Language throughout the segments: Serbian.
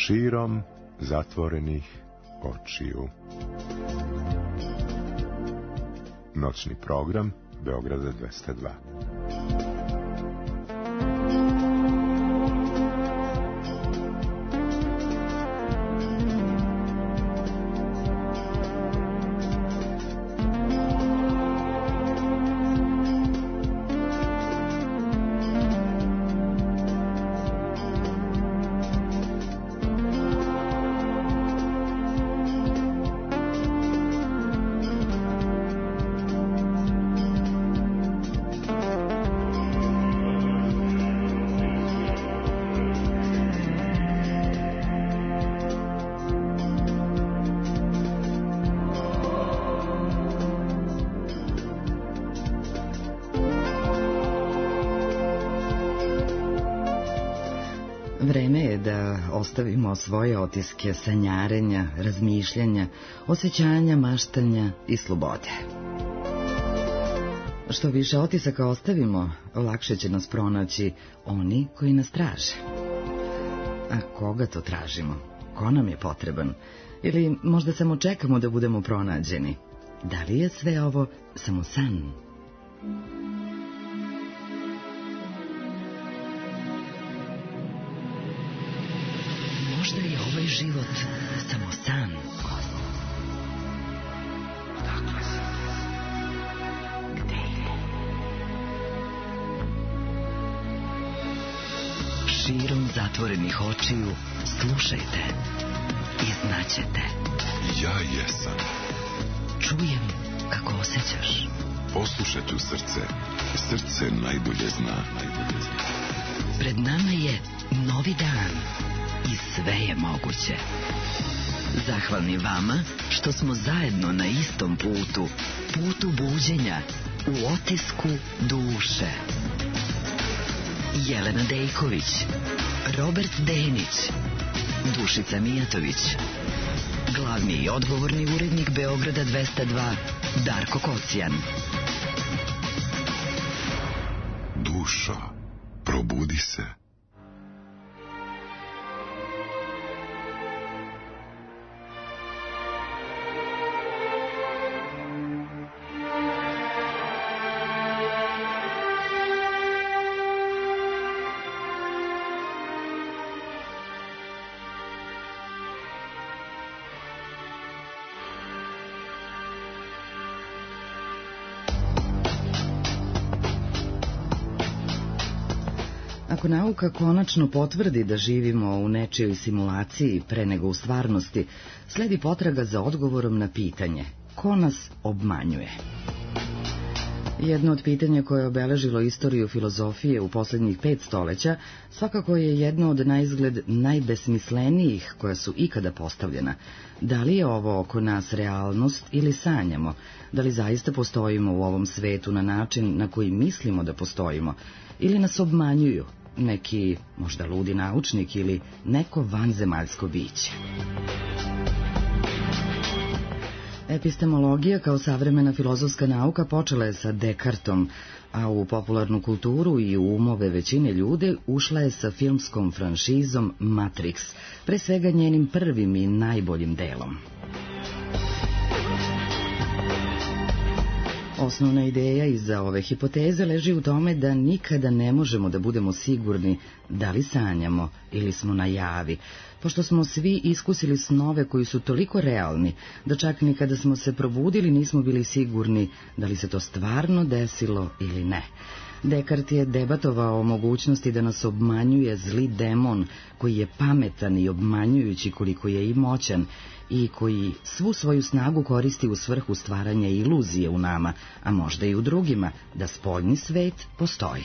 širom zatvorenih očiju. Noćni program Beograda 202. Vreme je da ostavimo svoje otiske sanjarenja, razmišljanja, osjećanja, maštanja i slobode. Što više otisaka ostavimo, lakše će nas pronaći oni koji nas traže. A koga to tražimo? Ko nam je potreban? Ili možda samo čekamo da budemo pronađeni? Da li je sve ovo samo san? Možda je ovaj život samo san. Odakle si? Gde je? Širom zatvorenih očiju slušajte i znaćete. Ja jesam. Čujem kako osjećaš. Poslušaj tu srce. Srce najbolje zna. Pred nama je novi dan. I sve je moguće. Zahvalni vama što smo zajedno na istom putu. Putu buđenja u otisku duše. Jelena Dejković, Robert Denić, Dušica Mijatović. Glavni i odgovorni urednik Beograda 202, Darko Kocijan. Dušo, probudi se. Ako nauka konačno potvrdi da živimo u nečijoj simulaciji pre nego u stvarnosti, sledi potraga za odgovorom na pitanje ko nas obmanjuje. Jedno od pitanja koje je obeležilo istoriju filozofije u poslednjih 5 stoleća svakako je jedno od naizgled najbesmislenijih koja su ikada postavljena. Da li je ovo oko nas realnost ili sanjamo? Da li zaista postojimo u ovom svetu na način na koji mislimo da postojimo? Ili nas obmanjuju neki možda ludi naučnik ili neko vanzemaljsko biće? Epistemologija kao savremena filozofska nauka počela je sa Descartom, a u popularnu kulturu i u umove većine ljude ušla je sa filmskom franšizom Matrix, pre svega njenim prvim i najboljim delom. Osnovna ideja iza ove hipoteze leži u tome da nikada ne možemo da budemo sigurni da li sanjamo ili smo na javi, pošto smo svi iskusili snove koji su toliko realni da čak ni kada smo se probudili nismo bili sigurni da li se to stvarno desilo ili ne. Descartes je debatovao o mogućnosti da nas obmanjuje zli demon koji je pametan i obmanjujući koliko je i moćan i koji svu svoju snagu koristi u svrhu stvaranja iluzije u nama, a možda i u drugima, da spoljni svet postoji.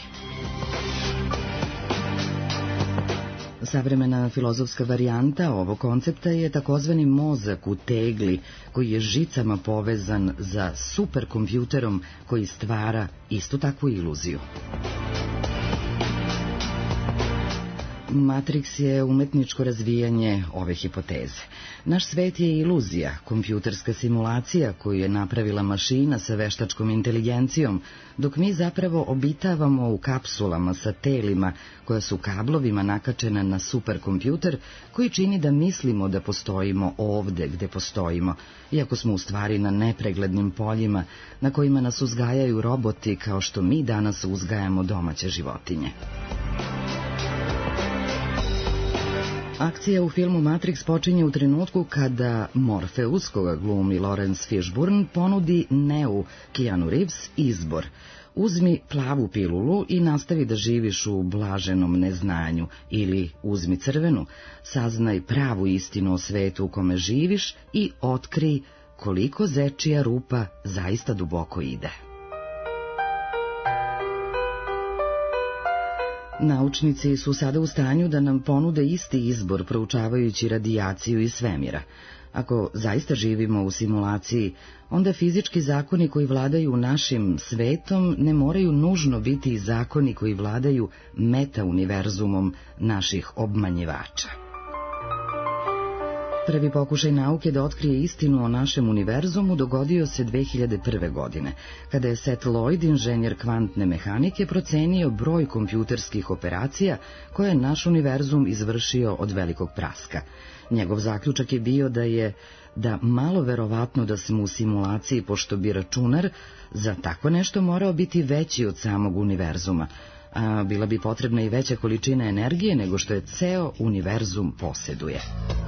Savremena filozofska varijanta ovog koncepta je takozvani mozak u tegli, koji je žicama povezan za superkompjuterom koji stvara istu takvu iluziju. Matrix je umetničko razvijanje ove hipoteze. Naš svet je iluzija, kompjuterska simulacija koju je napravila mašina sa veštačkom inteligencijom, dok mi zapravo obitavamo u kapsulama sa telima koja su kablovima nakačena na superkompjuter koji čini da mislimo da postojimo ovde gde postojimo, iako smo u stvari na nepreglednim poljima na kojima nas uzgajaju roboti kao što mi danas uzgajamo domaće životinje. Akcija u filmu Matrix počinje u trenutku kada Morpheus, koga glumi Lawrence Fishburne, ponudi Neu, Keanu Reeves, izbor. Uzmi plavu pilulu i nastavi da živiš u blaženom neznanju, ili uzmi crvenu, saznaj pravu istinu o svetu u kome živiš i otkrij koliko zečija rupa zaista duboko ide. Naučnici su sada u stanju da nam ponude isti izbor proučavajući radijaciju iz svemira. Ako zaista živimo u simulaciji, onda fizički zakoni koji vladaju našim svetom ne moraju nužno biti i zakoni koji vladaju meta-univerzumom naših obmanjivača. Prvi pokušaj nauke da otkrije istinu o našem univerzumu dogodio se 2001. godine, kada je Seth Lloyd, inženjer kvantne mehanike, procenio broj kompjuterskih operacija koje je naš univerzum izvršio od velikog praska. Njegov zaključak je bio da malo verovatno da smo u simulaciji, pošto bi računar za tako nešto morao biti veći od samog univerzuma, a bila bi potrebna i veća količina energije nego što je ceo univerzum poseduje.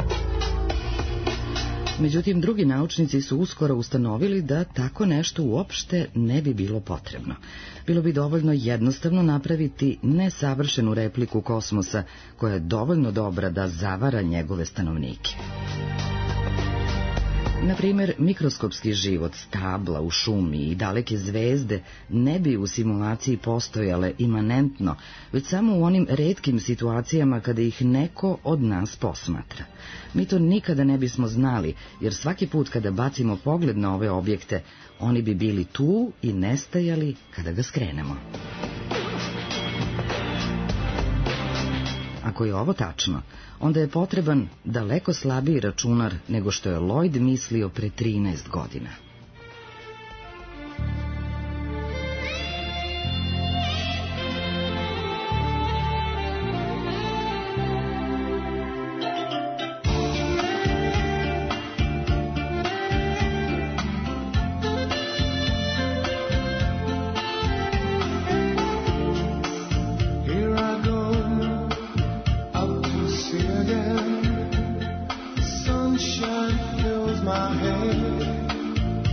Međutim, drugi naučnici su uskoro ustanovili da tako nešto uopšte ne bi bilo potrebno. Bilo bi dovoljno jednostavno napraviti nesavršenu repliku kosmosa koja je dovoljno dobra da zavara njegove stanovnike. Na primjer, mikroskopski život, stabla u šumi i daleke zvezde ne bi u simulaciji postojale imanentno, već samo u onim retkim situacijama kada ih neko od nas posmatra. Mi to nikada ne bismo znali, jer svaki put kada bacimo pogled na ove objekte, oni bi bili tu i nestajali kada ga skrenemo. Ako je ovo tačno, onda je potreban daleko slabiji računar nego što je Lloyd mislio pre 13 godina. My head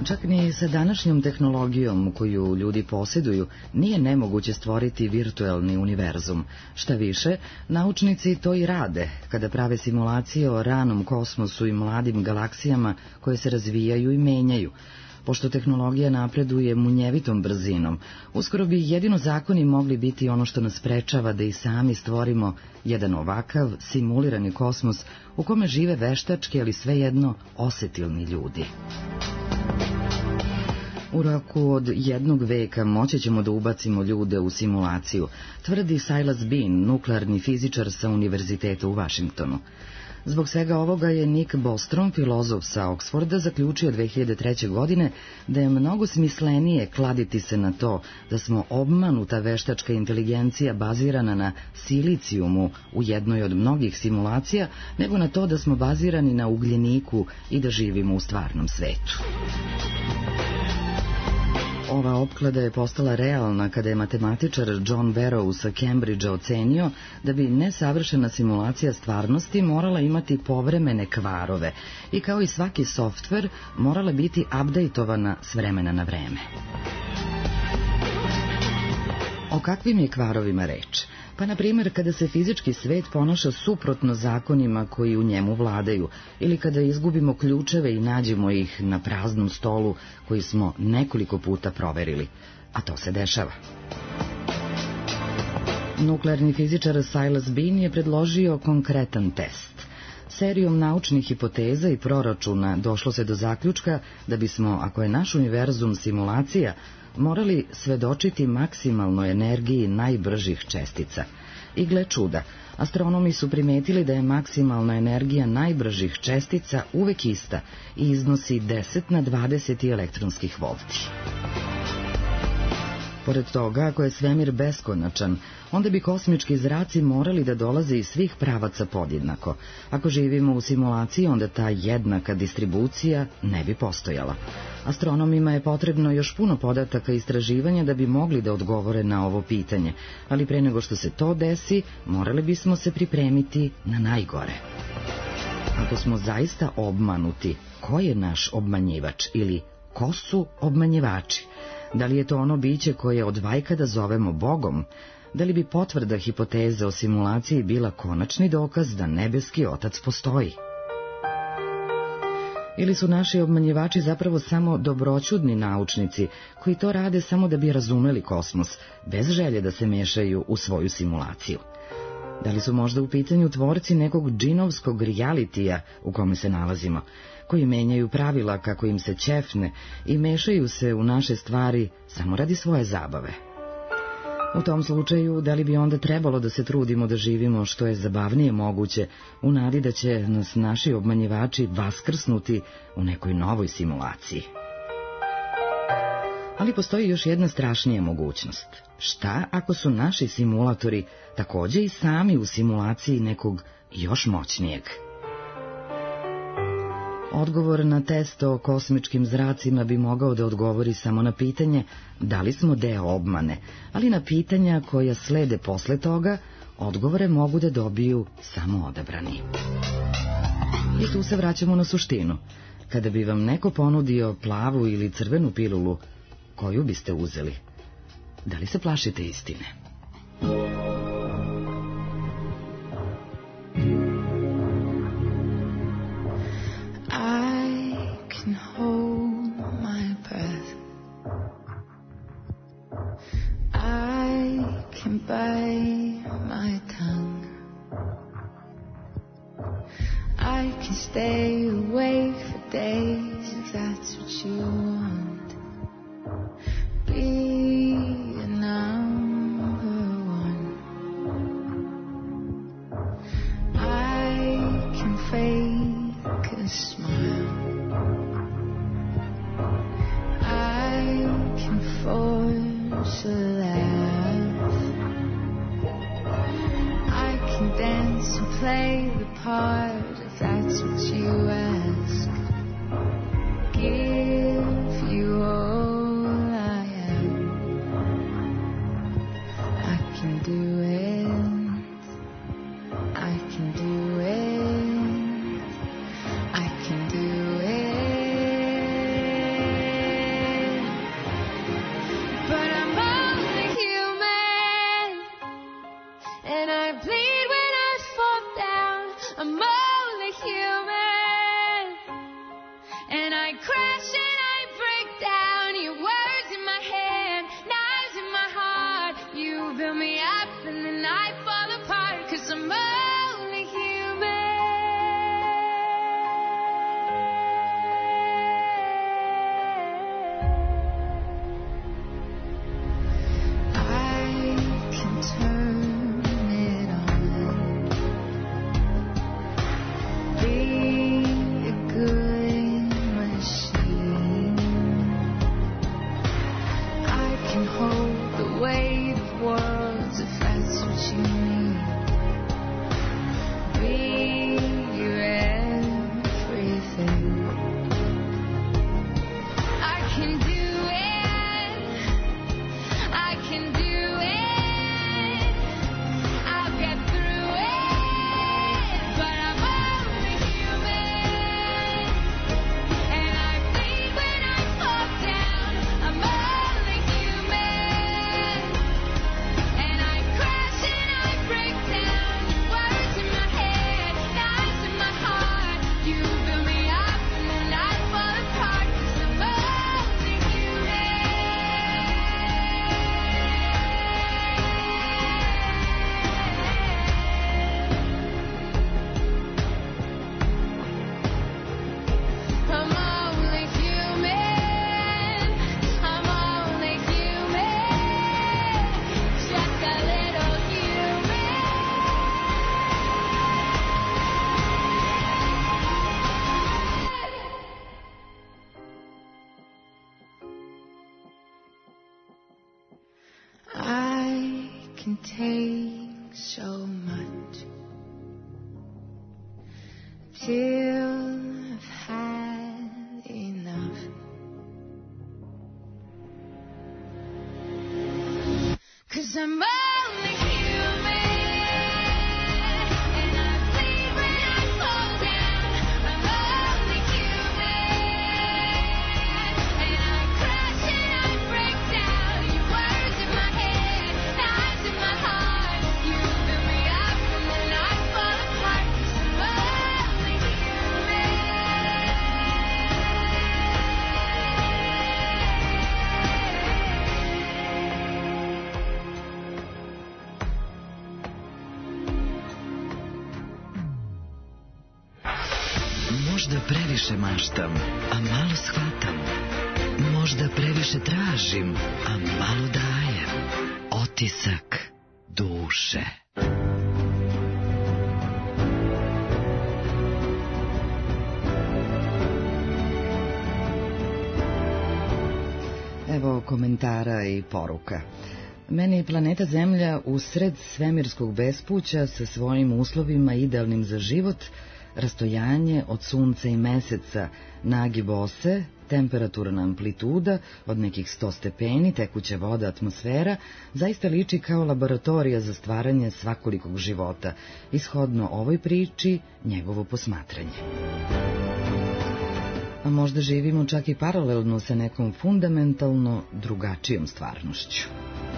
Čak ni sa današnjom tehnologijom koju ljudi posjeduju nije nemoguće stvoriti virtuelni univerzum. Šta više, naučnici to i rade kada prave simulacije o ranom kosmosu i mladim galaksijama koje se razvijaju i menjaju. Pošto tehnologija napreduje munjevitom brzinom, uskoro bi jedino zakoni mogli biti ono što nas sprečava da i sami stvorimo jedan ovakav simulirani kosmos u kome žive veštački, ali svejedno osetilni ljudi. U roku od 1 veka moći ćemo da ubacimo ljude u simulaciju, tvrdi Silas Bean, nuklearni fizičar sa Univerziteta u Vašingtonu. Zbog svega ovoga je Nick Bostrom, filozof sa Oxforda, zaključio 2003. godine da je mnogo smislenije kladiti se na to da smo obmanuta veštačka inteligencija bazirana na silicijumu u jednoj od mnogih simulacija, nego na to da smo bazirani na ugljeniku i da živimo u stvarnom svetu. Ova opklada je postala realna kada je matematičar John Barrow sa Cambridgea ocenio da bi nesavršena simulacija stvarnosti morala imati povremene kvarove i kao i svaki softver morala biti updateovana s vremena na vreme. O kakvim je kvarovima reč? Pa, na primjer, kada se fizički svet ponaša suprotno zakonima koji u njemu vladaju, ili kada izgubimo ključeve i nađemo ih na praznom stolu koji smo nekoliko puta proverili, a to se dešava. Nuklearni fizičar Silas Bean je predložio konkretan test. Serijom naučnih hipoteza i proračuna došlo se do zaključka da bismo, ako je naš univerzum simulacija, morali svedočiti maksimalnoj energiji najbržih čestica. I gle čuda, astronomi su primetili da je maksimalna energija najbržih čestica uvek ista i iznosi 10 na 20 elektronskih volti. Pored toga, ako je svemir beskonačan, onda bi kosmički zraci morali da dolaze iz svih pravaca podjednako. Ako živimo u simulaciji, onda ta jednaka distribucija ne bi postojala. Astronomima je potrebno još puno podataka i istraživanja da bi mogli da odgovore na ovo pitanje, ali pre nego što se to desi, morali bismo se pripremiti na najgore. Ako smo zaista obmanuti, ko je naš obmanjivač ili ko su obmanjivači? Da li je to ono biće koje od vajkada zovemo Bogom? Da li bi potvrda hipoteze o simulaciji bila konačni dokaz da nebeski otac postoji? Ili su naši obmanjivači zapravo samo dobroćudni naučnici koji to rade samo da bi razumeli kosmos, bez želje da se mešaju u svoju simulaciju? Da li su možda u pitanju tvorci nekog džinovskog realitija u kome se nalazimo, koji menjaju pravila kako im se ćefne i mešaju se u naše stvari samo radi svoje zabave? U tom slučaju, da li bi onda trebalo da se trudimo da živimo što je zabavnije moguće, u nadi da će nas naši obmanjivači vaskrsnuti u nekoj novoj simulaciji? Ali postoji još jedna strašnija mogućnost. Šta ako su naši simulatori takođe i sami u simulaciji nekog još moćnijeg? Odgovor na test o kosmičkim zracima bi mogao da odgovori samo na pitanje da li smo deo obmane, ali na pitanja koja slede posle toga, odgovore mogu da dobiju samo odabrani. I tu se vraćamo na suštinu. Kada bi vam neko ponudio plavu ili crvenu pilulu, koju biste uzeli? Da li se plašite istine? Stay awake for days if that's what you want. Be a number one. I can fake a smile. I can force a laugh. I can dance and play the part. That's what you ask. Give you all I am. I can do it. I can do it. I can do it. can take so much till I've had enough. 'Cause I'm only human, and I bleed when I fall down. I'm only human, and I crash and I break down. Your words in my head, lies in my heart. You fill me up and then I fall apart. 'Cause I'm only human. Možda previše maštam, a malo shvatam. Možda previše tražim, a malo dajem. Otisak duše. Evo komentara i poruka. Meni je planeta Zemlja u sred svemirskog bespuća sa svojim uslovima idealnim za život, rastojanje od sunca i meseca, nagi bose, temperaturna amplituda od nekih 100 stepeni, tekuća voda, atmosfera, zaista liči kao laboratorija za stvaranje svakolikog života, ishodno ovoj priči njegovo posmatranje. A možda živimo čak i paralelno sa nekom fundamentalno drugačijom stvarnošću.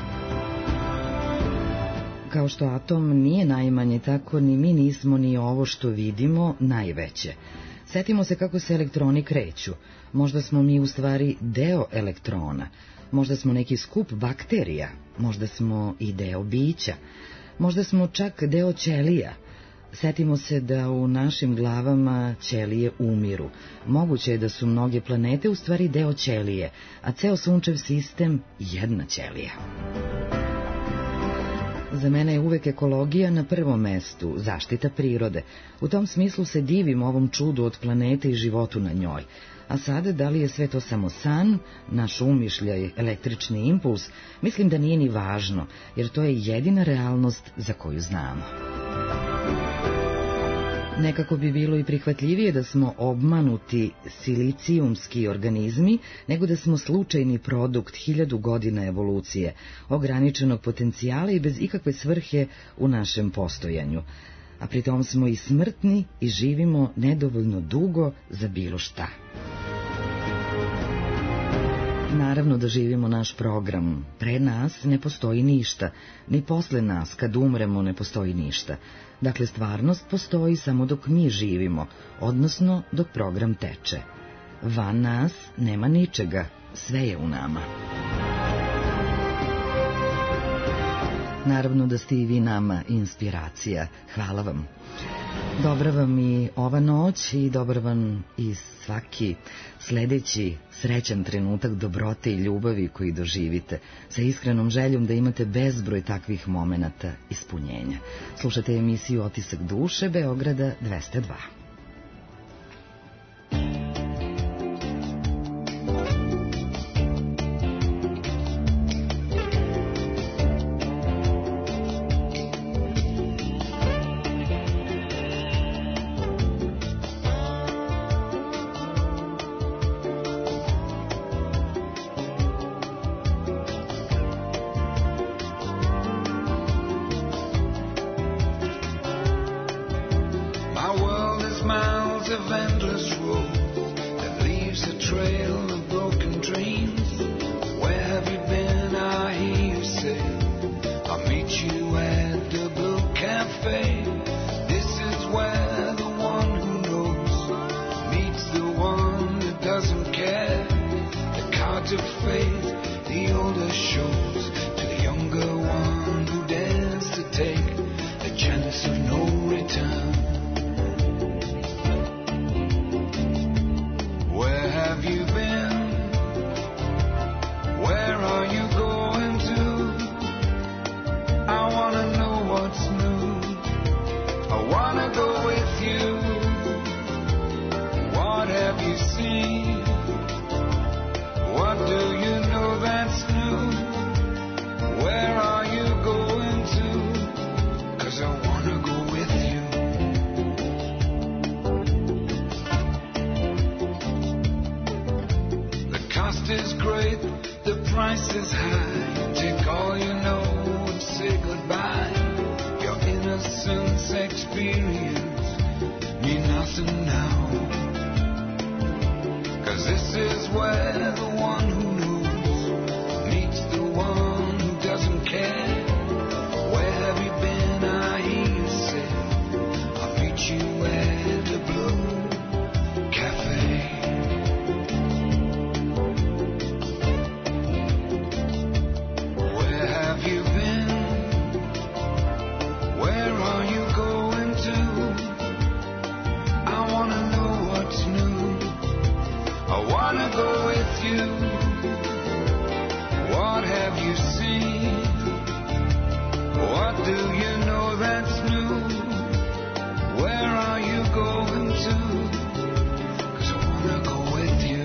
Kao što atom nije najmanje, tako ni mi nismo ni ovo što vidimo najveće. Setimo se kako se elektroni kreću. Možda smo mi u stvari deo elektrona. Možda smo neki skup bakterija. Možda smo i deo bića. Možda smo čak deo ćelija. Setimo se da u našim glavama ćelije umiru. Moguće je da su mnoge planete u stvari deo ćelije, a ceo sunčev sistem jedna ćelija. Za mene je uvek ekologija na prvom mestu, zaštita prirode. U tom smislu se divim ovom čudu od planete i životu na njoj. A sada, da li je sve to samo san, naš umišljaj, električni impuls, mislim da nije ni važno, jer to je jedina realnost za koju znamo. Nekako bi bilo i prihvatljivije da smo obmanuti silicijumski organizmi, nego da smo slučajni produkt 1000 godina evolucije, ograničenog potencijala i bez ikakve svrhe u našem postojanju. A pritom smo i smrtni i živimo nedovoljno dugo za bilo šta. Naravno da živimo naš program. Pre nas ne postoji ništa, ni posle nas, kad umremo, ne postoji ništa. Dakle, stvarnost postoji samo dok mi živimo, odnosno dok program teče. Van nas nema ničega, sve je u nama. Naravno da ste i vi nama inspiracija. Hvala vam. Dobra vam i ova noć i dobar vam i svaki sledeći srećan trenutak dobrote i ljubavi koji doživite, sa iskrenom željom da imate bezbroj takvih momenata ispunjenja. Slušate emisiju Otisak duše, Beograda 202. What do you know that's new? Where are you going is great, the price is high. Take all you know and say goodbye. Your innocence experience mean nothing now. 'Cause this is where the one who knows meets the one who doesn't care. Where have you been? I hear you say, I'll meet you at the Blue Cafe. Where have you been? Where are you going to? I wanna know what's new. I wanna go with you. What have you seen? What do you know that's new? Where are you going to? 'Cause I wanna go with you.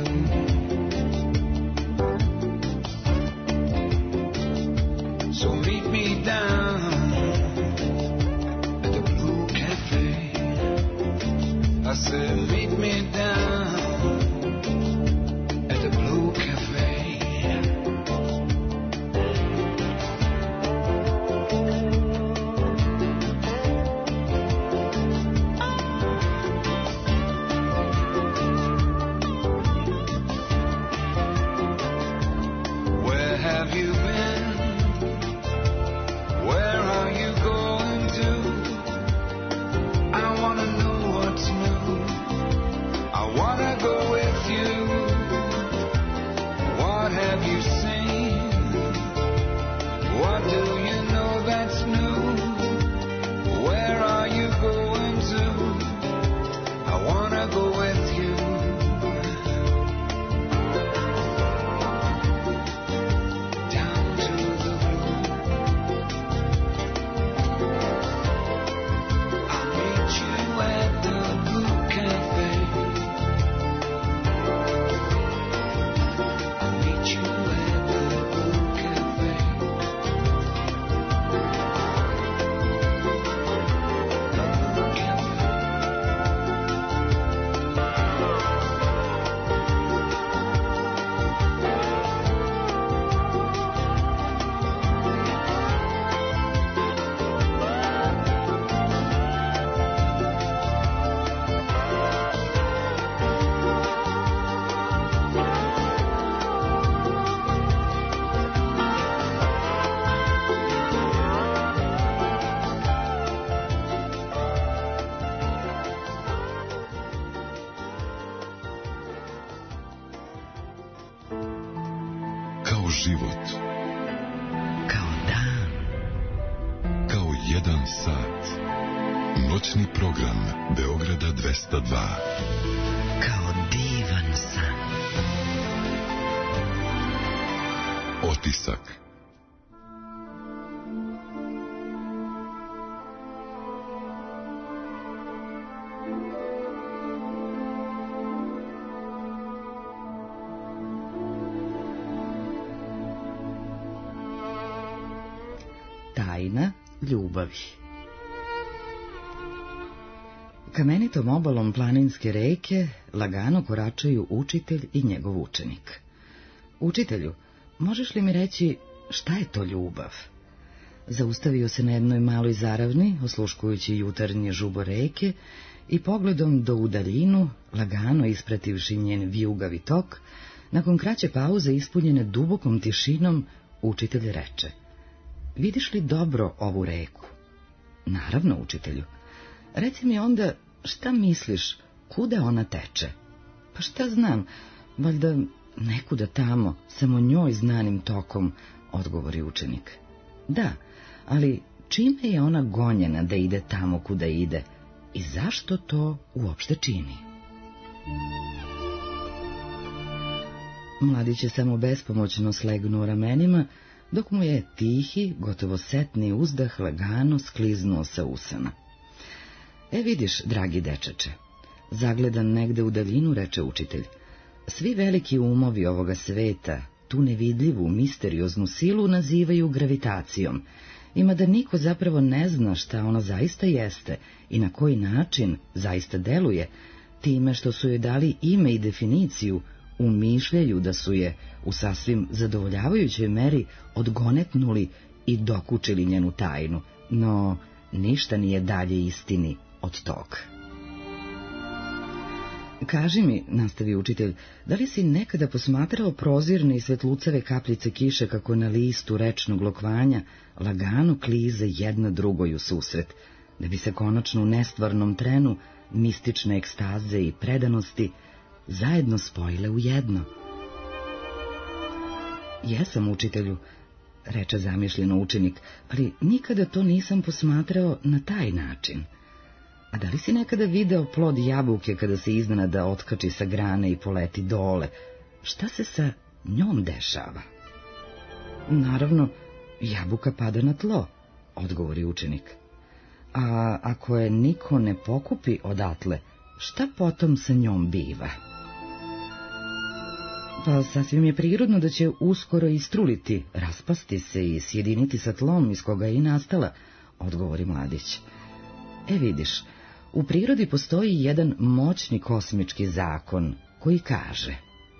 So meet me down at the Blue Cafe. I said meet me down at the Blue Cafe. Where have you been? Where are you going to? I wanna know what's new. I wanna go with you. What have you seen? What do you know that's new? Where are you going to? I wanna go with you. Down to the blue. I'll meet you at the Blue Cafe. I'll meet you at the Blue Cafe. The Blue Cafe. Kao život, Kao dan, kao jedan sat. Noćni program Beograda 202. kao divan san. Otisak. Tajna ljubavi. Kamenitom obalom planinske reke lagano koračaju učitelj i njegov učenik. Učitelju, možeš li mi reći šta je to ljubav? Zaustavio se na jednoj maloj zaravni, osluškujući jutarnje žubo reke i pogledom do u daljinu, lagano isprativši njen vijugavi tok, nakon kraće pauze ispunjene dubokom tišinom, učitelj reče: vidiš li dobro ovu reku? Naravno, učitelju. Reci mi onda, šta misliš, kuda ona teče? Pa šta znam, valjda nekuda tamo, samo njoj znanim tokom, odgovori učenik. Da, ali čime je ona gonjena da ide tamo kuda ide i zašto to uopšte čini? Mladić je samo bespomoćno slegnuo ramenima, dok mu je tihi, gotovo setni uzdah lagano skliznuo sa usana. Vidiš, dragi dečače, zagledan negde u daljinu, reče učitelj, svi veliki umovi ovoga sveta tu nevidljivu, misterioznu silu nazivaju gravitacijom, ima da niko zapravo ne zna šta ona zaista jeste i na koji način zaista deluje, time što su joj dali ime i definiciju umišljaju da su je u sasvim zadovoljavajućoj meri odgonetnuli i dokučili njenu tajnu, no ništa nije dalje istini od toga. Kaži mi, nastavi učitelj, da li si nekada posmatrao prozirne i svetlucave kapljice kiše kako na listu rečnog lokvanja lagano klize jedna drugoj u susret, da bi se konačno u nestvarnom trenu mistične ekstaze i predanosti zajedno spojile u jedno? Jesam, učitelju, reče zamišljeno učenik, ali nikada to nisam posmatrao na taj način. A da li si nekada video plod jabuke kada se iznenada otkači sa grane i poleti dole? Šta se sa njom dešava? Naravno, jabuka pada na tlo, odgovori učenik. A ako je niko ne pokupi odatle, šta potom sa njom biva? Pa sasvim je prirodno da će uskoro istruliti, raspasti se i sjediniti sa tlom iz koga je i nastala, odgovori mladić. Vidiš, u prirodi postoji jedan moćni kosmički zakon koji kaže: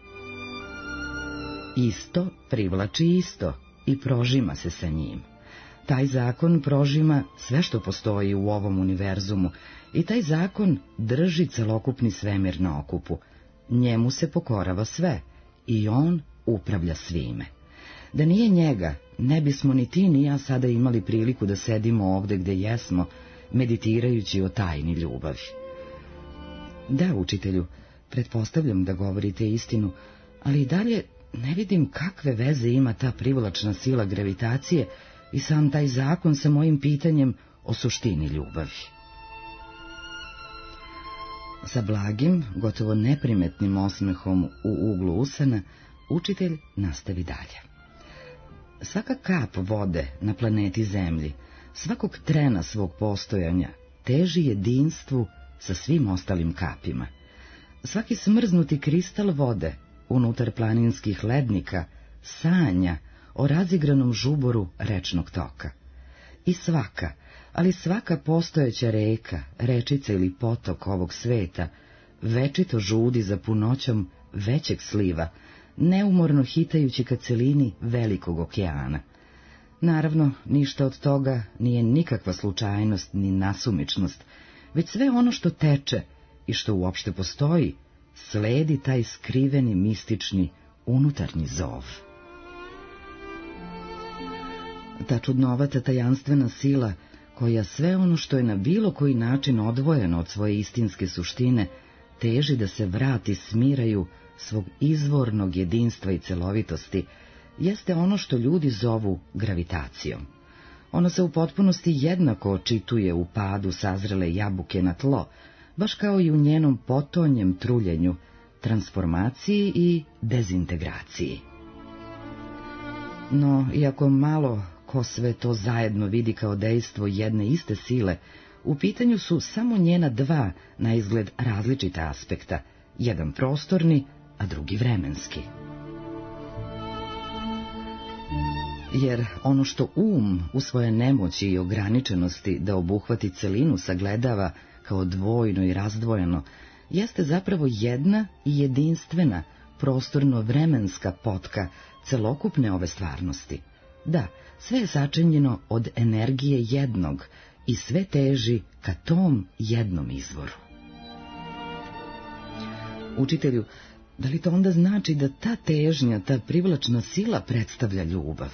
isto privlači isto i prožima se sa njim. Taj zakon prožima sve što postoji u ovom univerzumu i taj zakon drži celokupni svemir na okupu. Njemu se pokorava sve i on upravlja svime. Da nije njega, ne bismo ni ti ni ja sada imali priliku da sedimo ovde gde jesmo, meditirajući o tajni ljubavi. Da, učitelju, pretpostavljam da govorite istinu, ali i dalje ne vidim kakve veze ima ta privlačna sila gravitacije i sam taj zakon sa mojim pitanjem o suštini ljubavi. Sa blagim, gotovo neprimetnim osmehom u uglu usana, učitelj nastavi dalje. Svaka kap vode na planeti Zemlji, svakog trena svog postojanja, teži jedinstvu sa svim ostalim kapima. Svaki smrznuti kristal vode unutar planinskih lednika sanja o razigranom žuboru rečnog toka. I svaka, ali svaka postojeća reka, rečica ili potok ovog sveta večito žudi za punoćom većeg sliva, neumorno hitajući ka celini velikog okeana. Naravno, ništa od toga nije nikakva slučajnost ni nasumičnost, već sve ono što teče i što uopšte postoji, sledi taj skriveni, mistični, unutarnji zov. Ta čudnovata tajanstvena sila, koja sve ono što je na bilo koji način odvojeno od svoje istinske suštine, teži da se vrati smiraju svog izvornog jedinstva i celovitosti, jeste ono što ljudi zovu gravitacijom. Ono se u potpunosti jednako očituje u padu sazrele jabuke na tlo, baš kao i u njenom potonjem truljenju, transformaciji i dezintegraciji. No, iako malo ko sve to zajedno vidi kao dejstvo jedne iste sile, u pitanju su samo njena dva na izgled različita aspekta, jedan prostorni, a drugi vremenski. Jer ono što u svoje nemoći i ograničenosti da obuhvati celinu sagledava kao dvojno i razdvojeno, jeste zapravo jedna i jedinstvena prostorno-vremenska potka celokupne ove stvarnosti. Da, sve je sačinjeno od energije jednog i sve teži ka tom jednom izvoru. Učitelju, da li to onda znači da ta težnja, ta privlačna sila predstavlja ljubav?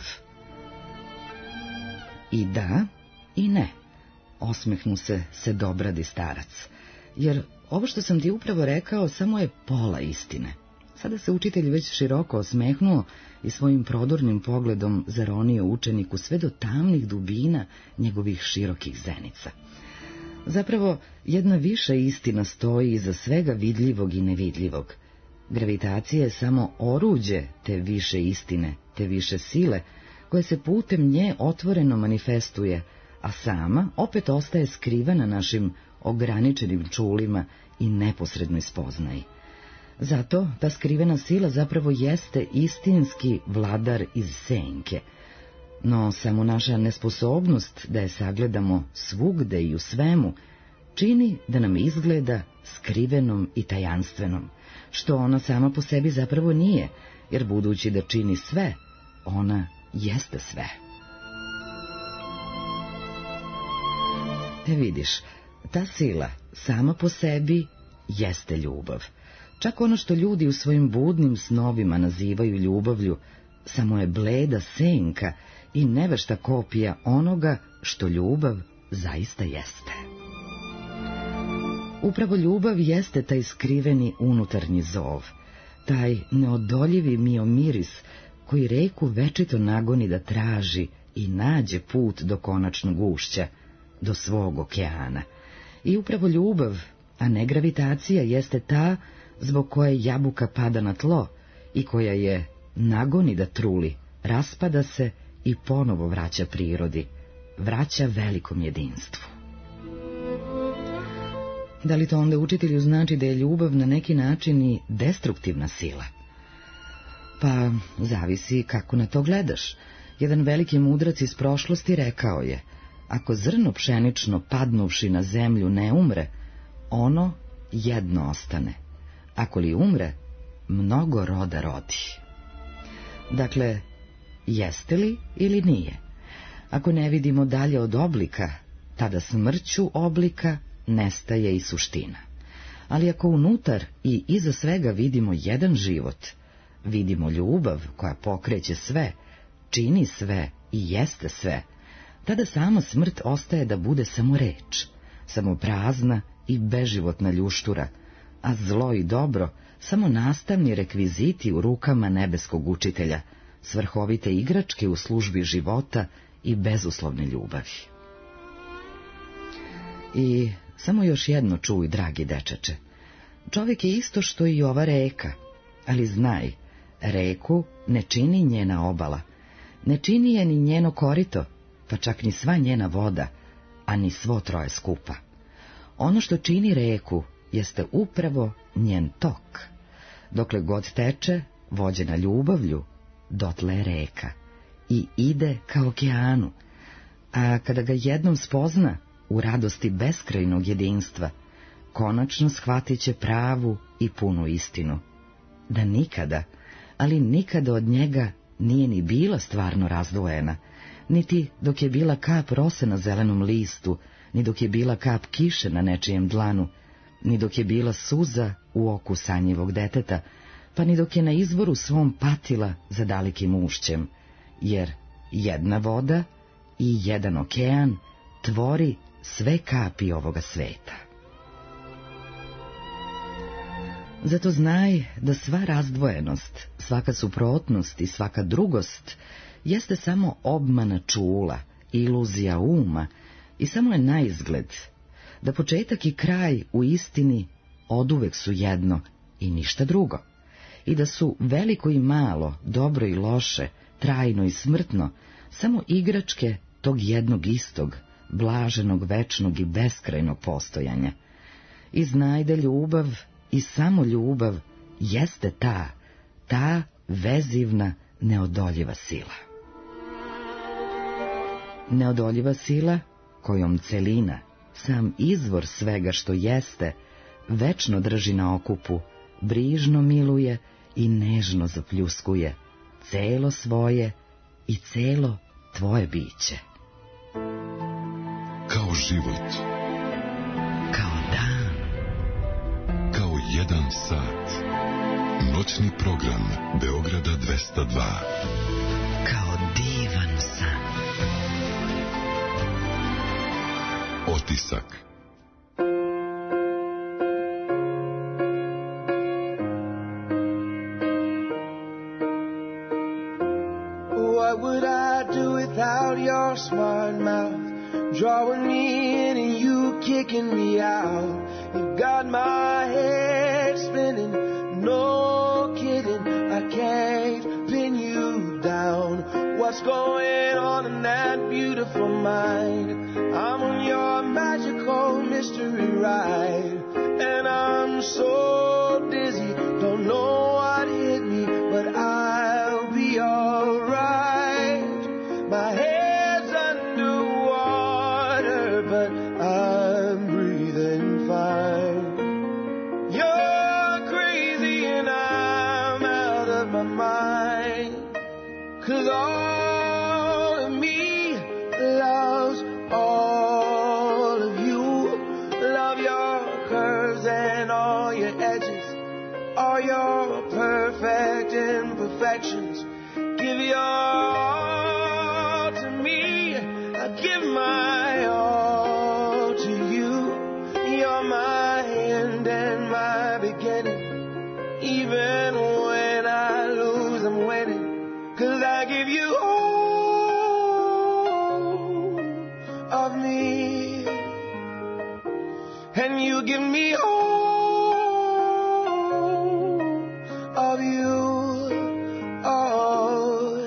I da, i ne, osmehnu se dobradi starac, jer ovo što sam ti upravo rekao samo je pola istine. Sada se učitelj već široko osmehnuo i svojim prodornim pogledom zaronio učeniku sve do tamnih dubina njegovih širokih zenica. Zapravo, jedna viša istina stoji iza svega vidljivog i nevidljivog. Gravitacija je samo oruđe te više istine, te više sile, koje se putem nje otvoreno manifestuje, a sama opet ostaje skrivena našim ograničenim čulima i neposrednoj spoznaji. Zato ta skrivena sila zapravo jeste istinski vladar iz senke, no samo naša nesposobnost da je sagledamo svugde i u svemu čini da nam izgleda skrivenom i tajanstvenom, što ona sama po sebi zapravo nije, jer budući da čini sve, ona jeste sve. Vidiš, ta sila sama po sebi jeste ljubav. Čak ono što ljudi u svojim budnim snovima nazivaju ljubavlju, samo je bleda senka i nevešta kopija onoga što ljubav zaista jeste. Upravo ljubav jeste taj skriveni unutarnji zov, taj neodoljivi miomiris koji reku večito nagoni da traži i nađe put do konačnog ušća, do svog okeana. I upravo ljubav, a ne gravitacija, jeste ta zbog koje jabuka pada na tlo i koja je nagoni da truli, raspada se i ponovo vraća prirodi, vraća velikom jedinstvu. Da li to onda učitelju znači da je ljubav na neki način i destruktivna sila? Pa, zavisi kako na to gledaš. Jedan veliki mudrac iz prošlosti rekao je: ako zrno pšenično padnuvši na zemlju ne umre, ono jedno ostane. Ako li umre, mnogo roda rodi. Dakle, jeste li ili nije? Ako ne vidimo dalje od oblika, tada smrću oblika nestaje i suština. Ali ako unutar i iza svega vidimo jedan život, vidimo ljubav koja pokreće sve, čini sve i jeste sve, tada sama smrt ostaje da bude samo reč, samo prazna i beživotna ljuštura, a zlo i dobro samo nastavni rekviziti u rukama nebeskog učitelja, svrhovite igračke u službi života i bezuslovne ljubavi. I samo još jedno čuj, dragi dečače. Čovjek je isto što i ova reka, ali znaj, reku ne čini njena obala, ne čini je ni njeno korito, pa čak ni sva njena voda, a ni svo troje skupa. Ono što čini reku jeste upravo njen tok. Dokle god teče, vođena ljubavlju, dotle je reka i ide ka okeanu, a kada ga jednom spozna u radosti beskrajnog jedinstva, konačno shvatit će pravu i punu istinu, da nikada, ali nikada od njega nije ni bila stvarno razdvojena, niti dok je bila kap rose na zelenom listu, ni dok je bila kap kiše na nečijem dlanu, ni dok je bila suza u oku sanjivog deteta, pa ni dok je na izvoru svom patila za dalekim ušćem, jer jedna voda i jedan okean tvori sve kapi ovoga sveta. Zato znaj da sva razdvojenost, svaka suprotnost i svaka drugost jeste samo obmana čula, iluzija uma i samo je naizgled, da početak i kraj u istini oduvek su jedno i ništa drugo, i da su veliko i malo, dobro i loše, trajno i smrtno samo igračke tog jednog istog, blaženog, večnog i beskrajnog postojanja. I znaj da ljubav i samo ljubav jeste ta vezivna, neodoljiva sila. Neodoljiva sila kojom celina, sam izvor svega što jeste, večno drži na okupu, brižno miluje i nežno zapljuskuje celo svoje i celo tvoje biće. Kao život, Kao dan, kao jedan sat. Noćni program Beograda 202. kao divan san. Otisak. What would I do without your smart mouth? Drawing me in and you kicking me out. You got my head spinning, no kidding. I can't pin you down. What's going on in that beautiful mind? I'm on your magical mystery ride, and I'm so dizzy, don't know what hit me, but I'll be alright. My head's underwater, but I'm breathing. my mind. 'Cause all of me loves all of you. Love your curves and all your edges, all your perfect imperfections. Give your all to me, I give my all to you. You're my end and my beginning. Even when I lose, I'm winning. 'Cause I give you all of me, and you give me all of you. Oh,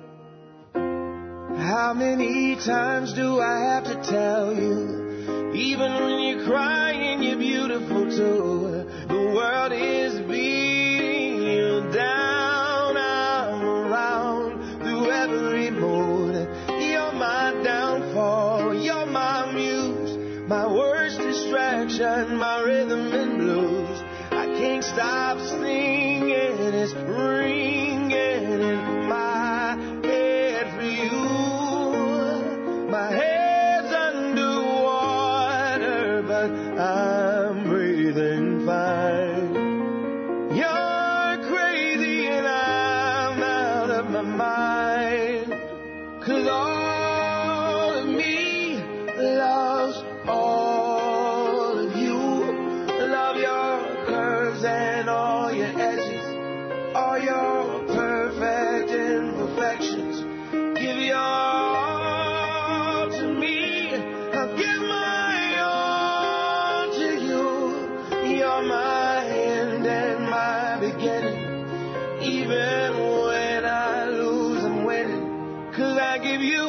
how many times do I have to tell you? Even when you're crying, you're beautiful too. The world is beating you down. I'm around through every mood. You're my downfall, you're my muse, my worst distraction, my rhythm and blues. I can't stop singing, it's ringing in my head for you. My head's underwater, but I'm breathing fine. You're crazy and I'm out of my mind. 'Cause all of me loves all of you. Love your curves and all your edges, all your perfect imperfections. Give your all to me, I'll give my all to you. You're my end and my beginning. Even when I lose, I'm winning. 'Cause I give you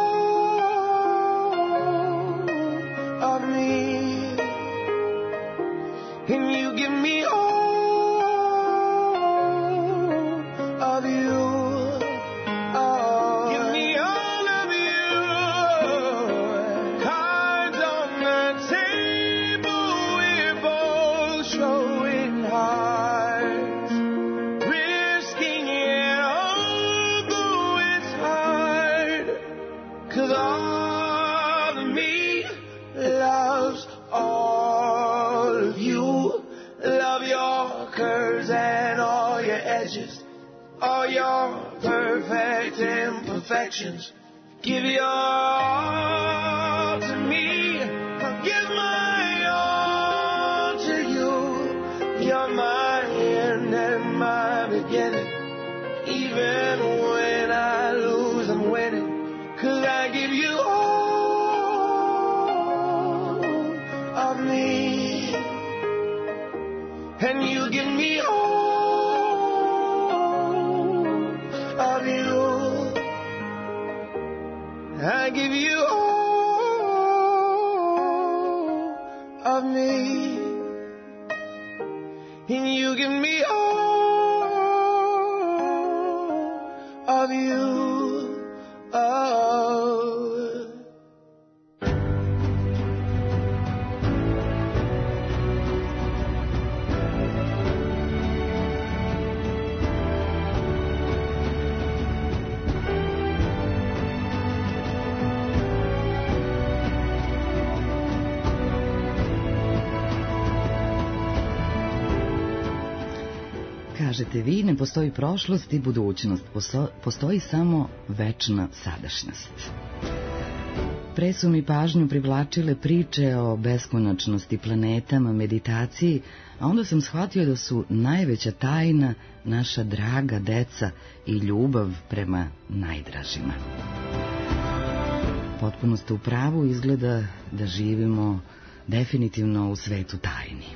all of me, and you give me all of you. Oh, give me all of you. Cards on the table, we're both showing hearts, risking it all, though it's hard. 'Cause all of me loves all of you. Love your curves and all your edges, all your perfect imperfections. Give your all to me, I'll give my all to you. You're my end and my beginning. Even when I lose, I'm winning. 'Cause I give you all of me, and you give me all of you. I give you all of me, and you give me all of you. Oh. Kažete vi, ne postoji prošlost i budućnost, postoji samo večna sadašnjost. Pre su mi pažnju privlačile priče o beskonačnosti, planetama, meditaciji, a onda sam shvatio da su najveća tajna naša draga deca i ljubav prema najdražima. Potpuno ste u pravu, izgleda da živimo definitivno u svetu tajni.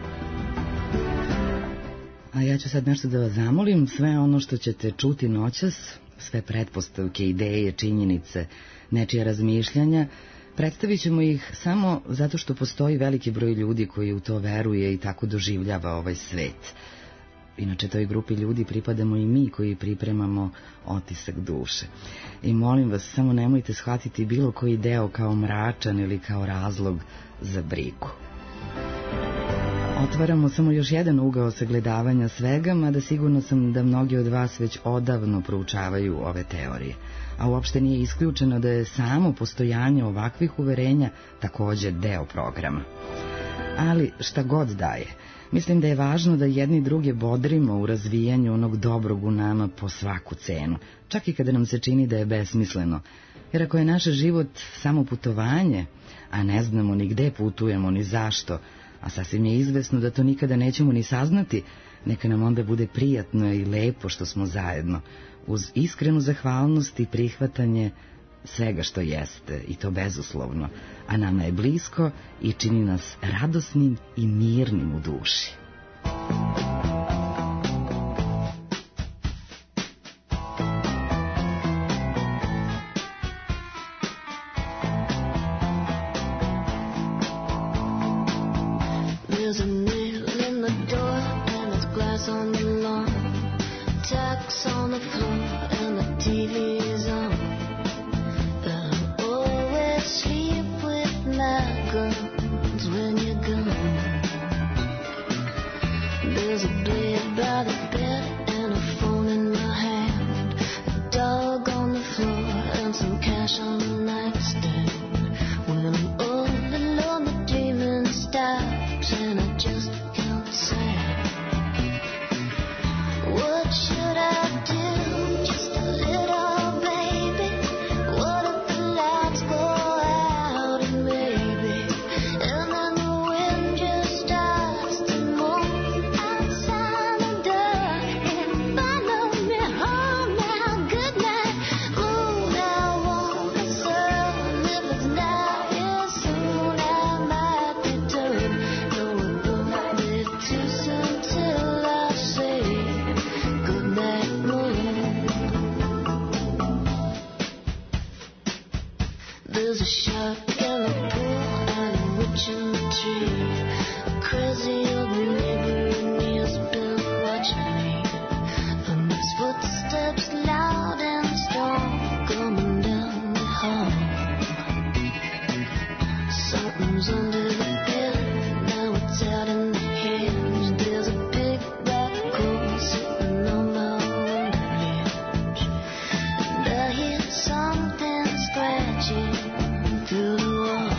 A ja ću sad nešto da vas zamolim, sve ono što ćete čuti noćas, sve pretpostavke, ideje, činjenice, nečija razmišljanja, predstavit ćemo ih samo zato što postoji veliki broj ljudi koji u to veruje i tako doživljava ovaj svet. Inače, toj grupi ljudi pripadamo i mi koji pripremamo otisak duše. I molim vas, samo nemojte shvatiti bilo koji deo kao mračan ili kao razlog za brigu. Otvaramo samo još jedan ugao sagledavanja svega, mada sigurno sam da mnogi od vas već odavno proučavaju ove teorije. A uopšte nije isključeno da je samo postojanje ovakvih uverenja takođe deo programa. Ali šta god daje, mislim da je važno da jedni druge bodrimo u razvijanju onog dobrog u nama po svaku cenu, čak i kada nam se čini da je besmisleno. Jer ako je naš život samo putovanje, a ne znamo ni gde putujemo, ni zašto, a sasvim je izvesno da to nikada nećemo ni saznati, neka nam onda bude prijatno i lepo što smo zajedno, uz iskrenu zahvalnost i prihvatanje svega što jeste, i to bezuslovno, a nama je blisko i čini nas radosnim i mirnim u duši. There's a nail in the door and there's glass on the lawn, tacks on the floor and the TV's on. And I always sleep with my guns when you're gone. There's a blade by the bed and a phone in my hand, a dog on the floor and some cash on the nightstand. When I'm all alone, the dreaming stops and I just can't say. What should I do? Just a little baby. What if the lights go out and maybe, and then the wind just starts to moan outside the door and follow me home now. Good night, moon. I want the sun. If it's not here soon, I might return. No, it won't be too soon till I say good night, moon. There's a shark in the pool and a witch in the tree. A crazy old neighbor and he has been watching me. And his footsteps loud and strong coming down the hall. Something's under the bed, now it's out in the hinge. There's a big black hole sitting on my window ledge, and I hear something scratching through the wall.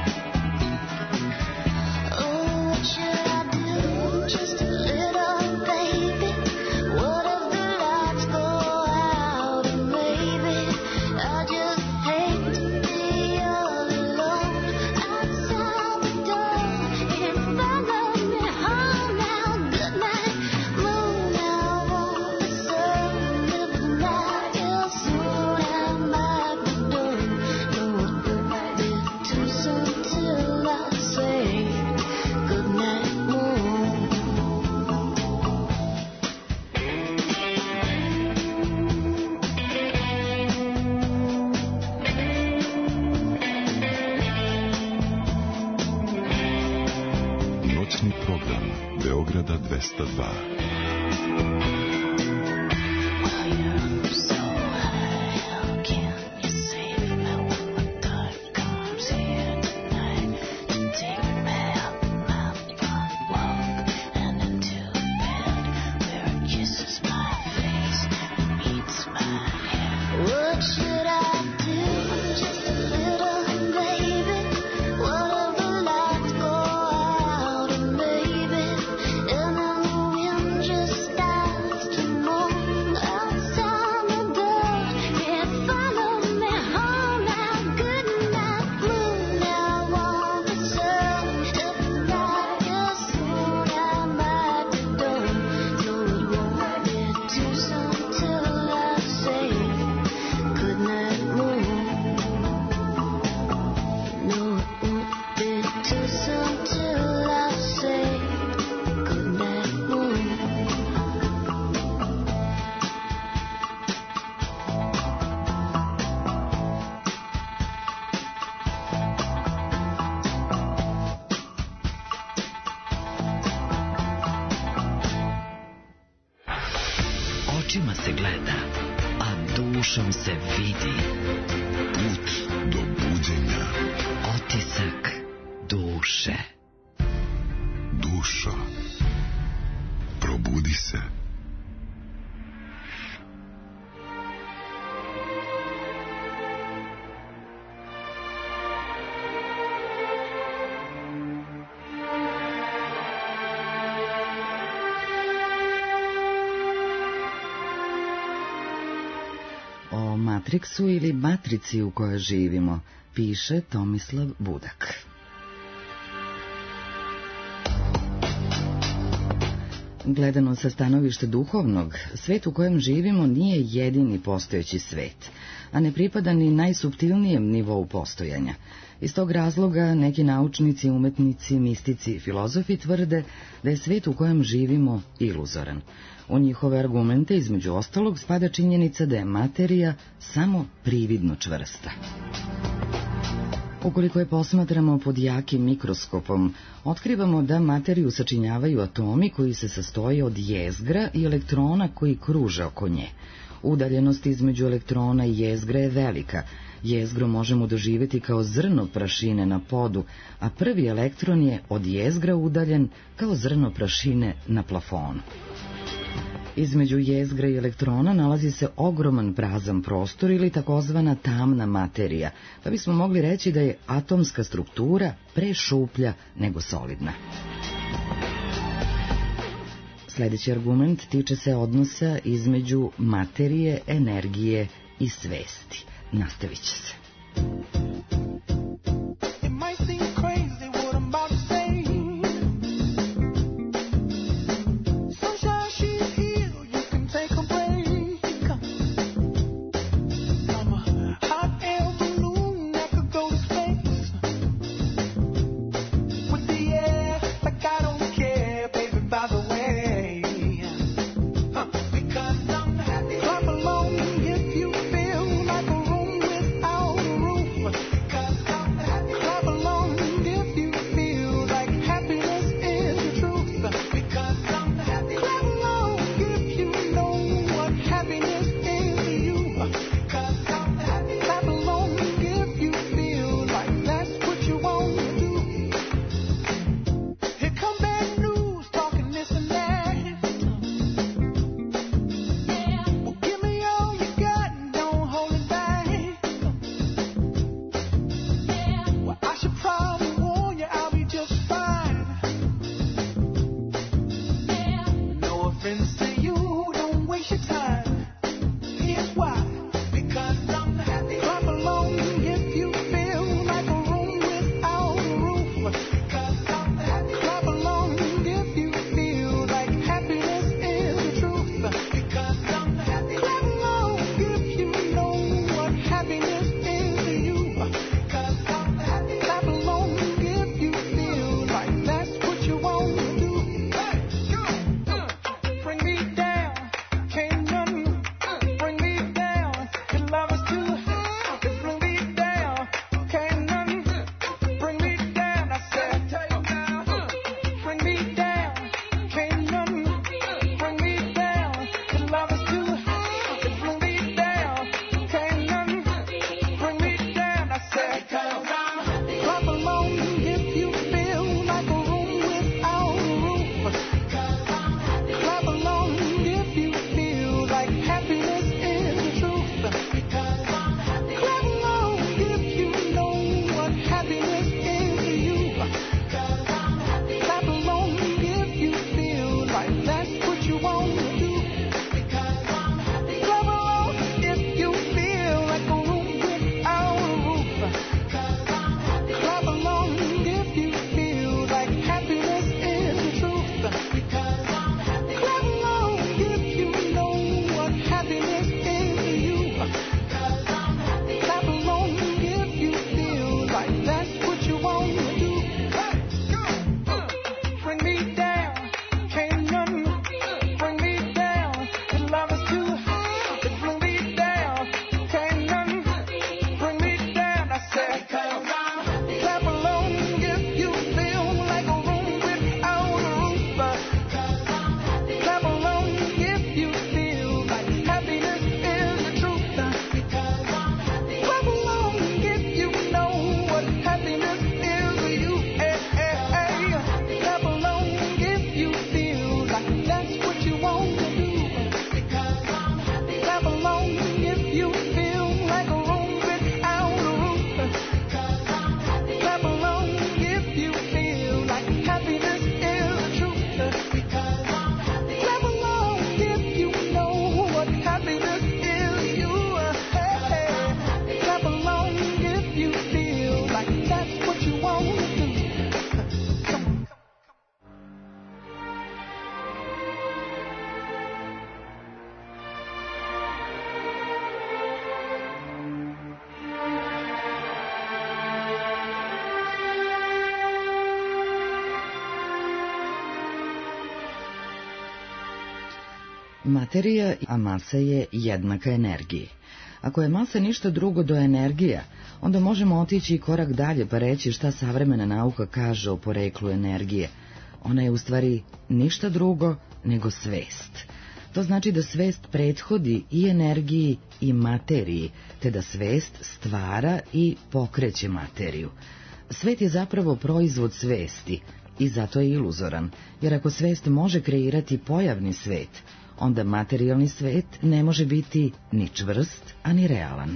Oh, what should I do? Just a little baby. What if the lights go out and maybe I just hate to be all alone outside the door and follow me home now. Good night, moon. I want the sun. If it's not here soon, I might be done. No, it won't be too soon till I say good night, moon. Noćni program Beograda 202. I'm so high, how can you save me when my thought comes here tonight to take me up my front walk and into bed where it kisses my face and meets my head? What should I do? Just a little baby. What if the lights go out and maybe, and then the wind just starts to moan outside the door and follow me home now. Good night, moon. I want the sun. If it's not here soon, I might be done. No, it won't be too soon till I say good night, moon. No, it won't be too soon till I say good night, moon. Očima se gleda, a dušom se vidi. Put do buđenja. Otisak duše. Duša dušo, probudi se. O Matriksu ili matrici u kojoj živimo piše Tomislav Budak. Gledano sa stanovišta duhovnog, svet u kojem živimo nije jedini postojeći svet, a ne pripada ni najsuptilnijem nivou postojanja. Iz tog razloga neki naučnici, umetnici, mistici i filozofi tvrde da je svet u kojem živimo iluzoran. U njihove argumente, između ostalog, spada činjenica da je materija samo prividno čvrsta. Ukoliko je posmatramo pod jakim mikroskopom, otkrivamo da materiju sačinjavaju atomi koji se sastoje od jezgra i elektrona koji kruže oko nje. Udaljenost između elektrona i jezgra je velika. Jezgro možemo doživjeti kao zrno prašine na podu, a prvi elektron je od jezgra udaljen kao zrno prašine na plafonu. Između jezgra i elektrona nalazi se ogroman prazan prostor ili takozvana tamna materija, pa bismo mogli reći da je atomska struktura prešuplja nego solidna. Sljedeći argument tiče se odnosa između materije, energije i svesti. Nastavit će se. Bring me Materija, a masa je jednaka energiji. Ako je masa ništa drugo do energija, onda možemo otići korak dalje pa reći šta savremena nauka kaže o poreklu energije. Ona je u stvari ništa drugo nego svest. To znači da svest prethodi i energiji i materiji, te da svest stvara i pokreće materiju. Svet je zapravo proizvod svesti i zato je iluzoran, jer ako svest može kreirati pojavni svet, onda materijalni svet ne može biti ni čvrst, a ni realan.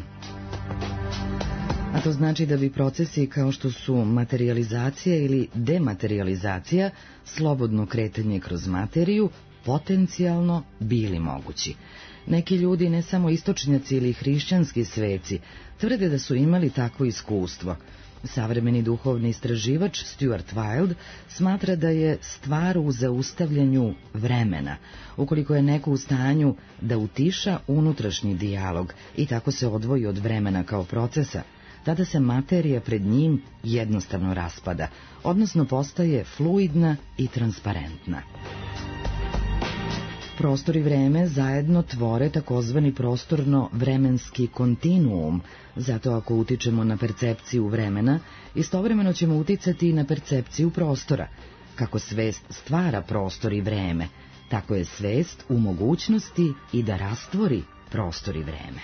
A to znači da bi procesi kao što su materializacija ili dematerializacija, slobodno kretanje kroz materiju, potencijalno bili mogući. Neki ljudi, ne samo istočnjaci ili hrišćanski sveci, tvrde da su imali takvo iskustvo. Savremeni duhovni istraživač Stuart Wilde smatra da je stvar u zaustavljanju vremena, ukoliko je neko u stanju da utiša unutrašnji dijalog i tako se odvoji od vremena kao procesa, tada se materija pred njim jednostavno raspada, odnosno postaje fluidna i transparentna. Prostor i vreme zajedno tvore takozvani prostorno-vremenski kontinuum, zato ako utičemo na percepciju vremena, istovremeno ćemo uticati i na percepciju prostora. Kako svest stvara prostor i vreme, tako je svest u mogućnosti i da rastvori prostor i vreme.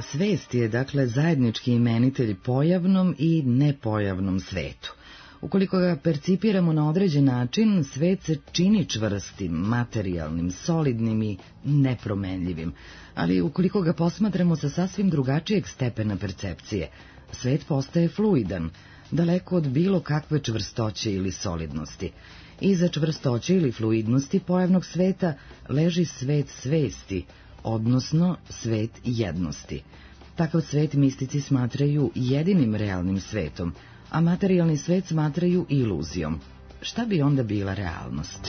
Svest je, dakle, zajednički imenitelj pojavnom i nepojavnom svetu. Ukoliko ga percipiramo na određen način, svet se čini čvrstim, materijalnim, solidnim i nepromenljivim, ali ukoliko ga posmatramo sa sasvim drugačijeg stepena percepcije, svet postaje fluidan, daleko od bilo kakve čvrstoće ili solidnosti. Iza čvrstoće ili fluidnosti pojavnog sveta leži svet svesti, odnosno svet jednosti. Takav svet mistici smatraju jedinim realnim svetom, a materijalni svet smatraju iluzijom. Šta bi onda bila realnost?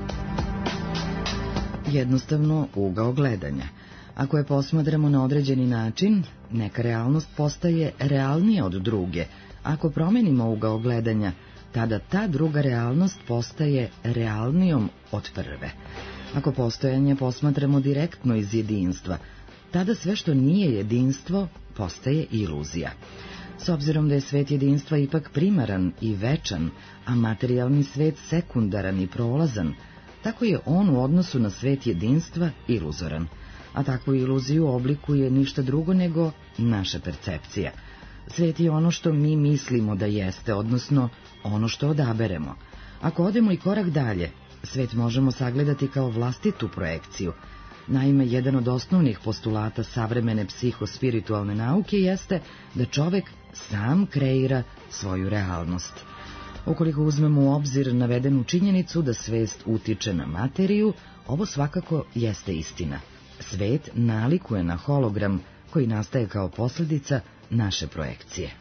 Jednostavno ugao gledanja. Ako je posmatramo na određeni način, neka realnost postaje realnija od druge. Ako promenimo ugao gledanja, tada ta druga realnost postaje realnijom od prve. Ako postojanje posmatramo direktno iz jedinstva, tada sve što nije jedinstvo postaje iluzija. S obzirom da je svet jedinstva ipak primaran i večan, a materijalni svet sekundaran i prolazan, tako je on u odnosu na svet jedinstva iluzoran, a takvu iluziju oblikuje ništa drugo nego naša percepcija. Svet je ono što mi mislimo da jeste, odnosno ono što odaberemo. Ako odemo i korak dalje, svet možemo sagledati kao vlastitu projekciju. Naime, jedan od osnovnih postulata savremene psihospiritualne nauke jeste da čovek sam kreira svoju realnost. Ukoliko uzmemo u obzir navedenu činjenicu da svest utiče na materiju, ovo svakako jeste istina. Svet nalikuje na hologram koji nastaje kao posljedica naše projekcije.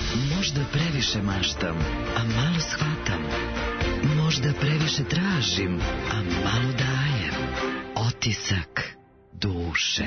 Možda previše maštam, a malo shvatam. Možda previše tražim, a malo dajem. Otisak duše.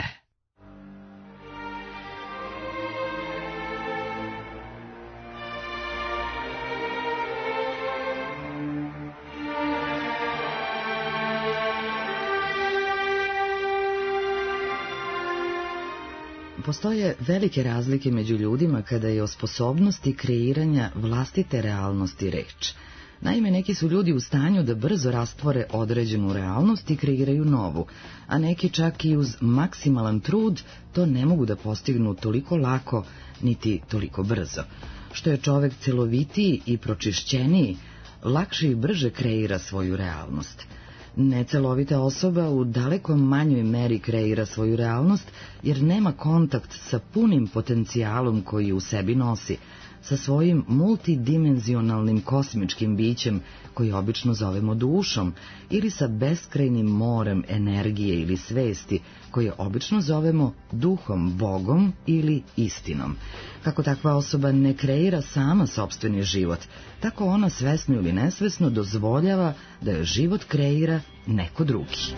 Postoje velike razlike među ljudima kada je o sposobnosti kreiranja vlastite realnosti reč. Naime, neki su ljudi u stanju da brzo rastvore određenu realnost i kreiraju novu, a neki čak i uz maksimalan trud to ne mogu da postignu toliko lako niti toliko brzo. Što je čovek celovitiji i pročišćeniji, lakše i brže kreira svoju realnost. Necelovita osoba u daleko manjoj meri kreira svoju realnost jer nema kontakt sa punim potencijalom koji u sebi nosi, sa svojim multidimenzionalnim kosmičkim bićem koji obično zovemo dušom ili sa beskrajnim morem energije ili svesti koje obično zovemo duhom, Bogom ili istinom. Kako takva osoba ne kreira sama sopstveni život, tako ona svesno ili nesvesno dozvoljava da joj život kreira neko drugi.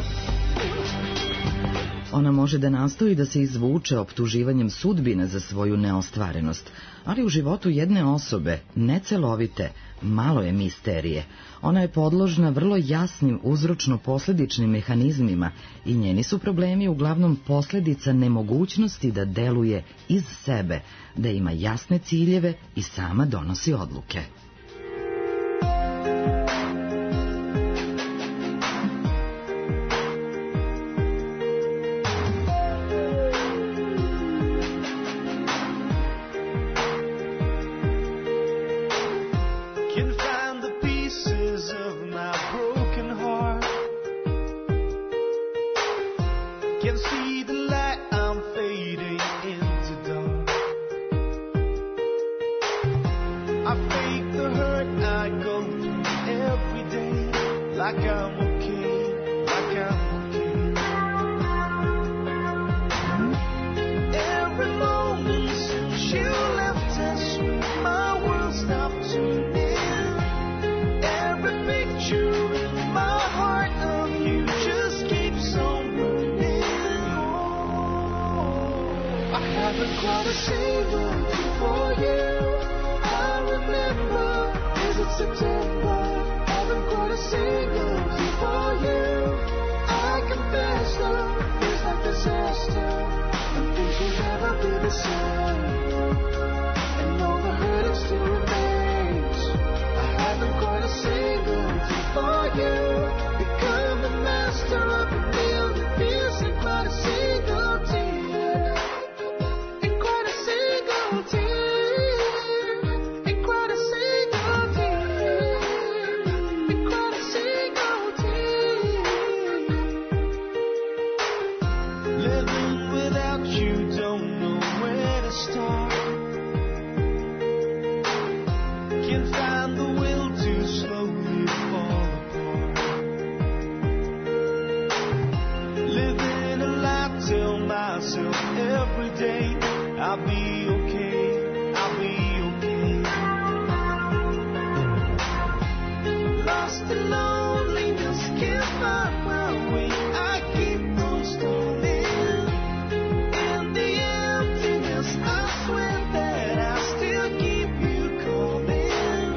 Ona može da nastoji da se izvuče optuživanjem sudbine za svoju neostvarenost, ali u životu jedne osobe, necelovite, malo je misterije. Ona je podložna vrlo jasnim uzročno-posledičnim mehanizmima i njeni su problemi uglavnom posljedica nemogućnosti da deluje iz sebe, da ima jasne ciljeve i sama donosi odluke. Can find the pieces of my broken heart. Can see the light, I'm fading into dark. I fake the hurt I go through every day, like I'm okay, like I'm okay. Every moment since you left us, my world stopped tuning. Every picture in my heart of you just keeps on burning. I haven't quite a single thing for you. I remember, is it September? Haven't quite a single thing for you. I confess, love feels like disaster, and things will never be the same. And all the hurt it still remains. I haven't quite a single thing for you. Become the master of a million fears and quite a single tear. And quite a single tear. And quite a single tear. And quite a single tear. Living without you, don't know where to start. Can't find the will to slowly fall apart. Living a lie, tell myself every day I'll be okay, I'll be okay. Lost in loneliness, can't find my way. I keep on stalling. In the emptiness, I swear that I still keep you calling.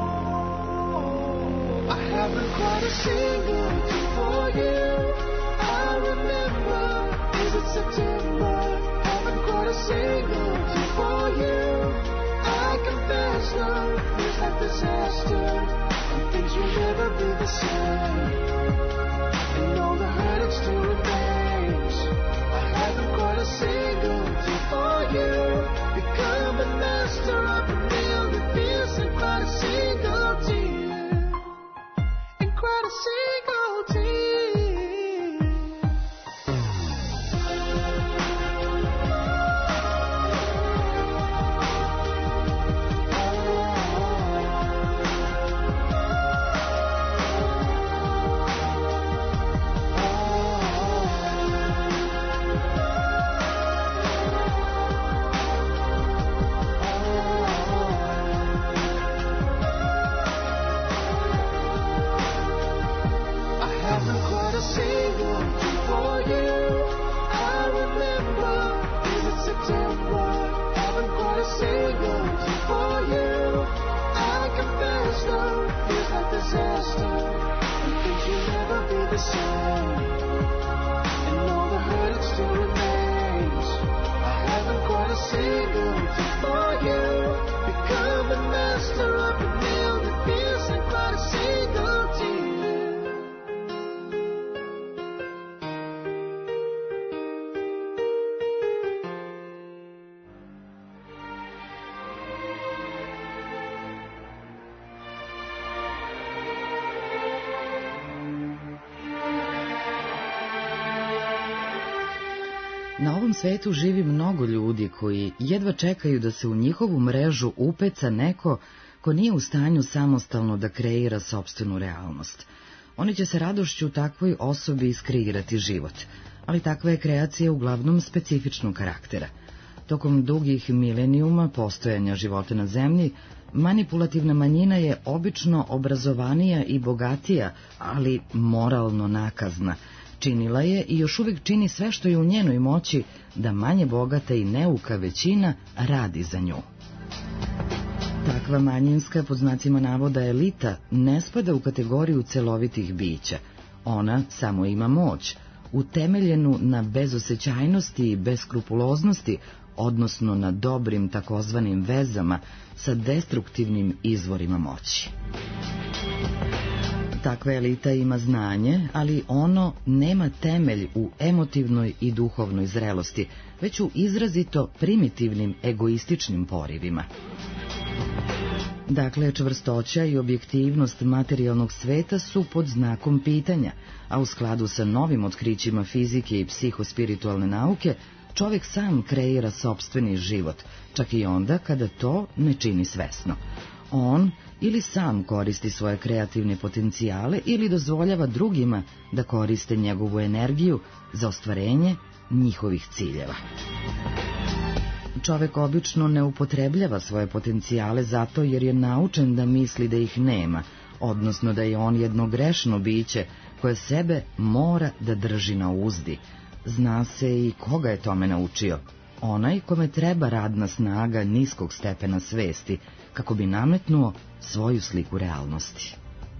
I haven't quite a single thing for you. I remember, is it September? Haven't quite a single thing for you. I confess, love feels like disaster, and things will never be the same. And all the hurt it still remains. I haven't quite a single thing for you. Become a master of a million fears and quite a single tear. And quite a single tear. the same, and all the hurt it still remains. I haven't got a single thing for you. Become the master of the million fears and cry a single tear. Na ovom svetu živi mnogo ljudi koji jedva čekaju da se u njihovu mrežu upeca neko ko nije u stanju samostalno da kreira sopstvenu realnost. Oni će se radošću takvoj osobi iskreirati život, ali takva je kreacija uglavnom specifičnog karaktera. Tokom dugih milenijuma postojanja života na zemlji, manipulativna manjina je obično obrazovanija i bogatija, ali moralno nakazna. Činila je i još uvijek čini sve što je u njenoj moći da manje bogata i neuka većina radi za nju. Takva manjinska, pod znacima navoda, elita ne spada u kategoriju celovitih bića. Ona samo ima moć, utemeljenu na bezosećajnosti i beskrupuloznosti, odnosno na dobrim takozvanim vezama sa destruktivnim izvorima moći. Takva elita ima znanje, ali ono nema temelj u emotivnoj i duhovnoj zrelosti, već u izrazito primitivnim egoističnim porivima. Dakle, čvrstoća i objektivnost materijalnog sveta su pod znakom pitanja, a u skladu sa novim otkrićima fizike i psihospiritualne nauke, čovjek sam kreira sopstveni život, čak i onda kada to ne čini svesno. On ili sam koristi svoje kreativne potencijale ili dozvoljava drugima da koriste njegovu energiju za ostvarenje njihovih ciljeva. Čovjek obično ne upotrebljava svoje potencijale zato jer je naučen da misli da ih nema, odnosno da je on jedno grešno biće koje sebe mora da drži na uzdi. Zna se i koga je tome naučio. Onaj kome treba radna snaga niskog stepena svesti, kako bi nametnuo svoju sliku realnosti.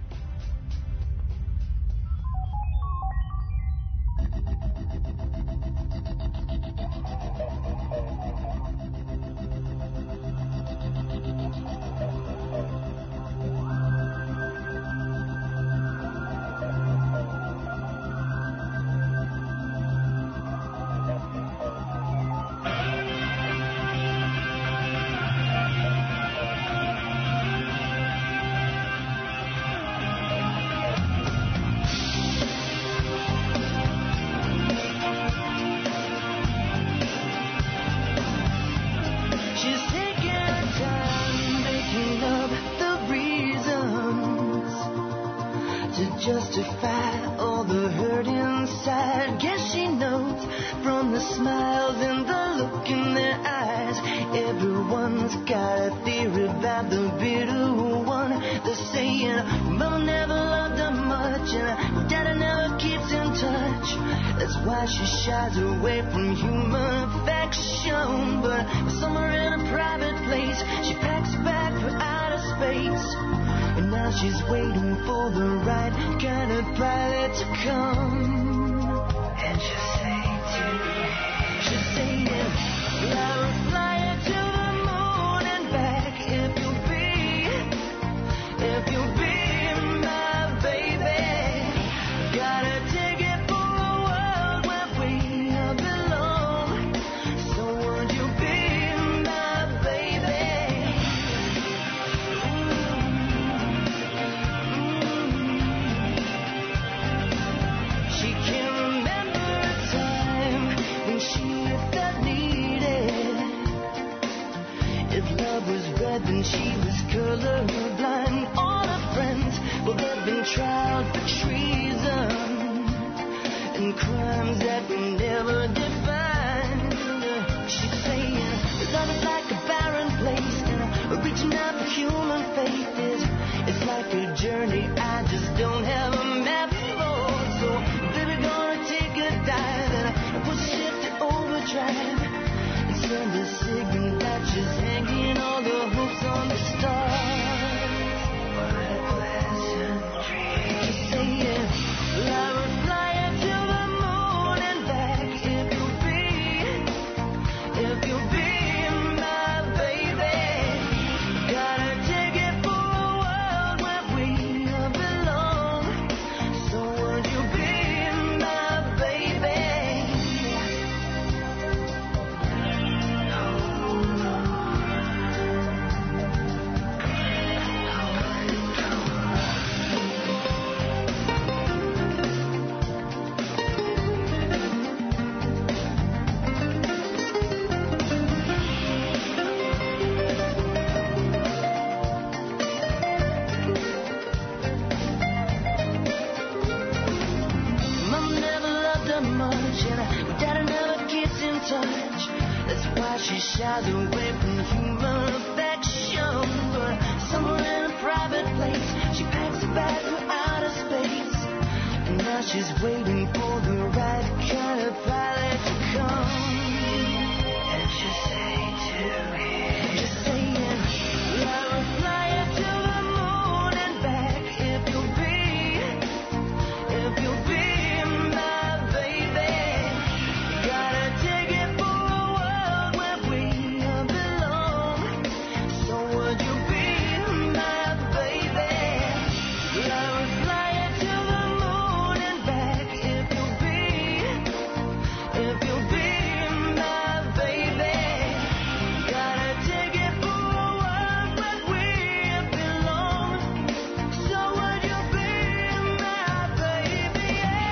Justify all the hurt inside. Guess she knows from the smiles and the look in their eyes. Everyone's got a theory about the bitter one. They're saying Mama never loved her much and Daddy never keeps in touch. That's why she shies away from human affection. But somewhere in a private place, she packs a bag for outer space. And now she's waiting for the right kind of pilot to come. And she'll say to me, she'll say, I will fly you to the moon and back if you'll be my baby. Got a ticket for a world where we belong. So won't you be my baby? She can remember a time when she felt needed. If love was red, then she was colorblind. All her friends, well, they've been tried for treason and crimes that we never defined. She's saying love is like a barren place, and reaching out for human faith is like a journey I just don't have a map for. So baby, gonna take a dive and put shit to overdrive and send a signal that she's hanging all the hopes on the stars. What a pleasant dream. She's saying, I will shies away from human affection. But somewhere in a private place, she packs a bag for outer space. And now she's waiting for the right kind of pilot to come. And she'll say to him, just saying, I will fly you to the moon and back if you'll be my baby. Gotta take it for a world where we belong. So would you be my baby? I will fly you to the moon and back if you'll be my baby. Gotta take it for a world where we belong. So would you be my baby?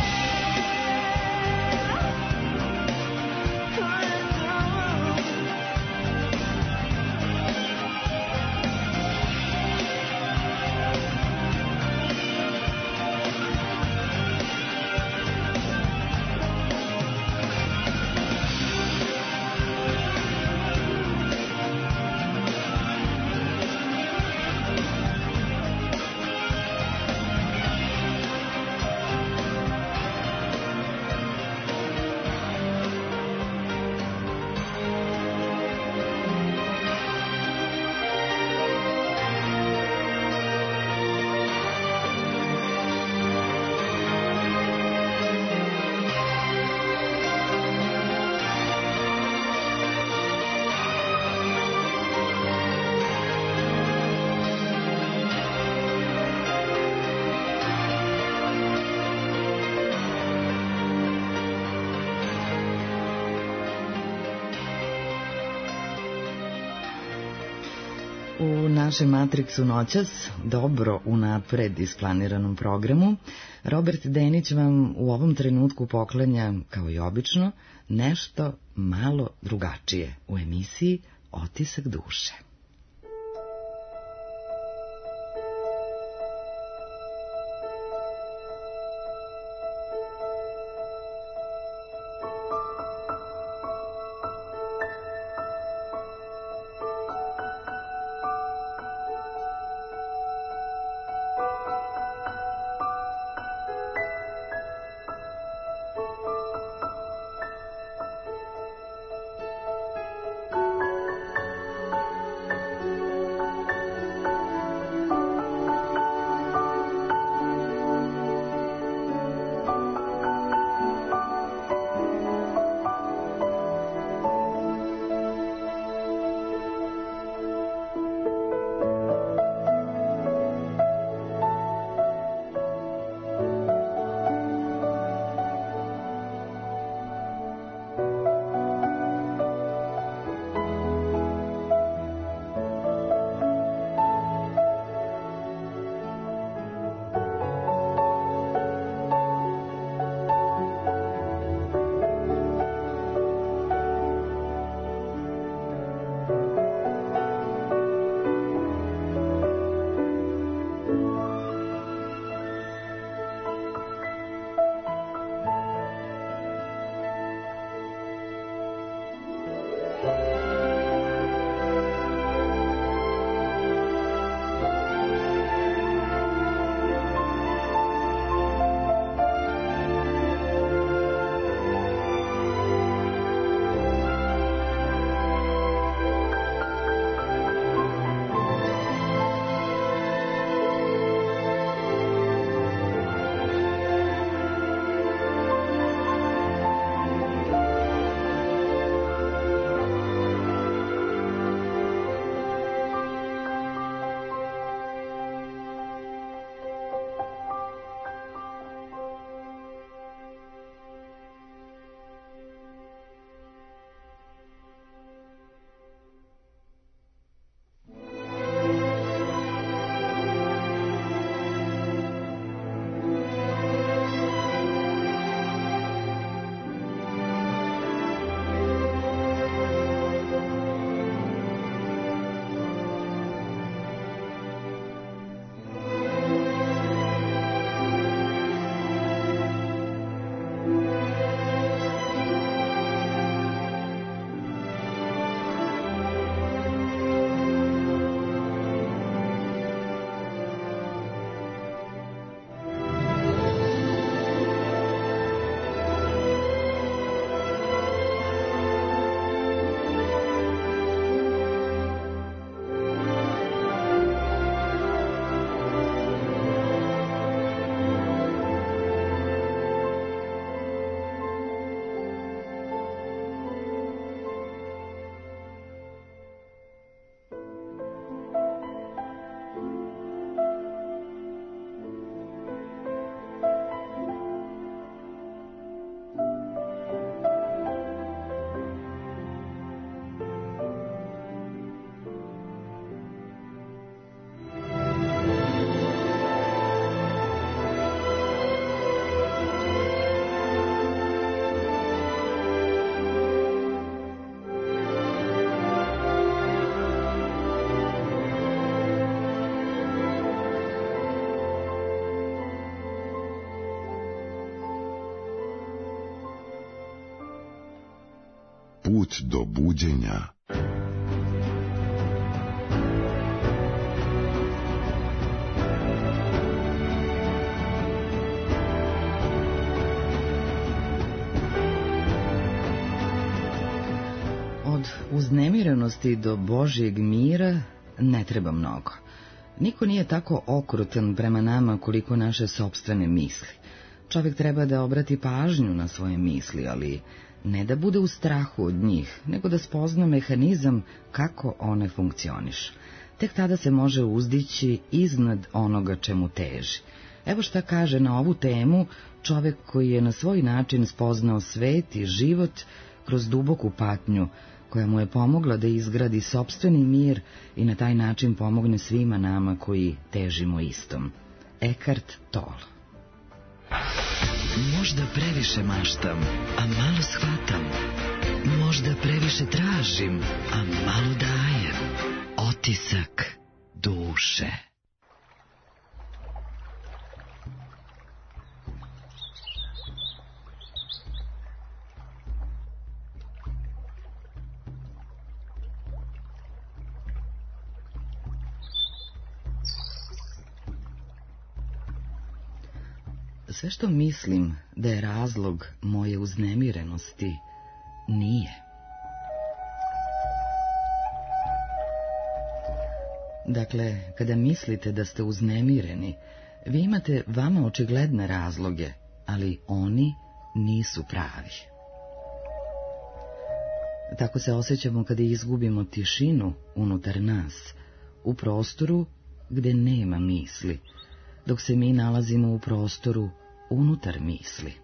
U našem Matrixu noćas, dobro unapred isplaniranom programu, Robert Denić vam u ovom trenutku poklanja, kao i obično, nešto malo drugačije u emisiji Otisak duše. I put do buđenja. Od uznemirenosti do Božjeg mira ne treba mnogo. Niko nije tako okrutan prema nama koliko naše sopstvene misli. Čovjek treba da obrati pažnju na svoje misli, ali ne da bude u strahu od njih, nego da spozna mehanizam kako one funkcionišu. Tek tada se može uzdići iznad onoga čemu teži. Evo šta kaže na ovu temu čovjek koji je na svoj način spoznao svet i život kroz duboku patnju, koja mu je pomogla da izgradi sopstveni mir i na taj način pomogne svima nama koji težimo istom. Eckhart Tolle. Možda previše maštam, a malo shvatam. Možda previše tražim, a malo dajem. Otisak duše. Sve što mislim da je razlog moje uznemirenosti, nije. Dakle, kada mislite da ste uznemireni, vi imate vama očigledne razloge, ali oni nisu pravi. Tako se osjećamo kada izgubimo tišinu unutar nas, u prostoru gde nema misli, dok se mi nalazimo u prostoru unutar misli.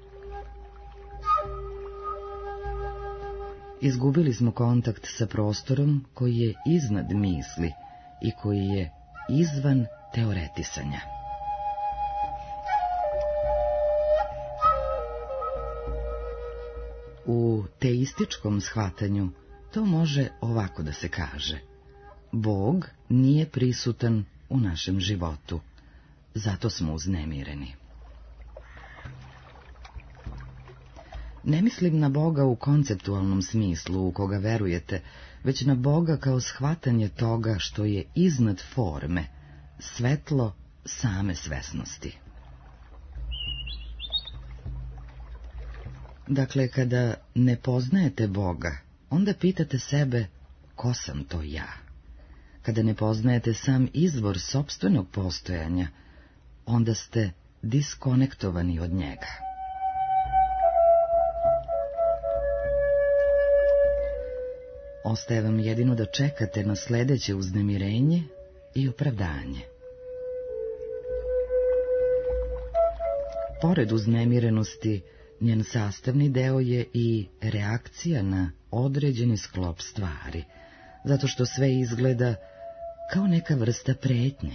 Izgubili smo kontakt sa prostorom koji je iznad misli i koji je izvan teoretisanja. U teističkom shvatanju to može ovako da se kaže: Bog nije prisutan u našem životu, zato smo uznemireni. Ne mislim na Boga u konceptualnom smislu u koga verujete, već na Boga kao shvatanje toga što je iznad forme, svetlo same svesnosti. Dakle, kada ne poznajete Boga, onda pitate sebe: ko sam to ja? Kada ne poznajete sam izvor sopstvenog postojanja, onda ste diskonektovani od njega. Ostaje vam jedino da čekate na sledeće uznemirenje i opravdanje. Pored uznemirenosti, njen sastavni deo je i reakcija na određeni sklop stvari, zato što sve izgleda kao neka vrsta pretnje.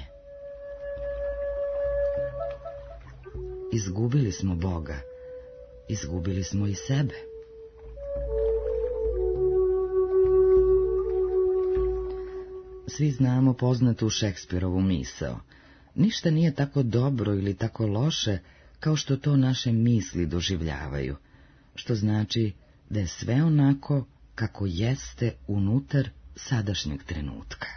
Izgubili smo Boga, izgubili smo i sebe. Svi znamo poznatu Šekspirovu misao: ništa nije tako dobro ili tako loše kao što to naše misli doživljavaju, što znači da je sve onako kako jeste unutar sadašnjeg trenutka.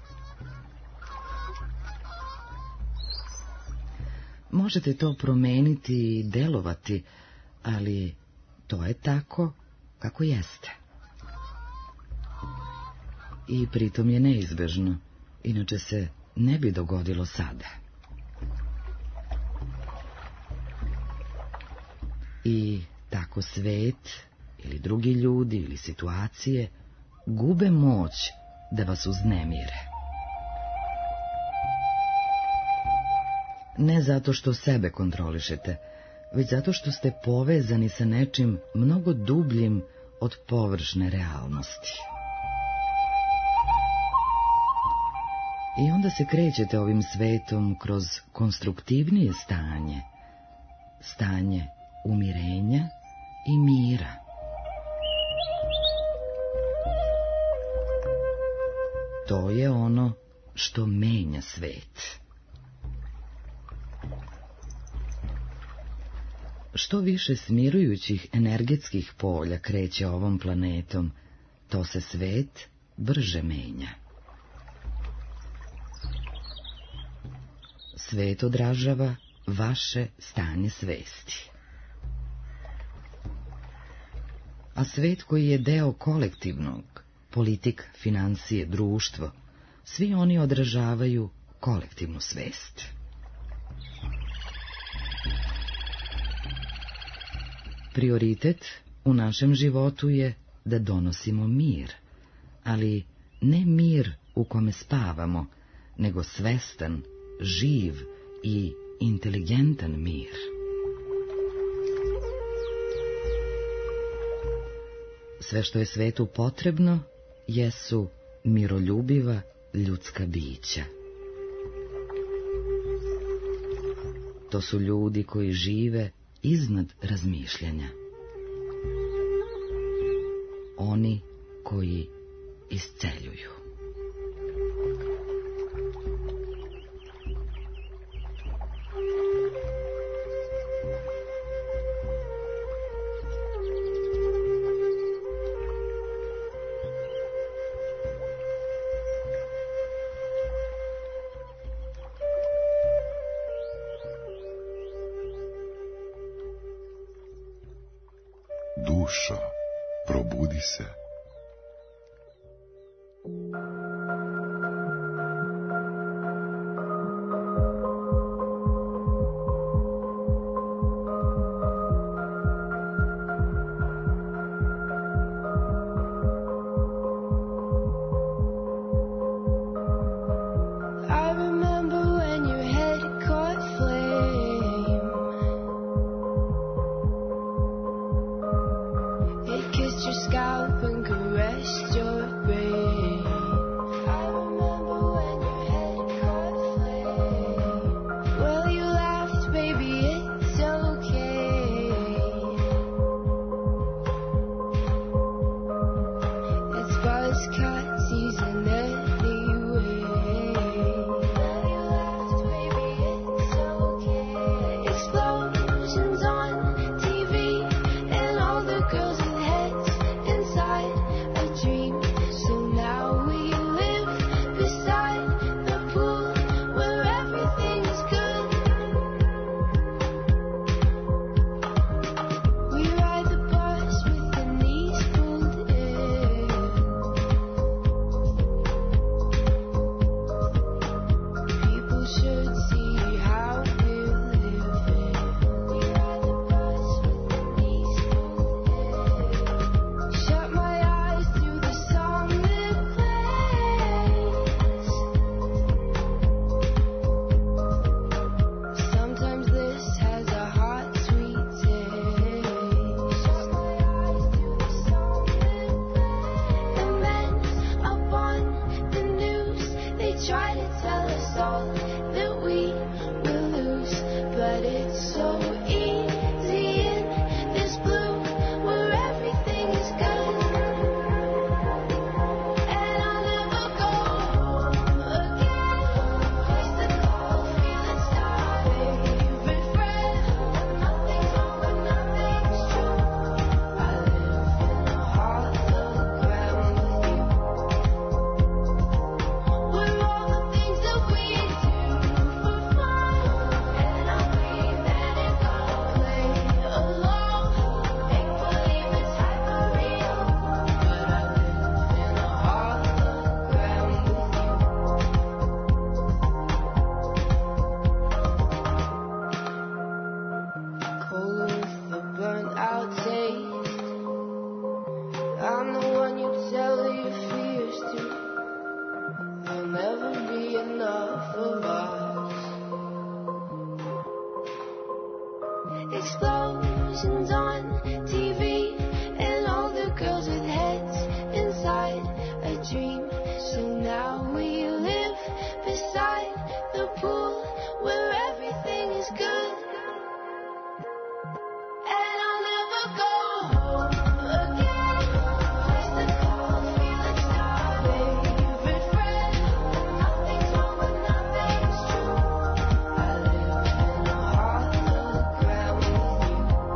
Možete to promeniti i delovati, ali to je tako kako jeste. I pritom je neizbežno, inače se ne bi dogodilo sada. I tako svet, ili drugi ljudi, ili situacije gube moć da vas uznemire. Ne zato što sebe kontrolišete, već zato što ste povezani sa nečim mnogo dubljim od površne realnosti. I onda se krećete ovim svetom kroz konstruktivnije stanje, stanje umirenja i mira. To je ono što menja svet. Što više smirujućih energetskih polja kreće ovom planetom, to se svet brže menja. Svet odražava vaše stanje svesti. A svet koji je deo kolektivnog, politika, financije, društvo, svi oni odražavaju kolektivnu svest. Prioritet u našem životu je da donosimo mir, ali ne mir u kome spavamo, nego svestan, živ i inteligentan mir. Sve što je svetu potrebno jesu miroljubiva ljudska bića. To su ljudi koji žive iznad razmišljanja. Oni koji isceljuju. Dušo, probudi se. I remember when your head caught flame. It kissed your scalp and caressed your brain. I remember when your head caught flame. Well, you laughed, baby, it's okay. It's buzzcut season anyway. Well, you laughed, baby, it's okay. Explosions on TV and all the girls with heads inside a dream. So now we live beside the pool where everything is good. We ride the bus with the knees pulled in. People should see how we're living. We ride the bus with the knees pulled in. Shut my eyes through the song that plays. Sometimes this has a hot, sweet taste. Shut my eyes through the song that plays. The men up on the news, they try to tell us all that we will lose, but it's so easy in this blue where everything is good. And I'll never go home again. Place to call, feeling starving. Favorite friend, nothing's wrong but nothing's true. I live in a hologram with you. We're all the things that we do for fun, and I'll breathe and it gonna play along. Make believe it's hyper-real, but I live in a hologram with you. Cold with a burnt-out taste. I'm the one you tell your fears to. There'll never be enough of us. Explosions on TV and all the girls with heads inside a dream. So now we live beside the pool where everything is good. And I'll never go home again. Place to call, feeling starving. Favorite friend, nothing's wrong but nothing's true. I live in a hologram with you.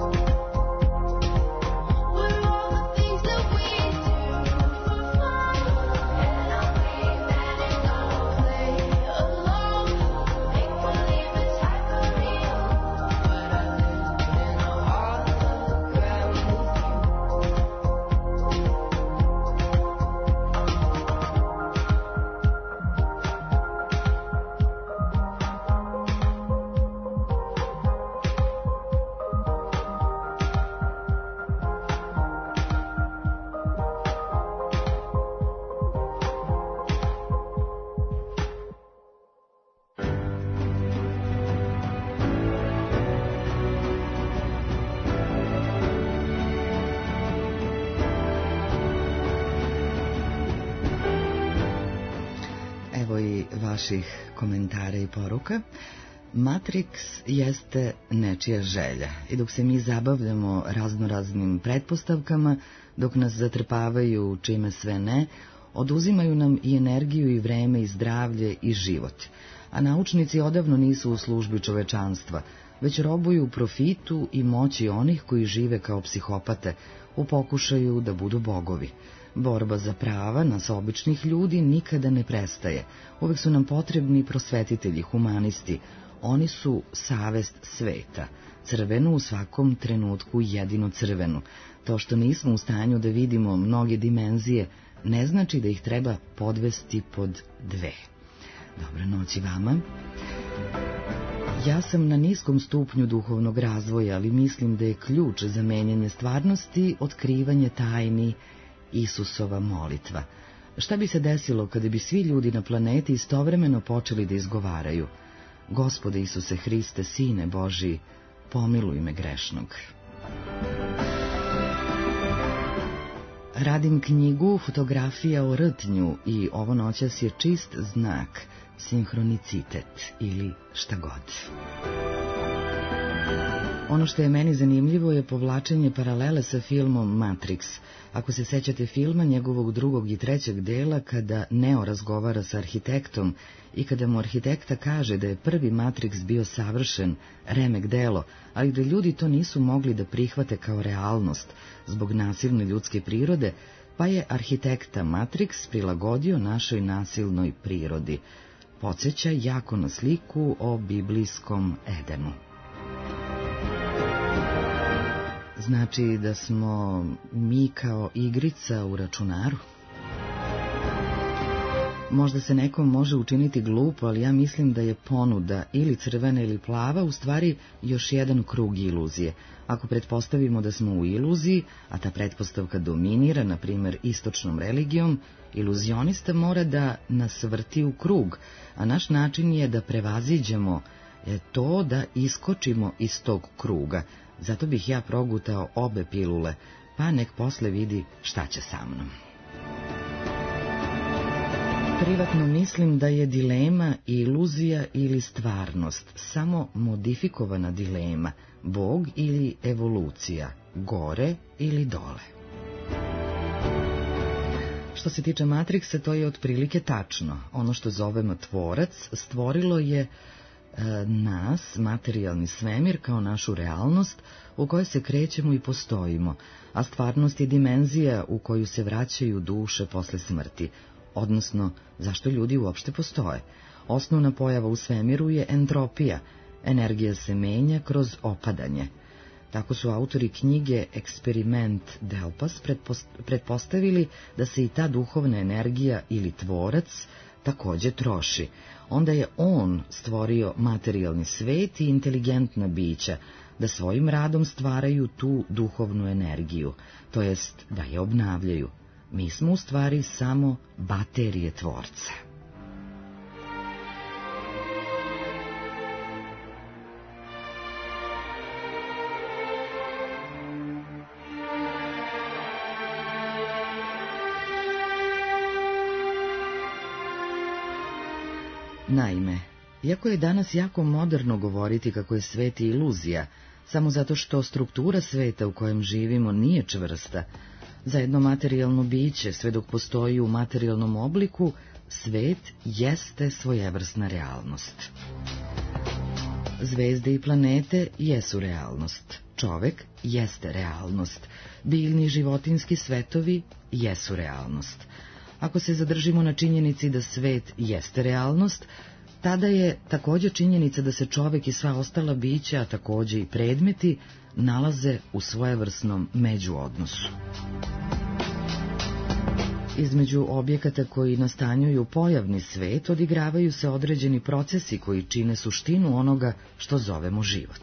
Evo i vaših komentara i poruka. Matrix jeste nečija želja i dok se mi zabavljamo raznoraznim pretpostavkama, dok nas zatrpavaju čime sve ne, oduzimaju nam i energiju i vreme i zdravlje i život. A naučnici odavno nisu u službi čovečanstva, već robuju profitu i moći onih koji žive kao psihopate u pokušaju da budu bogovi. Borba za prava nas običnih ljudi nikada ne prestaje. Uvek su nam potrebni prosvetitelji, humanisti. Oni su savest sveta, crvenu u svakom trenutku jedino crvenu. To što nismo u stanju da vidimo mnoge dimenzije, ne znači da ih treba podvesti pod dve. Dobro noć i vama. Ja sam na niskom stupnju duhovnog razvoja, ali mislim da je ključ za menjanje stvarnosti otkrivanje tajni Isusova molitva. Šta bi se desilo kada bi svi ljudi na planeti istovremeno počeli da izgovaraju: Gospode Isuse Hriste, Sine Božiji, pomiluj me grešnog. Radim knjigu Fotografija o rtnju i ovo noćas je čist znak, sinhronicitet ili šta god. Ono što je meni zanimljivo je povlačenje paralele sa filmom Matrix. Ako se sećate filma, njegovog drugog i trećeg dela, kada Neo razgovara sa arhitektom i kada mu arhitekta kaže da je prvi Matrix bio savršen, remek delo, ali da ljudi to nisu mogli da prihvate kao realnost zbog nasilne ljudske prirode, pa je arhitekta Matrix prilagodio našoj nasilnoj prirodi. Podsjeća jako na sliku o biblijskom Edenu. Znači da smo mi kao igrica u računaru? Možda se nekom može učiniti glupo, ali ja mislim da je ponuda ili crvena ili plava u stvari još jedan krug iluzije. Ako pretpostavimo da smo u iluziji, a ta pretpostavka dominira, na primjer, istočnom religijom, iluzionista mora da nas vrti u krug, a naš način je da prevaziđemo to, da iskočimo iz tog kruga. Zato bih ja progutao obe pilule, pa nek posle vidi šta će sa mnom. Privatno mislim da je dilema iluzija ili stvarnost, samo modifikovana dilema, Bog ili evolucija, gore ili dole. Što se tiče Matrixa, to je otprilike tačno. Ono što zovemo tvorac stvorilo je nas, materijalni svemir, kao našu realnost u kojoj se krećemo i postojimo, a stvarnost je dimenzija u koju se vraćaju duše posle smrti, odnosno zašto ljudi uopšte postoje. Osnovna pojava u svemiru je entropija, energija se menja kroz opadanje. Tako su autori knjige Eksperiment Delpas pretpostavili da se i ta duhovna energija ili tvorac takođe troši. Onda je on stvorio materijalni svet i inteligentna bića, da svojim radom stvaraju tu duhovnu energiju, to jest da je obnavljaju. Mi smo u stvari samo baterije tvorca. Naime, iako je danas jako moderno govoriti kako je svet iluzija, samo zato što struktura sveta u kojem živimo nije čvrsta, za jedno materijalno biće, sve dok postoji u materijalnom obliku, svet jeste svojevrsna realnost. Zvezde i planete jesu realnost, čovek jeste realnost, biljni i životinski svetovi jesu realnost. Ako se zadržimo na činjenici da svet jeste realnost, tada je također činjenica da se čovek i sva ostala bića, a također i predmeti, nalaze u svojevrsnom međuodnosu. Između objekata koji nastanjuju pojavni svet odigravaju se određeni procesi koji čine suštinu onoga što zovemo život.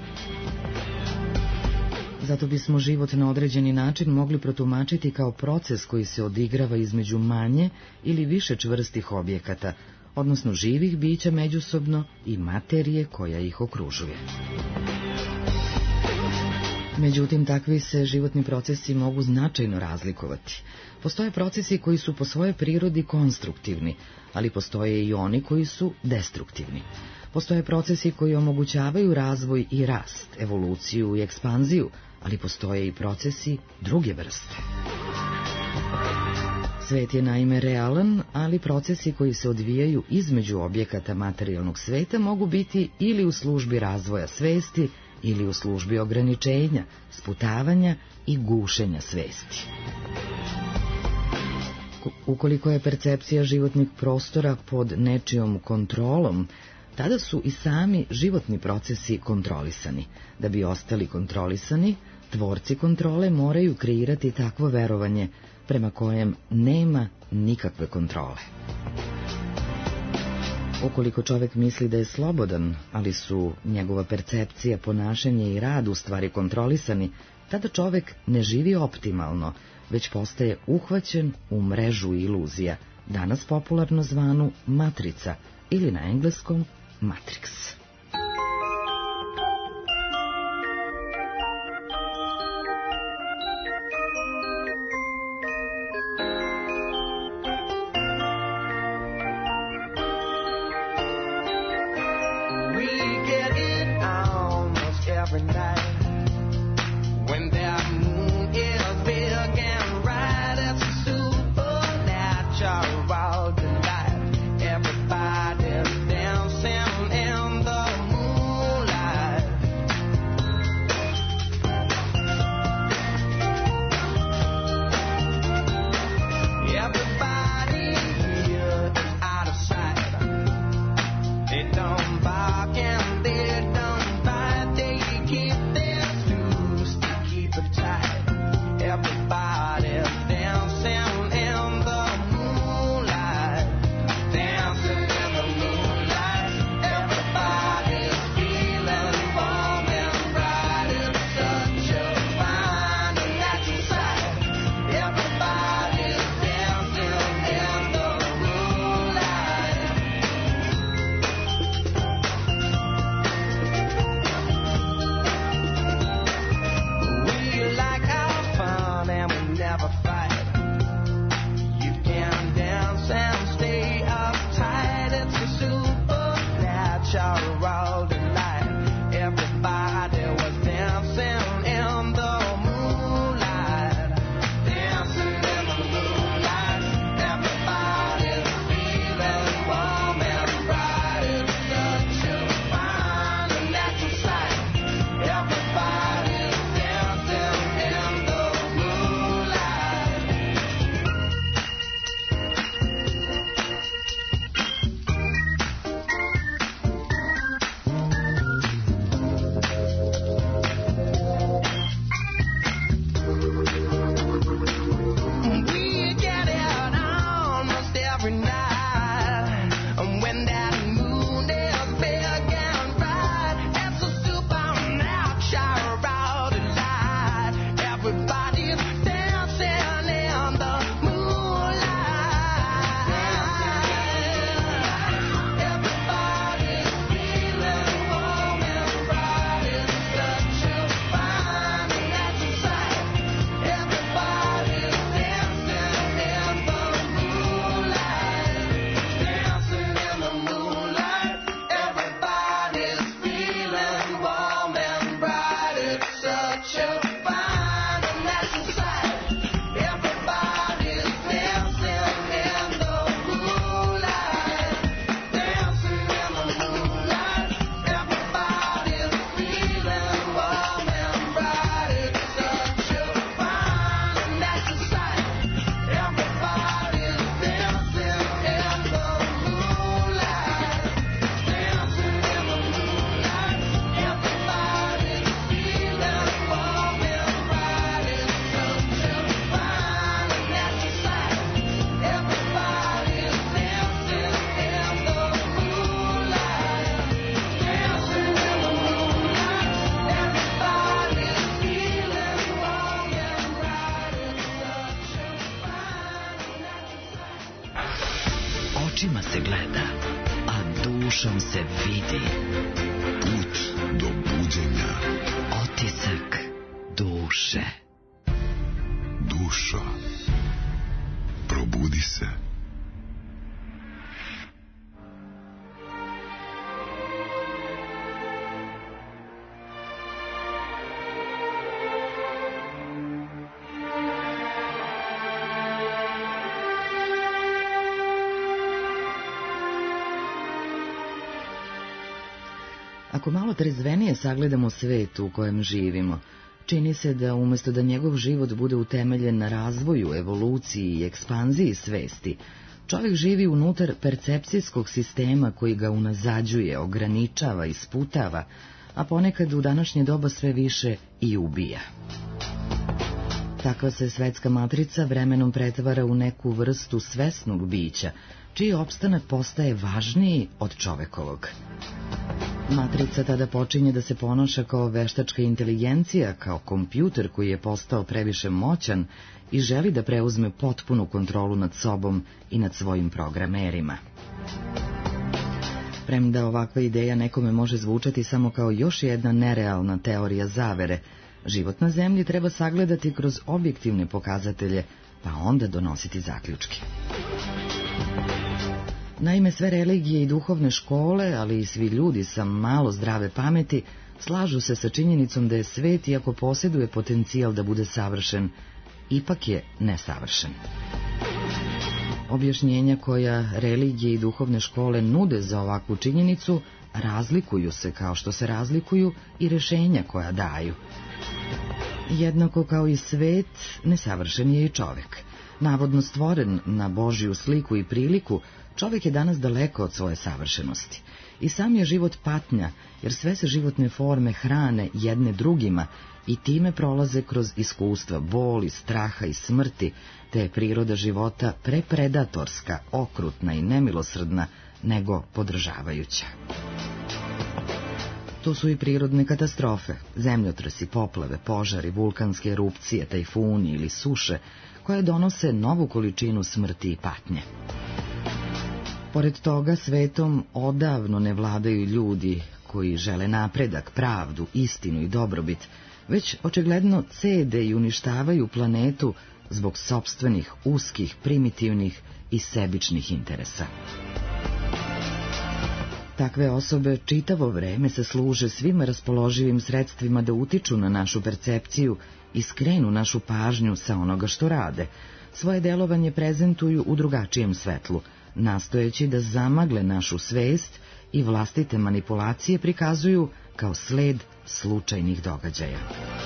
Zato bismo život na određeni način mogli protumačiti kao proces koji se odigrava između manje ili više čvrstih objekata, odnosno živih bića međusobno i materije koja ih okružuje. Međutim, takvi se životni procesi mogu značajno razlikovati. Postoje procesi koji su po svojoj prirodi konstruktivni, ali postoje i oni koji su destruktivni. Postoje procesi koji omogućavaju razvoj i rast, evoluciju i ekspanziju, ali postoje i procesi druge vrste. Svet je naime realan, ali procesi koji se odvijaju između objekata materijalnog sveta mogu biti ili u službi razvoja svesti, ili u službi ograničenja, sputavanja i gušenja svesti. Ukoliko je percepcija životnih prostora pod nečijom kontrolom, tada su i sami životni procesi kontrolisani. Da bi ostali kontrolisani, tvorci kontrole moraju kreirati takvo verovanje prema kojem nema nikakve kontrole. Ukoliko čovek misli da je slobodan, ali su njegova percepcija, ponašanje i rad u stvari kontrolisani, tada čovek ne živi optimalno, već postaje uhvaćen u mrežu iluzija, danas popularno zvanu matrica ili na engleskom Matrix. We get it almost every night when that moon is big and bright. It's a supernatural delight. Everybody's dancing in the moonlight. Everybody here is out of sight. They don't bark and they don't bite. They keep their shoes to keep it tight. Everybody's dancing in the moonlight. Dancing in the moonlight. Everybody's feeling warm and bright. It's such a fine and natural sight. Everybody's dancing in the moonlight. We like our fun and we never fight. You can dance and stay uptight. It's a supernatural delight. Everybody was dancing in the moonlight. Dancing in the moonlight. Everybody's feeling warm and bright. It's such a fine and natural sight. Everybody's dancing in the moonlight. We get it almost every night. And when that moon is big and bright, it's a supernatural delight. Everybody's dancing in the moonlight. Everybody's feeling warm and bright. It's such a fine and natural sight. Everybody's dancing in the moonlight. Dancing in the moonlight. Everybody's feeling warm and bright. It's such a fine and natural sight. Everybody's dancing in the moonlight. Dancing in the moonlight. Everybody's feeling warm and bright. It's such a fine and natural sight. Everybody's dancing in the moonlight. Dancing in the moonlight. Everybody's feeling warm and bright. It's such a fine and natural sight. Everybody's dancing in the moonlight. Dancing in the moonlight. Everybody's feeling warm and bright. It's such a fine and natural sight. Očima se gleda, a dušom se vidi. Put do buđenja. Otisak duše. Dušo, probudi se. Ako malo trezvenije sagledamo svet u kojem živimo, čini se da umjesto da njegov život bude utemeljen na razvoju, evoluciji i ekspanziji svesti, čovjek živi unutar percepcijskog sistema koji ga unazađuje, ograničava i sputava, a ponekad u današnje doba sve više i ubija. Takva se svetska matrica vremenom pretvara u neku vrstu svesnog bića, čiji opstanak postaje važniji od čovekovog. Matrica tada počinje da se ponaša kao veštačka inteligencija, kao kompjuter koji je postao previše moćan i želi da preuzme potpunu kontrolu nad sobom i nad svojim programerima. Premda ovakva ideja nekome može zvučati samo kao još jedna nerealna teorija zavere, život na zemlji treba sagledati kroz objektivne pokazatelje, pa onda donositi zaključke. Naime, sve religije i duhovne škole, ali i svi ljudi sa malo zdrave pameti, slažu se sa činjenicom da je svet, iako posjeduje potencijal da bude savršen, ipak je nesavršen. Objašnjenja koja religije i duhovne škole nude za ovakvu činjenicu razlikuju se kao što se razlikuju i rješenja koja daju. Jednako kao i svet, nesavršen je i čovjek. Navodno stvoren na Božju sliku i priliku, čovjek je danas daleko od svoje savršenosti. I sam je život patnja, jer sve se životne forme hrane jedne drugima i time prolaze kroz iskustva boli, straha i smrti, te je priroda života prepredatorska, okrutna i nemilosrdna, nego podržavajuća. Tu su i prirodne katastrofe, zemljotresi, poplave, požari, vulkanske erupcije, tajfuni ili suše, koje donose novu količinu smrti i patnje. Pored toga, svetom odavno ne vladaju ljudi koji žele napredak, pravdu, istinu i dobrobit, već očigledno cede i uništavaju planetu zbog sopstvenih, uskih, primitivnih i sebičnih interesa. Takve osobe čitavo vreme se služe svim raspoloživim sredstvima da utiču na našu percepciju i skrenu našu pažnju sa onoga što rade. Svoje delovanje prezentuju u drugačijem svetlu, nastojeći da zamagle našu svest i vlastite manipulacije prikazuju kao sled slučajnih događaja.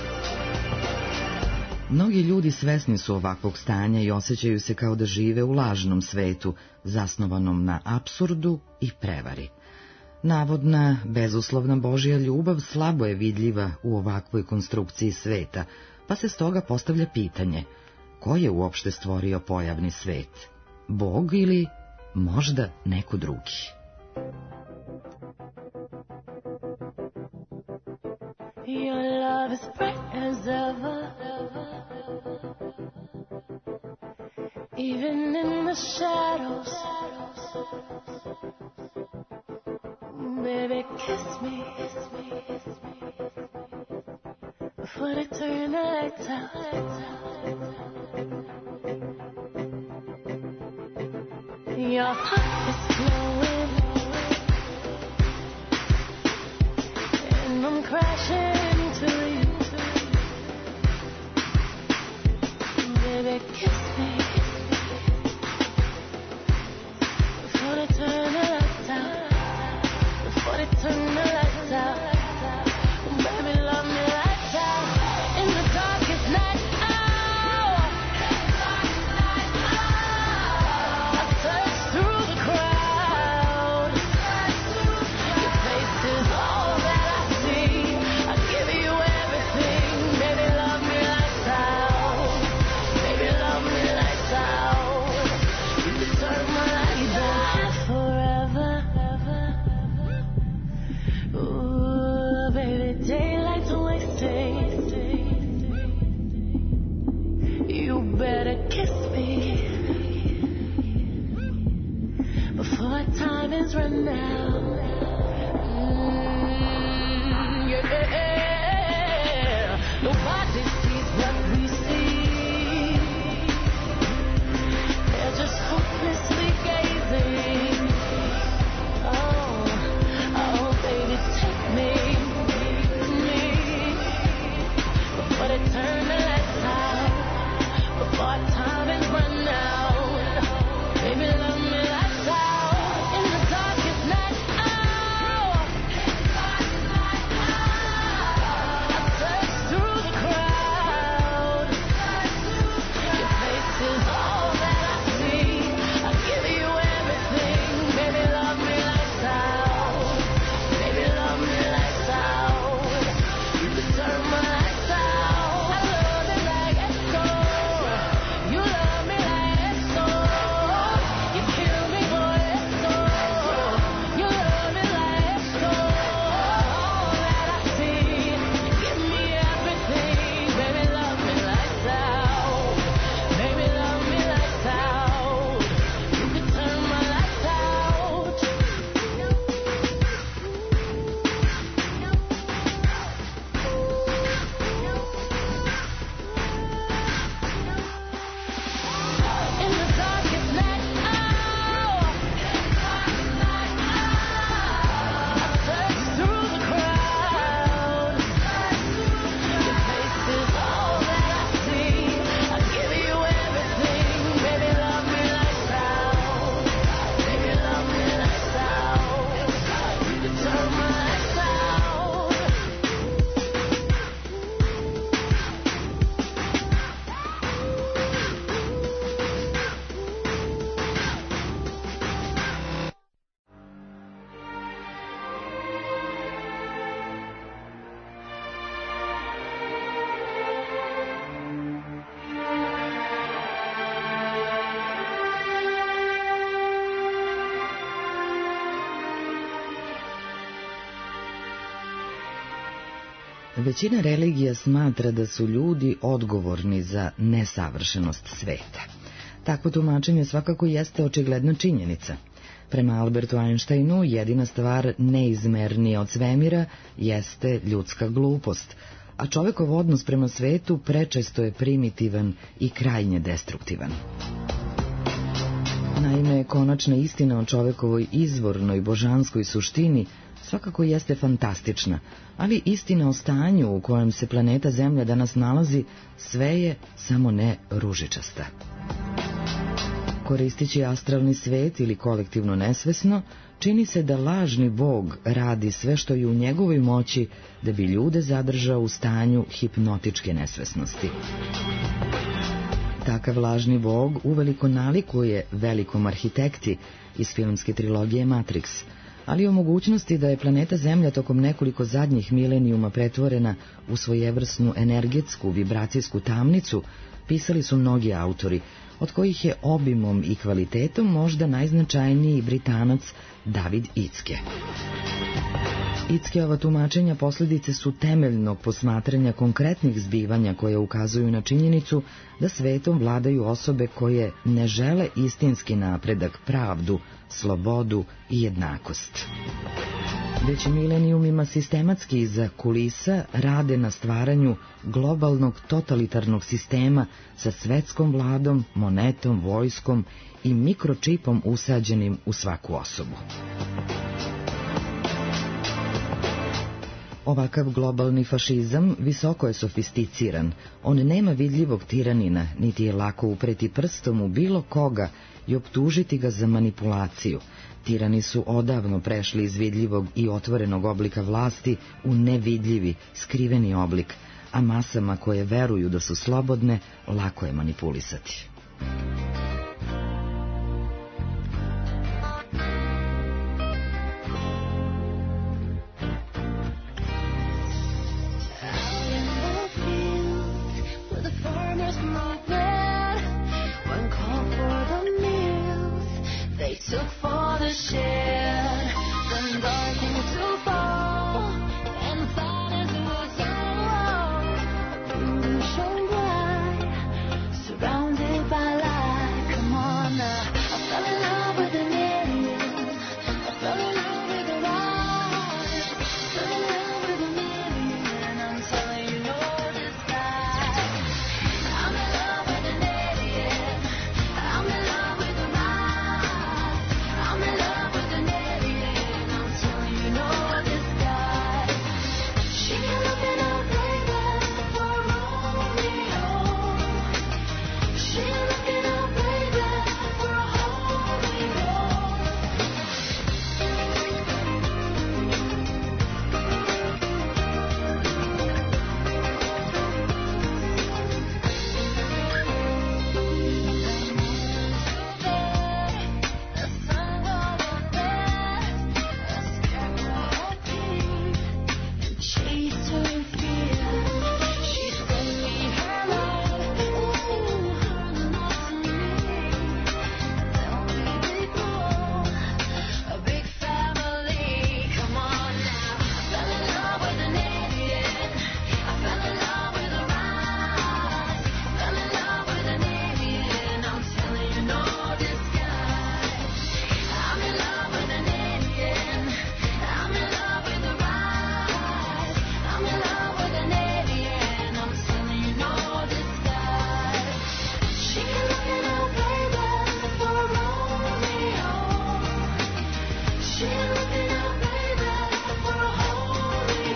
Mnogi ljudi svesni su ovakvog stanja i osjećaju se kao da žive u lažnom svetu, zasnovanom na apsurdu i prevari. Navodna, bezuslovna Božja ljubav slabo je vidljiva u ovakvoj konstrukciji sveta, pa se stoga postavlja pitanje, ko je uopšte stvorio pojavni svet? Bog ili možda neko drugi? Your love is bright as ever, even in the shadows. Baby, kiss me before they turn the lights out. Your heart is glowing, and I'm crashing to you. Baby, kiss me before they turn the lights out. Before they turn the lights out. Baby, love me lights out. In the darkest night. I search through the crowd. Your face is all that I see. I give you everything. Baby, love me lights out. Baby, love me lights out. You can turn my lights out forever. Ooh, baby, daylight's wasting. You better kiss me before time is run out. Yeah. Nobody sees Većina religija smatra da su ljudi odgovorni za nesavršenost sveta. Takvo tumačenje svakako jeste očigledna činjenica. Prema Albertu Einsteinu, jedina stvar neizmernija od svemira jeste ljudska glupost, a čovekov odnos prema svetu prečesto je primitivan i krajnje destruktivan. Naime, konačna istina o čovekovoj izvornoj božanskoj suštini svakako jeste fantastična, ali istina o stanju u kojem se planeta Zemlja danas nalazi sve je samo ne ružičasta. Koristeći astralni svet ili kolektivno nesvesno, čini se da lažni Bog radi sve što je u njegovoj moći da bi ljude zadržao u stanju hipnotičke nesvesnosti. Takav lažni Bog uveliko nalikuje velikom arhitekti iz filmske trilogije Matrix, ali o mogućnosti da je planeta Zemlja tokom nekoliko zadnjih milenijuma pretvorena u svojevrsnu energetsku vibracijsku tamnicu pisali su mnogi autori, od kojih je obimom i kvalitetom možda najznačajniji Britanac David Icke. Ickeova tumačenja posljedice su temeljnog posmatranja konkretnih zbivanja koje ukazuju na činjenicu da svetom vladaju osobe koje ne žele istinski napredak, pravdu, slobodu i jednakost. Već milenijumima sistematski iza kulisa rade na stvaranju globalnog totalitarnog sistema sa svetskom vladom, monetom, vojskom i mikročipom usađenim u svaku osobu. Ovakav globalni fašizam visoko je sofisticiran, on nema vidljivog tiranina, niti je lako upreti prstom u bilo koga i optužiti ga za manipulaciju. Tirani su odavno prešli iz vidljivog i otvorenog oblika vlasti u nevidljivi, skriveni oblik, a masama koje veruju da su slobodne, lako je manipulisati. Took for the share, then darkened to fall, and silence was all. You shone bright, surrounded by light. Come on now, I fell in love with an alien. I fell in love with a ride. Fell in love with an alien. I'm telling you, no disguise. I'm in love with an alien. I'm in love with a ride. I'm in love with an alien, I'm telling you, no disguise. She can look at our baby for Romeo. She can look at our baby for a Holy chased her in fear. She sent me her love, ooh, her love to me. Then we become a big family. Come on now, I fell in love with an alien. I fell in love with a ride. Fell in love with an alien. I'm telling you, no disguise. I'm in love with an alien. I'm in love with a ride. I'm in love with an alien. I'm telling you, no disguise. She can look at our baby for Romeo. She can look at our baby for a Holy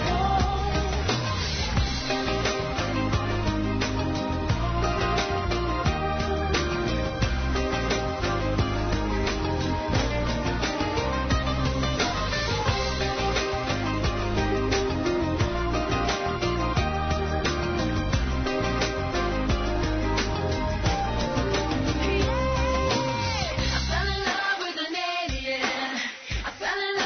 I fell in love with an alien. I fell in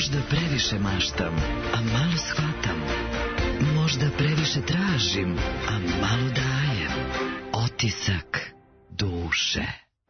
Možda previše maštam, a malo shvatam. Možda previše tražim, a malo dajem. Otisak duše.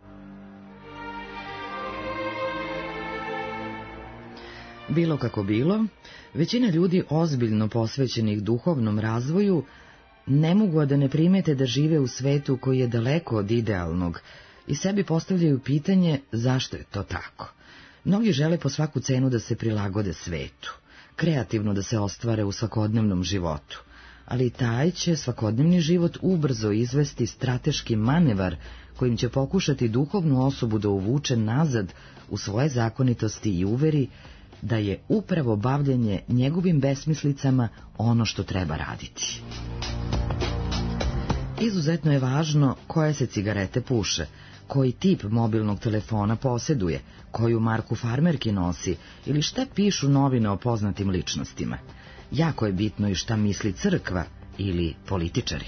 Bilo kako bilo, većina ljudi ozbiljno posvećenih duhovnom razvoju ne mogu a da ne primete da žive u svetu koji je daleko od idealnog i sebi postavljaju pitanje zašto je to tako. Mnogi žele po svaku cenu da se prilagode svetu, kreativno da se ostvare u svakodnevnom životu, ali taj će svakodnevni život ubrzo izvesti strateški manevar kojim će pokušati duhovnu osobu da uvuče nazad u svoje zakonitosti i uveri da je upravo bavljenje njegovim besmislicama ono što treba raditi. Izuzetno je važno koje se cigarete puše, koji tip mobilnog telefona posjeduje, koju marku farmerki nosi ili šta pišu novine o poznatim ličnostima. Jako je bitno i šta misli crkva ili političari.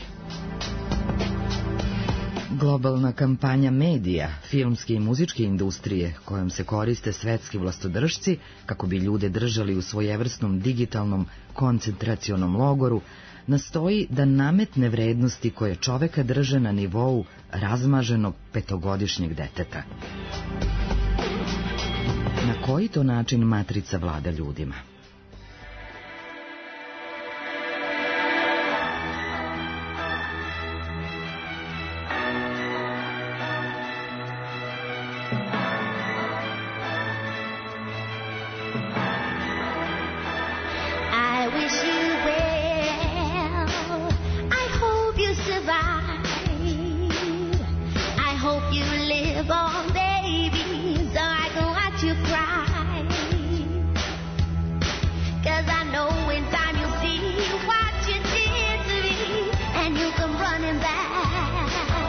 Globalna kampanja medija, filmske i muzičke industrije, kojom se koriste svetski vlastodržci kako bi ljude držali u svojevrsnom digitalnom koncentracionom logoru, nastoji da nametne vrednosti koje čoveka drže na nivou razmaženog 5-godišnjeg deteta. Na koji to način matrica vlada ljudima? I wish you well. I hope you survive. I hope you live on, baby, so I can watch you cry. 'Cause I know in time you'll see what you did to me, and you come running back.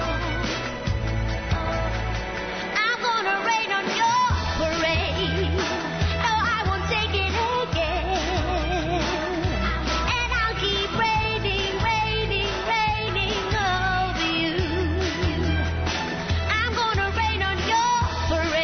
I'm gonna rain on your parade. No, I won't take it again. And I'll keep raining, raining, raining over you. I'm gonna rain on your parade.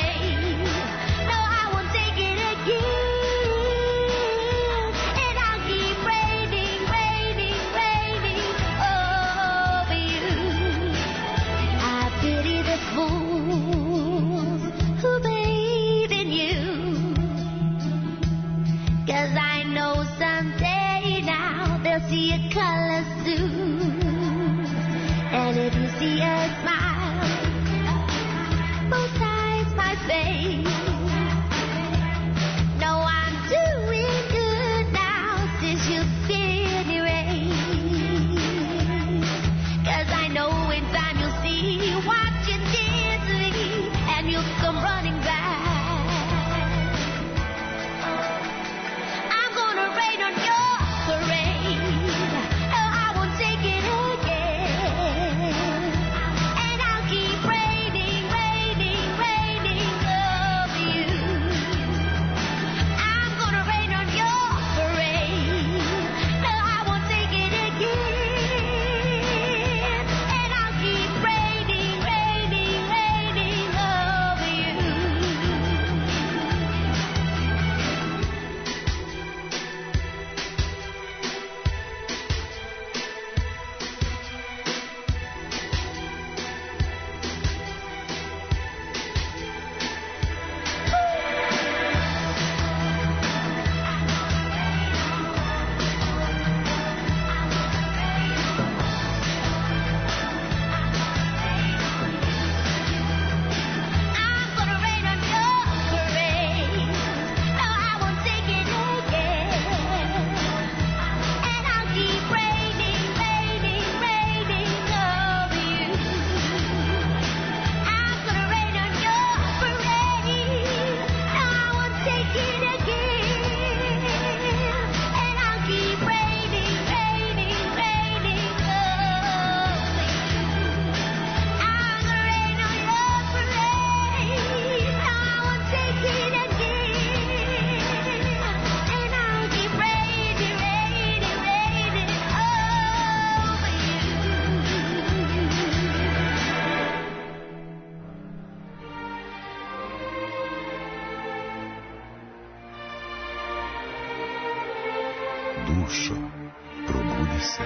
došao. Probudi se.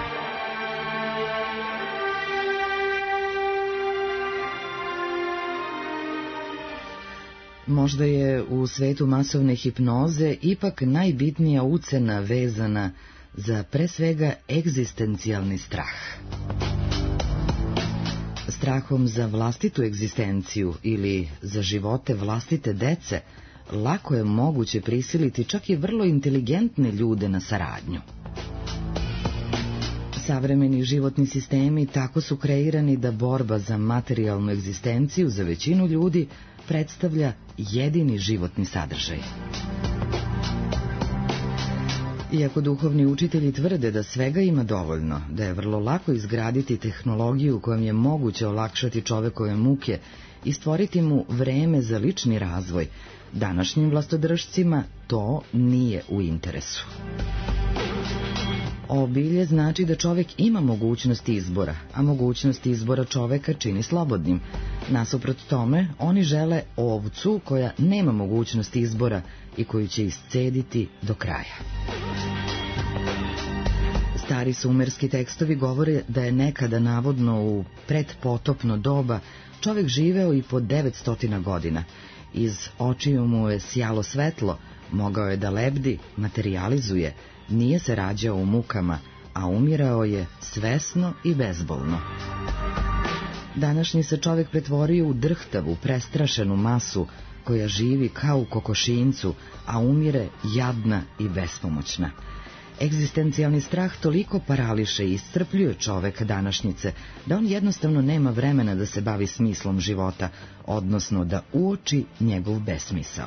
Možda je u svetu masovne hipnoze ipak najbitnija ucena vezana za pre svega egzistencijalni strah. Strahom za vlastitu egzistenciju ili za živote vlastite dece lako je moguće prisiliti čak i vrlo inteligentne ljude na saradnju. Savremeni životni sistemi tako su kreirani da borba za materijalnu egzistenciju za većinu ljudi predstavlja jedini životni sadržaj. Iako duhovni učitelji tvrde da svega ima dovoljno, da je vrlo lako izgraditi tehnologiju kojom je moguće olakšati čovekove muke i stvoriti mu vreme za lični razvoj, današnjim vlastodržcima to nije u interesu. Obilje znači da čovek ima mogućnost izbora, a mogućnost izbora čoveka čini slobodnim. Nasuprot tome, oni žele ovcu koja nema mogućnost izbora i koju će iscediti do kraja. Stari sumerski tekstovi govore da je nekada navodno u predpotopno doba čovek živeo i po 900 godina. Iz očiju mu je sjalo svetlo, mogao je da lebdi, materijalizuje, nije se rađao u mukama, a umirao je svesno i bezbolno. Današnji se čovek pretvorio u drhtavu, prestrašenu masu, koja živi kao u kokošincu, a umire jadna i bespomoćna. Egzistencijalni strah toliko parališe i iscrpljuje čoveka današnjice, da on jednostavno nema vremena da se bavi smislom života, odnosno da uoči njegov besmisao.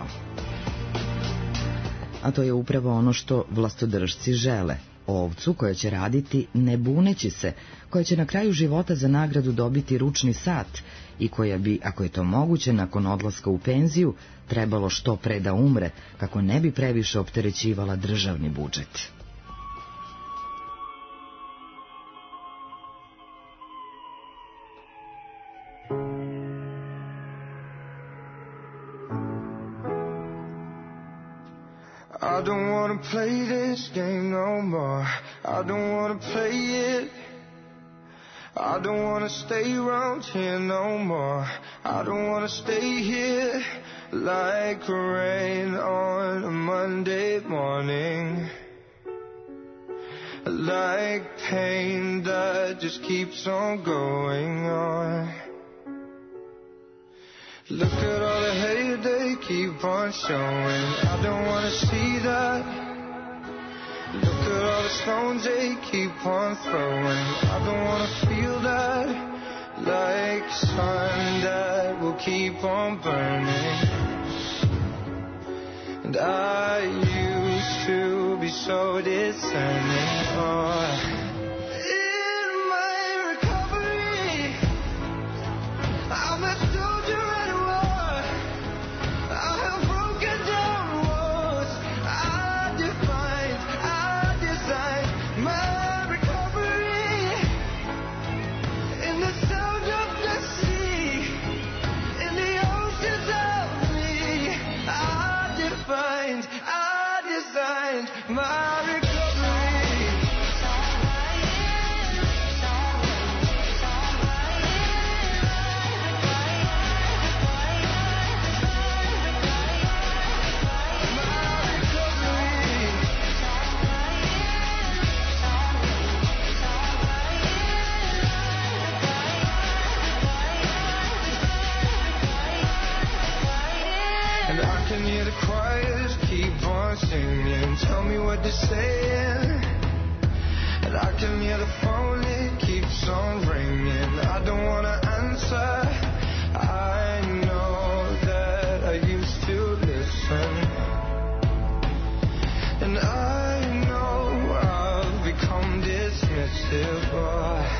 A to je upravo ono što vlastodržci žele, ovcu koja će raditi ne buneći se, koja će na kraju života za nagradu dobiti ručni sat i koja bi, ako je to moguće, nakon odlaska u penziju, trebalo što pre da umre, kako ne bi previše opterećivala državni budžet. I don't wanna play this game no more. I don't wanna play it. I don't wanna stay around here no more. I don't wanna stay here like rain on a Monday morning. Like pain that just keeps on going on. Look at all the hate they keep on showing. I don't wanna see that. Look at all the stones they keep on throwing. I don't wanna feel that. Like sun that will keep on burning. And I used to be so discerning. Oh. Tell me what they're saying. And I can hear the phone, it keeps on ringing. I don't wanna answer. I know that I used to listen. And I know I've become dismissive. Oh.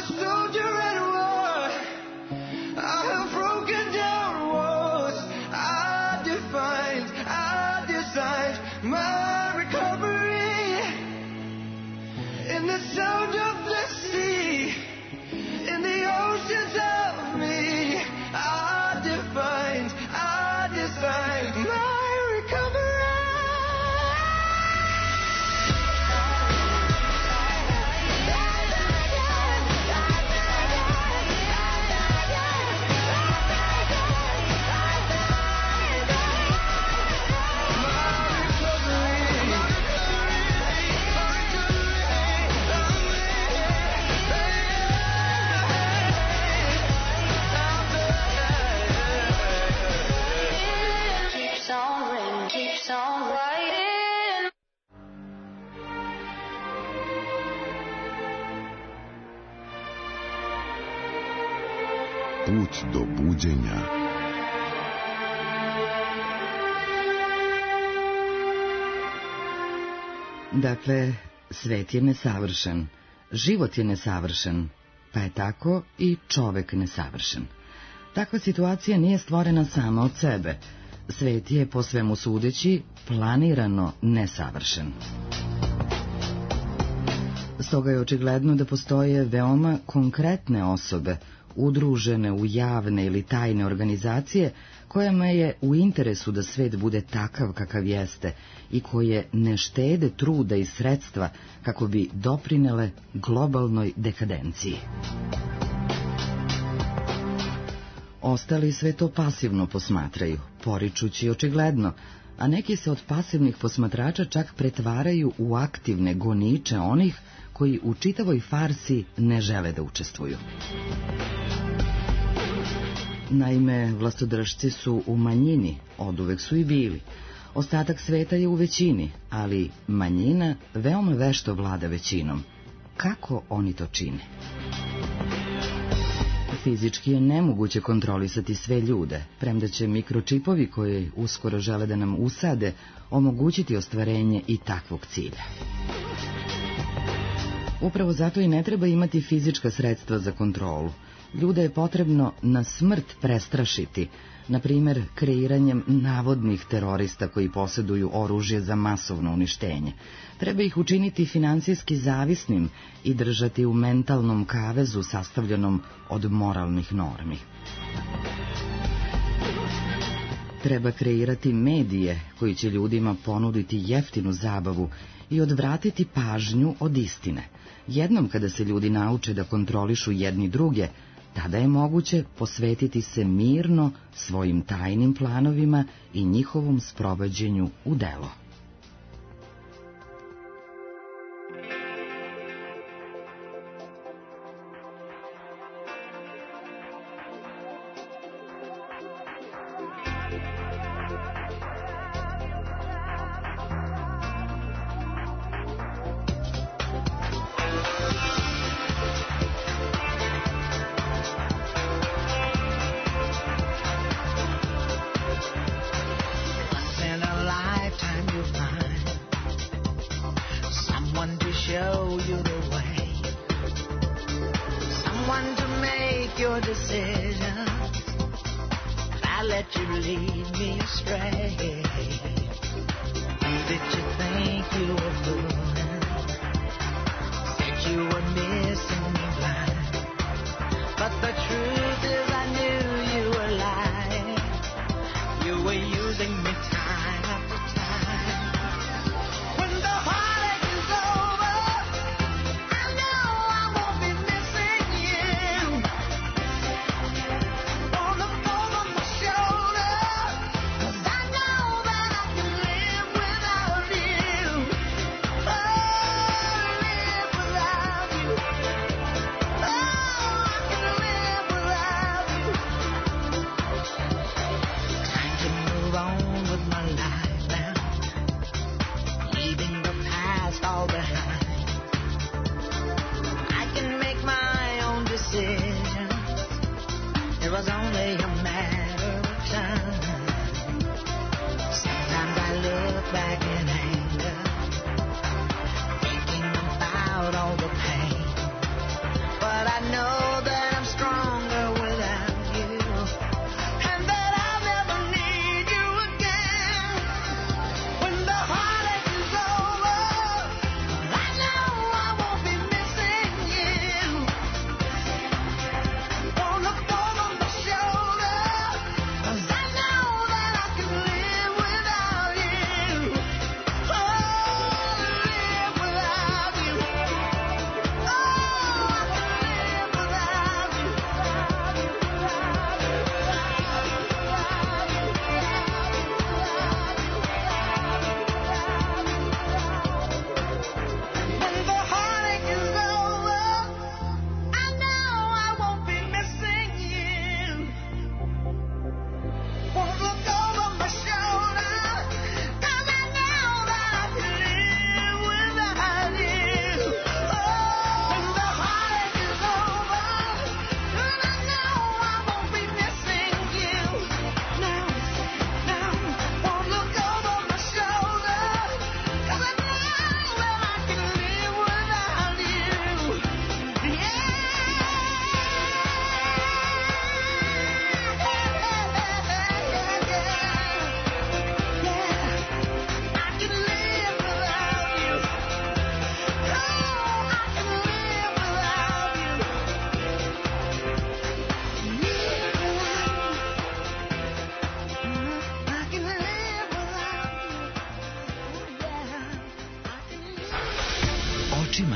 soldier at war. I have broken down walls. I designed my recovery in the sound of the sea, in the oceans of me. I designed my recovery. Keeps on writing. Put do buđenja. Dakle, svet je nesavršen, život je nesavršen, pa je tako i čovek nesavršen. Takva situacija nije stvorena sama od sebe. Svet je, po svemu sudeći, planirano nesavršen. Stoga je očigledno da postoje veoma konkretne osobe, udružene u javne ili tajne organizacije, kojima je u interesu da svet bude takav kakav jeste i koje ne štede truda i sredstva kako bi doprinele globalnoj dekadenciji. Ostali sve to pasivno posmatraju, poričući očigledno, a neki se od pasivnih posmatrača čak pretvaraju u aktivne goniče onih koji u čitavoj farsi ne žele da učestvuju. Naime, vlastodržci su u manjini, oduvek su i bili. Ostatak sveta je u većini, ali manjina veoma vešto vlada većinom. Kako oni to čine? Fizički je nemoguće kontrolisati sve ljude, premda će mikročipovi koji uskoro žele da nam usade omogućiti ostvarenje i takvog cilja. Upravo zato i ne treba imati fizička sredstva za kontrolu. Ljude je potrebno na smrt prestrašiti, na primjer kreiranjem navodnih terorista koji posjeduju oružje za masovno uništenje. Treba ih učiniti finansijski zavisnim i držati u mentalnom kavezu sastavljenom od moralnih normi. Treba kreirati medije koji će ljudima ponuditi jeftinu zabavu i odvratiti pažnju od istine. Jednom kada se ljudi nauče da kontrolišu jedni druge, tada je moguće posvetiti se mirno svojim tajnim planovima i njihovom sprovođenju u delo. I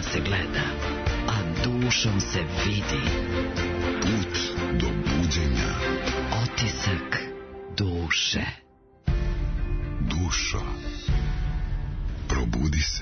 se gleda, a dušom se vidi. Put do buđenja. Otisak duše. Dušo, probudi se.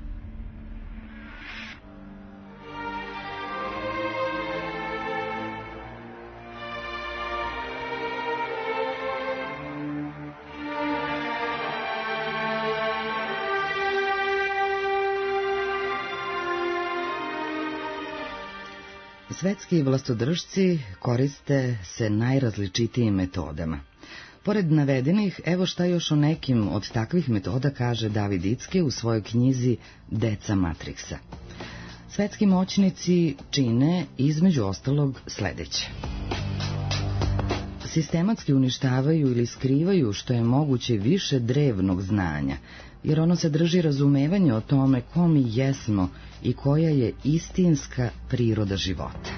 Svetski vlastodržci koriste se najrazličitijim metodama. Pored navedenih, evo šta još o nekim od takvih metoda kaže David Icke u svojoj knjizi Deca Matrixa. Svetski moćnici čine, između ostalog, sledeće. Sistematski uništavaju ili skrivaju što je moguće više drevnog znanja, jer ono sadrži razumevanje o tome ko mi jesmo i koja je istinska priroda života.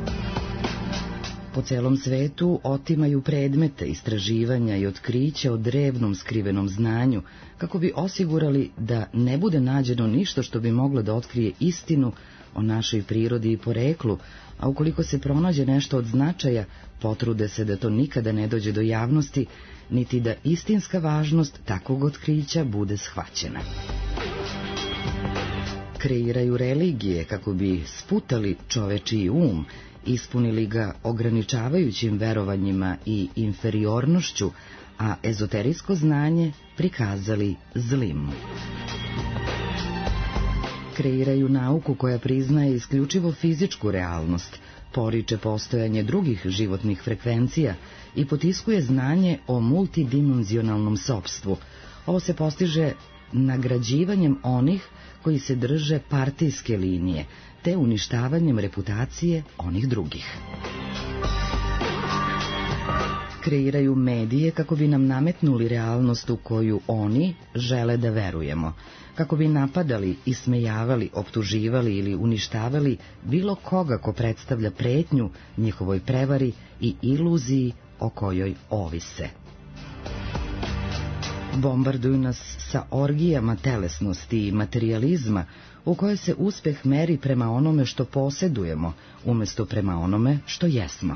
Po celom svetu otimaju predmete, istraživanja i otkrića o drevnom skrivenom znanju, kako bi osigurali da ne bude nađeno ništa što bi moglo da otkrije istinu o našoj prirodi i poreklu, a ukoliko se pronađe nešto od značaja, potrude se da to nikada ne dođe do javnosti, niti da istinska važnost takvog otkrića bude shvaćena. Kreiraju religije kako bi sputali čovečiji um, ispunili ga ograničavajućim verovanjima i inferiornošću, a ezoterijsko znanje prikazali zlim. Kreiraju nauku koja priznaje isključivo fizičku realnost, poriče postojanje drugih životnih frekvencija i potiskuje znanje o multidimenzionalnom sopstvu. Ovo se postiže nagrađivanjem onih koji se drže partijske linije, te uništavanjem reputacije onih drugih. Kreiraju medije kako bi nam nametnuli realnost u koju oni žele da verujemo, kako bi napadali, ismejavali, optuživali ili uništavali bilo koga ko predstavlja pretnju njihovoj prevari i iluziji o kojoj ovise. Bombarduju nas sa orgijama telesnosti i materijalizma, u kojoj se uspeh meri prema onome što posedujemo, umjesto prema onome što jesmo.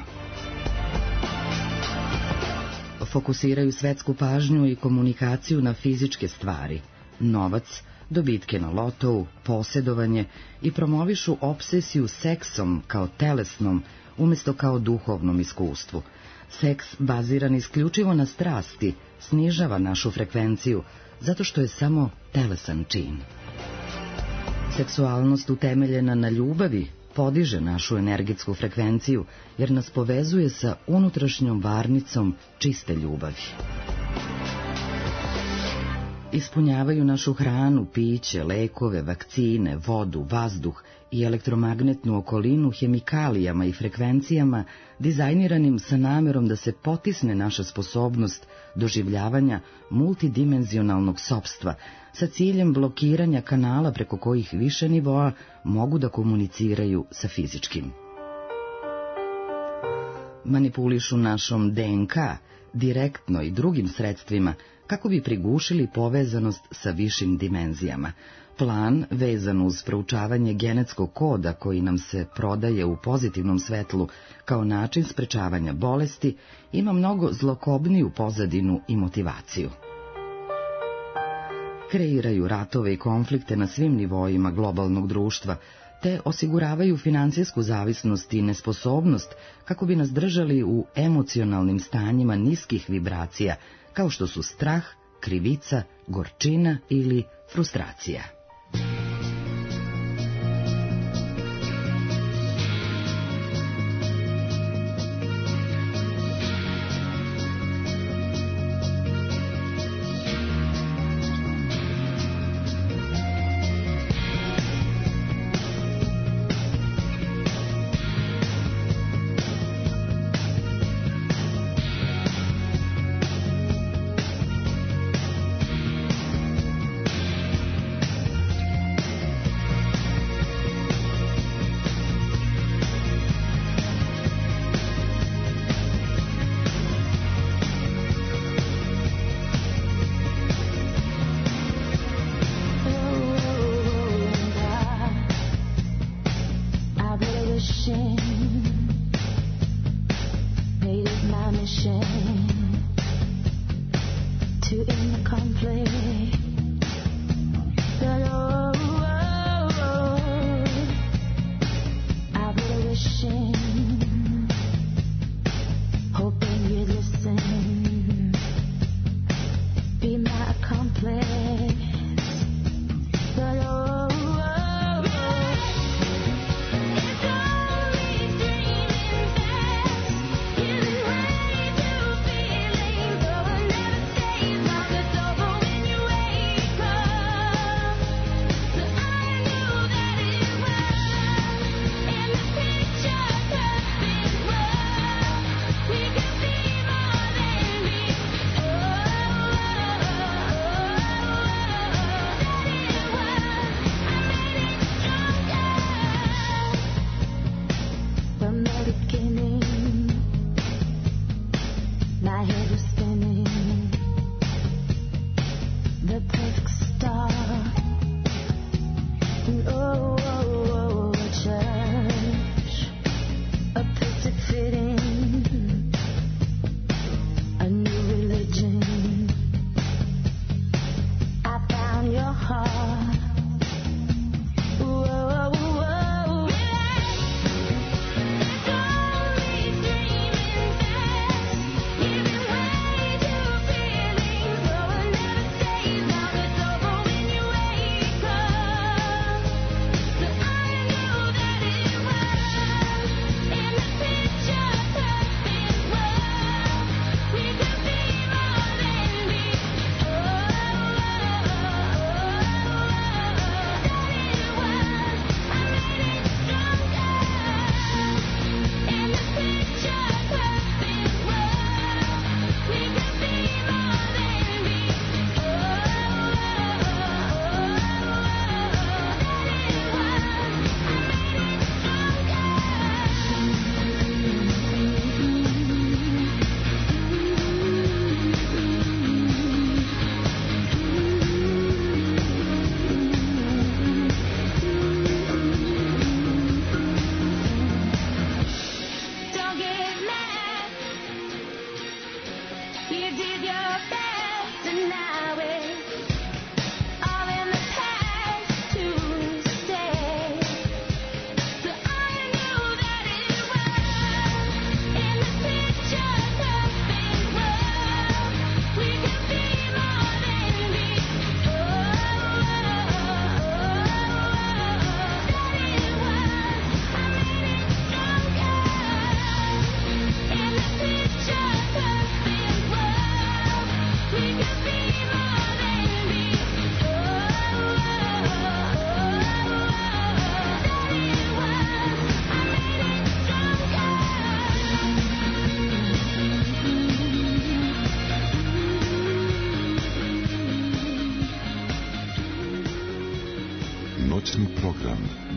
Fokusiraju svetsku pažnju i komunikaciju na fizičke stvari, novac, dobitke na lotou, posedovanje i promovišu obsesiju seksom kao telesnom, umjesto kao duhovnom iskustvu. Seks baziran isključivo na strasti snižava našu frekvenciju, zato što je samo telesan čin. Seksualnost utemeljena na ljubavi podiže našu energetsku frekvenciju, jer nas povezuje sa unutrašnjom varnicom čiste ljubavi. Ispunjavaju našu hranu, piće, lekove, vakcine, vodu, vazduh i elektromagnetnu okolinu hemikalijama i frekvencijama dizajniranim sa namerom da se potisne naša sposobnost doživljavanja multidimenzionalnog sopstva sa ciljem blokiranja kanala preko kojih više nivoa mogu da komuniciraju sa fizičkim. Manipulišu našom DNK direktno i drugim sredstvima kako bi prigušili povezanost sa višim dimenzijama. Plan, vezan uz proučavanje genetskog koda koji nam se prodaje u pozitivnom svetlu kao način sprečavanja bolesti, ima mnogo zlokobniju pozadinu i motivaciju. Kreiraju ratove i konflikte na svim nivoima globalnog društva, te osiguravaju financijsku zavisnost i nesposobnost kako bi nas držali u emocionalnim stanjima niskih vibracija, kao što su strah, krivica, gorčina ili frustracija.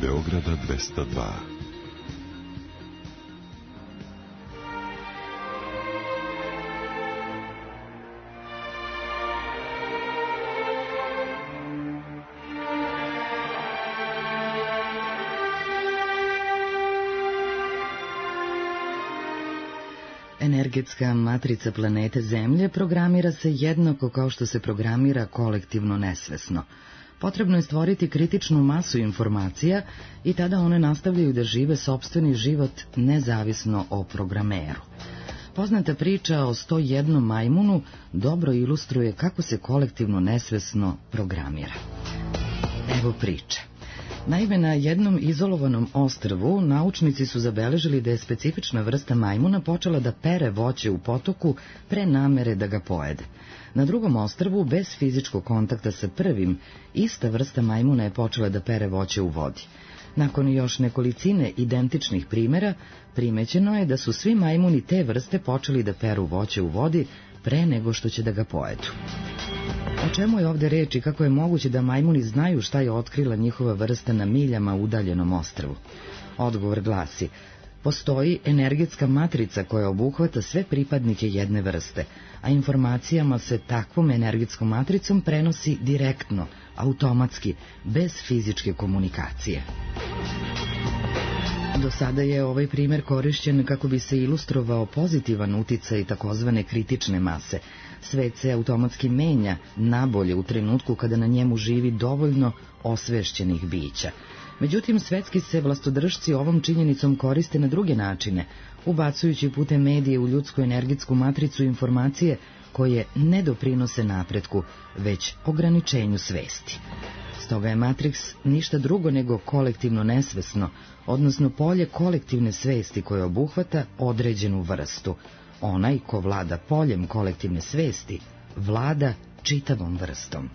Beograda 202. Energetska matrica planete Zemlje programira se jednako kao što se programira kolektivno nesvesno. Potrebno je stvoriti kritičnu masu informacija i tada one nastavljaju da žive sopstveni život nezavisno o programeru. Poznata priča o 101 majmunu dobro ilustruje kako se kolektivno nesvesno programira. Evo priče. Naime, na jednom izolovanom ostrvu naučnici su zabeležili da je specifična vrsta majmuna počela da pere voće u potoku pre namere da ga pojede. Na drugom ostrvu, bez fizičkog kontakta sa prvim, ista vrsta majmuna je počela da pere voće u vodi. Nakon još nekolicine identičnih primera, primećeno je da su svi majmuni te vrste počeli da peru voće u vodi pre nego što će da ga pojedu. O čemu je ovde reč i kako je moguće da majmuni znaju šta je otkrila njihova vrsta na miljama udaljenom ostrvu? Odgovor glasi: postoji energetska matrica koja obuhvata sve pripadnike jedne vrste, a informacijama se takvom energetskom matricom prenosi direktno, automatski, bez fizičke komunikacije. Do sada je ovaj primer korišćen kako bi se ilustrovao pozitivan uticaj takozvane kritične mase. Svet se automatski menja nabolje u trenutku kada na njemu živi dovoljno osvešćenih bića. Međutim, svetski se vlastodržci ovom činjenicom koriste na druge načine, ubacujući putem medije u ljudsku energetsku matricu informacije koje ne doprinose napretku, već ograničenju svesti. Stoga je Matrix ništa drugo nego kolektivno nesvesno, odnosno polje kolektivne svesti koje obuhvata određenu vrstu. Onaj ko vlada poljem kolektivne svesti, vlada čitavom vrstom.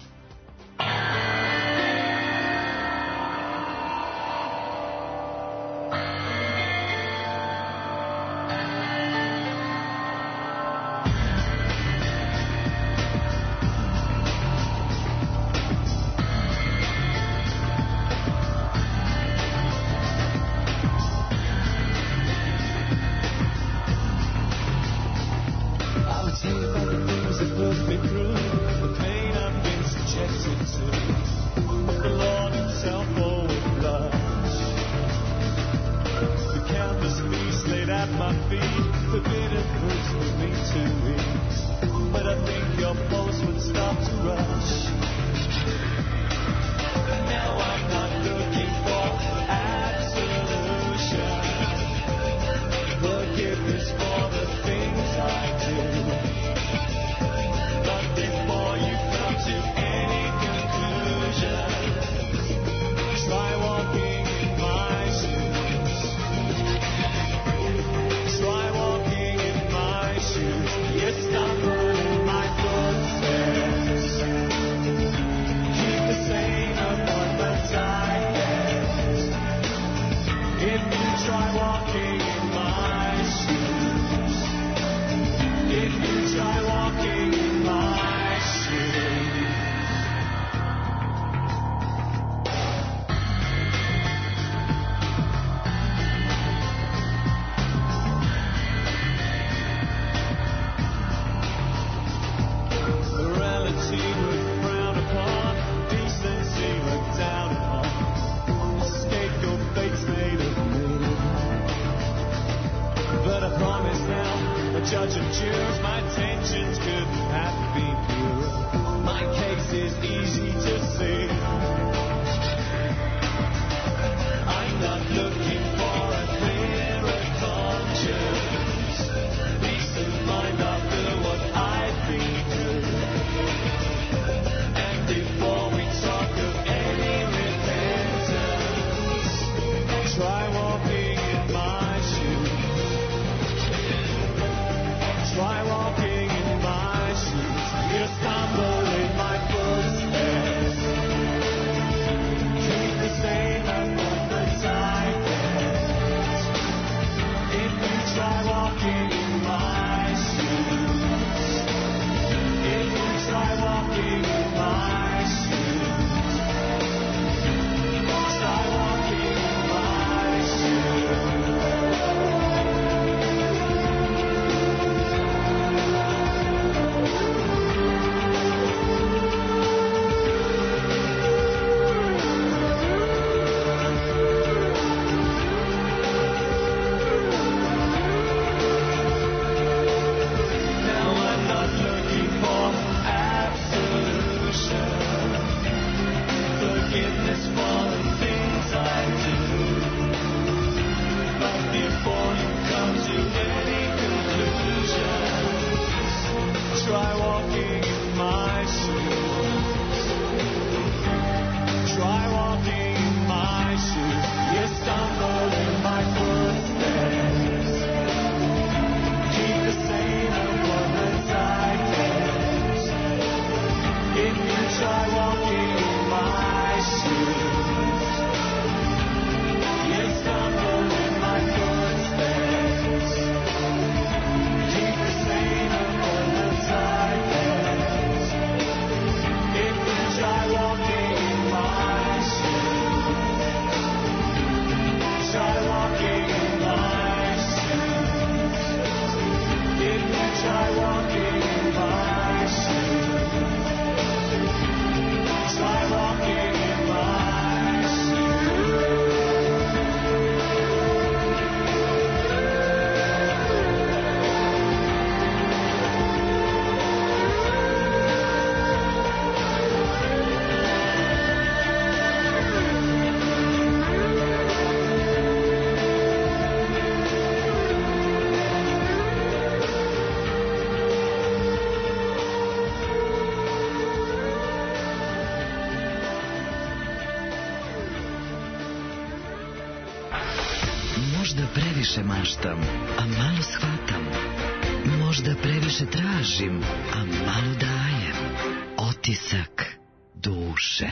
Možda previše maštam, a malo shvatam. Možda previše tražim, a malo dajem. Otisak duše.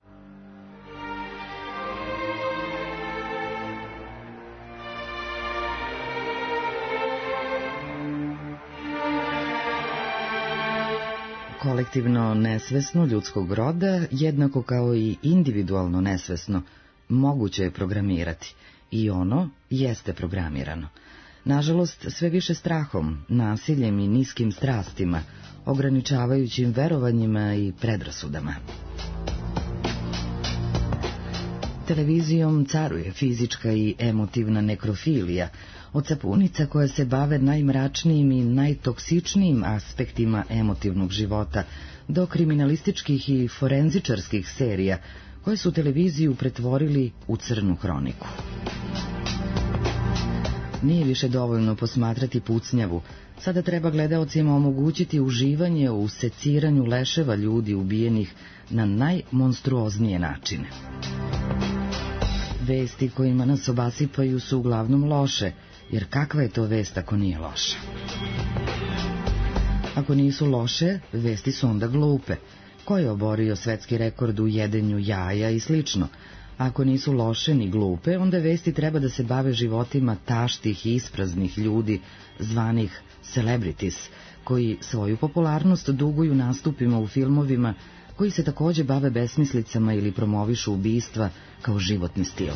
Kolektivno nesvesno ljudskog roda, jednako kao i individualno nesvesno, moguće je programirati i ono jeste programirano. Nažalost, sve više strahom, nasiljem i niskim strastima, ograničavajućim verovanjima i predrasudama. Televizijom caruje fizička i emotivna nekrofilija, od sapunica koje se bave najmračnijim i najtoksičnijim aspektima emotivnog života, do kriminalističkih i forenzičarskih serija, koje su televiziju pretvorili u crnu hroniku. Nije više dovoljno posmatrati pucnjavu, sada treba gledaocima omogućiti uživanje u seciranju leševa ljudi ubijenih na najmonstruoznije načine. Vesti kojima nas obasipaju su uglavnom loše, jer kakva je to vest ako nije loša? Ako nisu loše, vesti su onda glupe. Ko je oborio svetski rekord u jedenju jaja i slično? Ako nisu loše ni glupe, onda vesti treba da se bave životima taštih i ispraznih ljudi, zvanih celebrities, koji svoju popularnost duguju nastupima u filmovima, koji se takođe bave besmislicama ili promovišu ubistva kao životni stil.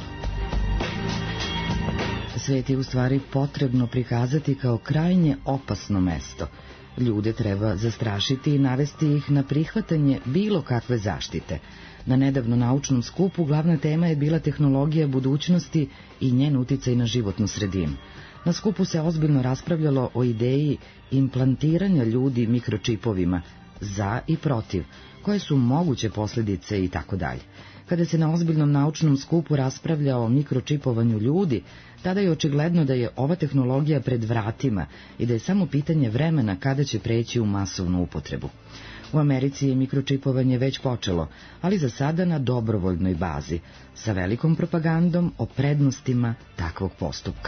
Svet je u stvari potrebno prikazati kao krajnje opasno mesto. Ljude treba zastrašiti i navesti ih na prihvatanje bilo kakve zaštite. Na nedavno naučnom skupu glavna tema je bila tehnologija budućnosti i njen uticaj na životnu sredinu. Na skupu se ozbiljno raspravljalo o ideji implantiranja ljudi mikročipovima, za i protiv, koje su moguće posljedice i tako dalje. Kada se na ozbiljnom naučnom skupu raspravlja o mikročipovanju ljudi, tada je očigledno da je ova tehnologija pred vratima i da je samo pitanje vremena kada će preći u masovnu upotrebu. U Americi je mikročipovanje već počelo, ali za sada na dobrovoljnoj bazi, sa velikom propagandom o prednostima takvog postupka.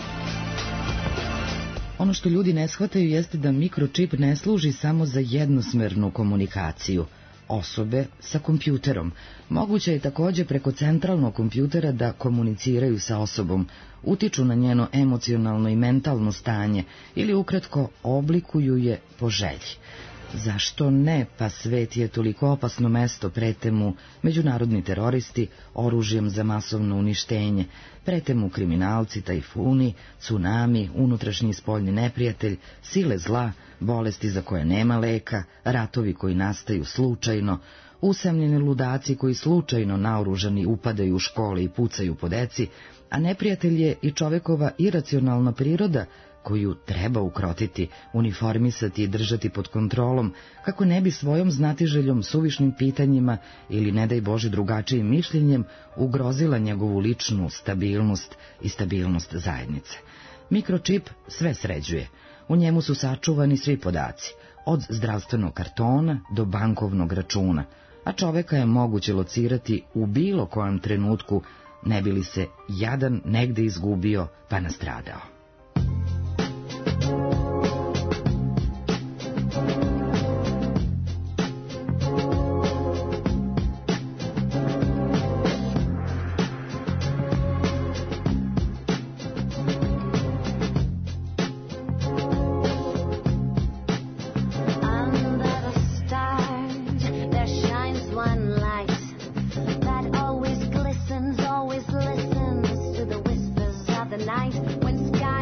Ono što ljudi ne shvataju jeste da mikročip ne služi samo za jednosmernu komunikaciju osobe sa kompjuterom. Moguće je takođe preko centralnog kompjutera da komuniciraju sa osobom, utiču na njeno emocionalno i mentalno stanje ili ukratko oblikuju je po želji. Zašto ne, pa svet je toliko opasno mesto, prete mu međunarodni teroristi oružjem za masovno uništenje, prete mu kriminalci, tajfuni, tsunami, unutrašnji i spoljni neprijatelj, sile zla, bolesti za koje nema leka, ratovi koji nastaju slučajno, usamljeni ludaci koji slučajno naoružani upadaju u škole i pucaju po deci, a neprijatelj je i čovekova iracionalna priroda koju treba ukrotiti, uniformisati i držati pod kontrolom, kako ne bi svojom znatiželjom, suvišnim pitanjima ili, ne daj Bože, drugačijim mišljenjem ugrozila njegovu ličnu stabilnost i stabilnost zajednice. Mikročip sve sređuje. U njemu su sačuvani svi podaci, od zdravstvenog kartona do bankovnog računa, a čoveka je moguće locirati u bilo kojem trenutku, ne bi li se jadan negde izgubio pa nastradao. Under the stars, there shines one light that always glistens, always listens to the whispers of the night. When sky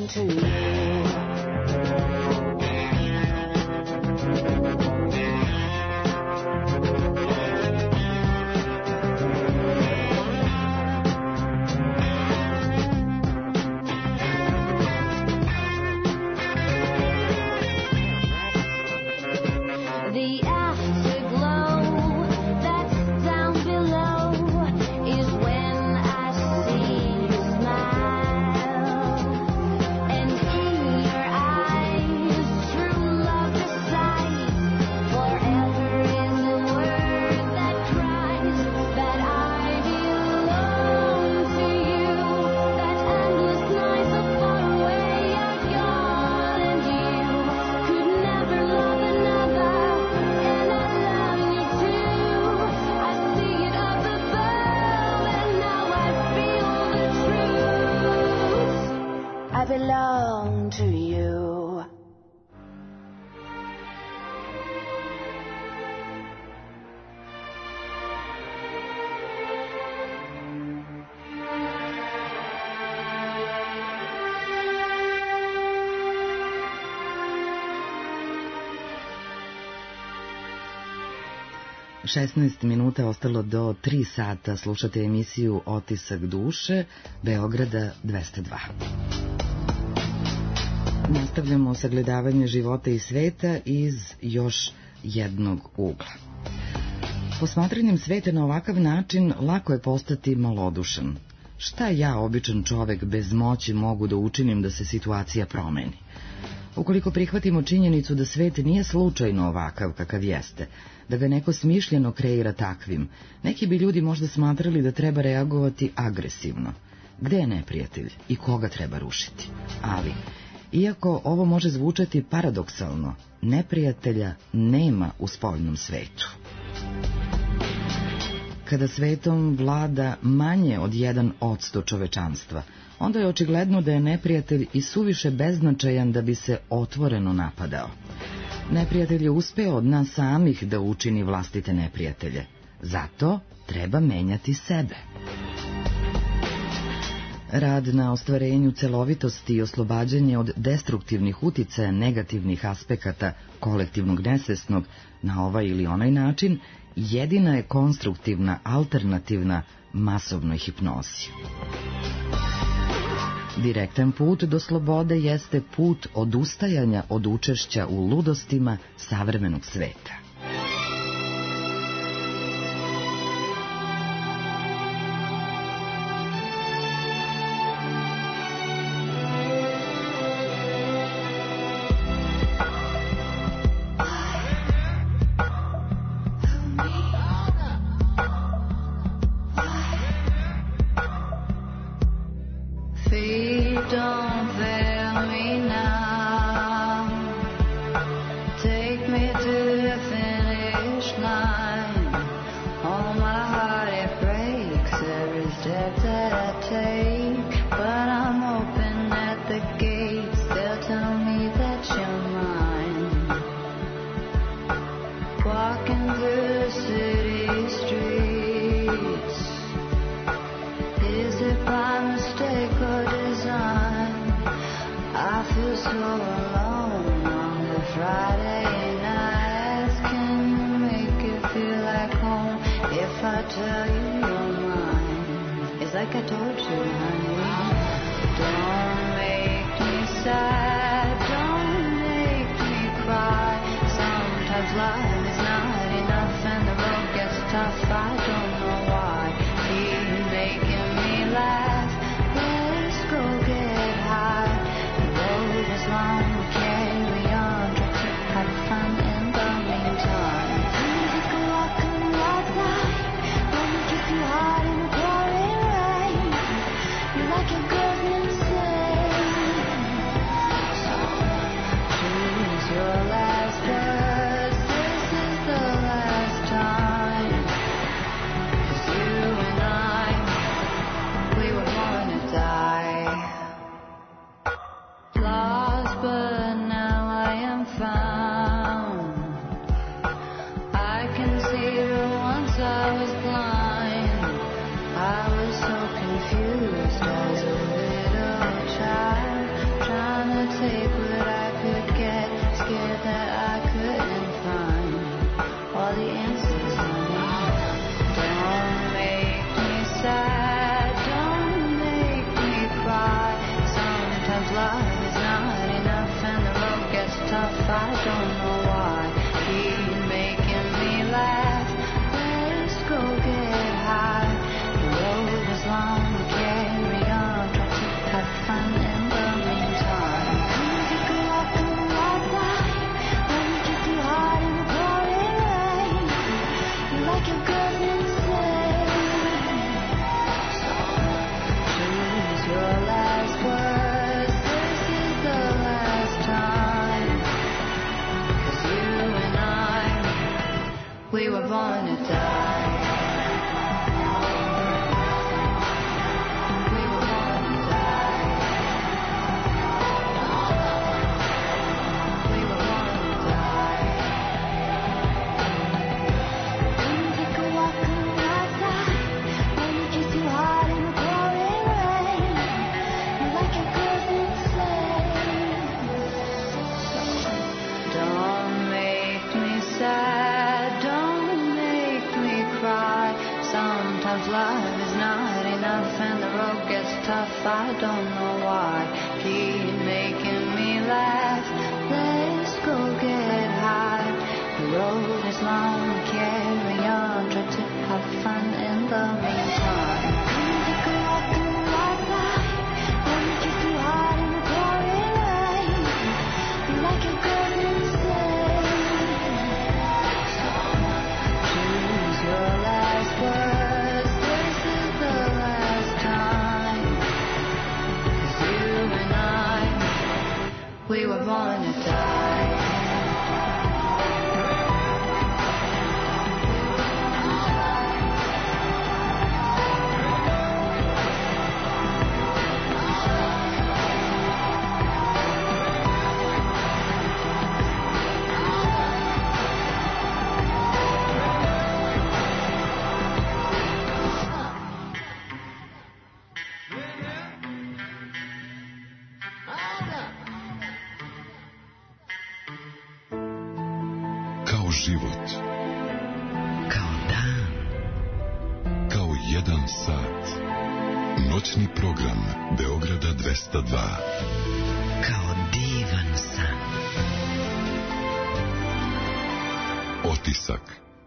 to you. The afterglow that's down below is when I see you smile, and in your eyes true love resides. Forever is a word that cries that I belong to you. That endless nights so far away are gone, and you could never love another. And I love you too. I see it up above, and now I feel the truth. I belong to you. U 16 minuta ostalo do 3 sata. Slušate emisiju Otisak duše, Beograda 202. Nastavljamo sagledavanje života i sveta iz još jednog ugla. Posmatranjem sveta na ovakav način lako je postati malodušan. Šta ja, običan čovek, bez moći mogu da učinim da se situacija promeni? Ukoliko prihvatimo činjenicu da svet nije slučajno ovakav kakav jeste, da ga neko smišljeno kreira takvim, neki bi ljudi možda smatrali da treba reagovati agresivno. Gde je neprijatelj i koga treba rušiti? Ali, iako ovo može zvučati paradoksalno, neprijatelja nema u spoljnom svetu. Kada svetom vlada manje od 1% čovečanstva, onda je očigledno da je neprijatelj i suviše beznačajan da bi se otvoreno napadao. Neprijatelj je uspeo od nas samih da učini vlastite neprijatelje. Zato treba menjati sebe. Rad na ostvarenju celovitosti i oslobađanje od destruktivnih uticaja negativnih aspekata kolektivnog nesvesnog na ovaj ili onaj način jedina je konstruktivna alternativna masovnoj hipnozi. Direktan put do slobode jeste put odustajanja od učešća u ludostima savremenog sveta. Feet don't fail me now. Take me to the finish line. Oh, my heart, it breaks every step that I take. But I'm open at the gates. They'll tell me that you're mine. Walking through the city streets. Is it by mistake or design? I feel so alone on the Friday nights. Can you make it feel like home if I tell you you're mine? It's like I told you, honey. Don't make me sad, don't make me cry. Sometimes life is not enough and the road gets tough. I don't know why. Keep making me laugh. Let's go get high. The road is long, we carry on. Try to have fun in the meantime. Music go walk on the outside. Let me kiss you hard in the pouring rain. You like your girls insane. So choose your last words. This is the last time. to die. We were born to die. We were born to die. When you take a walk on the outside, when you kiss too hard in the pouring rain, you're like a girl insane. Don't make me sad, don't make me cry. Sometimes love is not enough and the road gets tough. I don't know why. Keep making me laugh. Let's go get high. The road is long, carry on. Try to have fun in the meantime. Come take a walk on the outside. When you kiss too hard in the pouring rain, you're like a girl insane. Choose your last words. This is the last time. 'Cause you and I, we were born to die. Kao život, Kao dan, kao jedan sat. Noćni program Beograda 202. kao divan san. Otisak.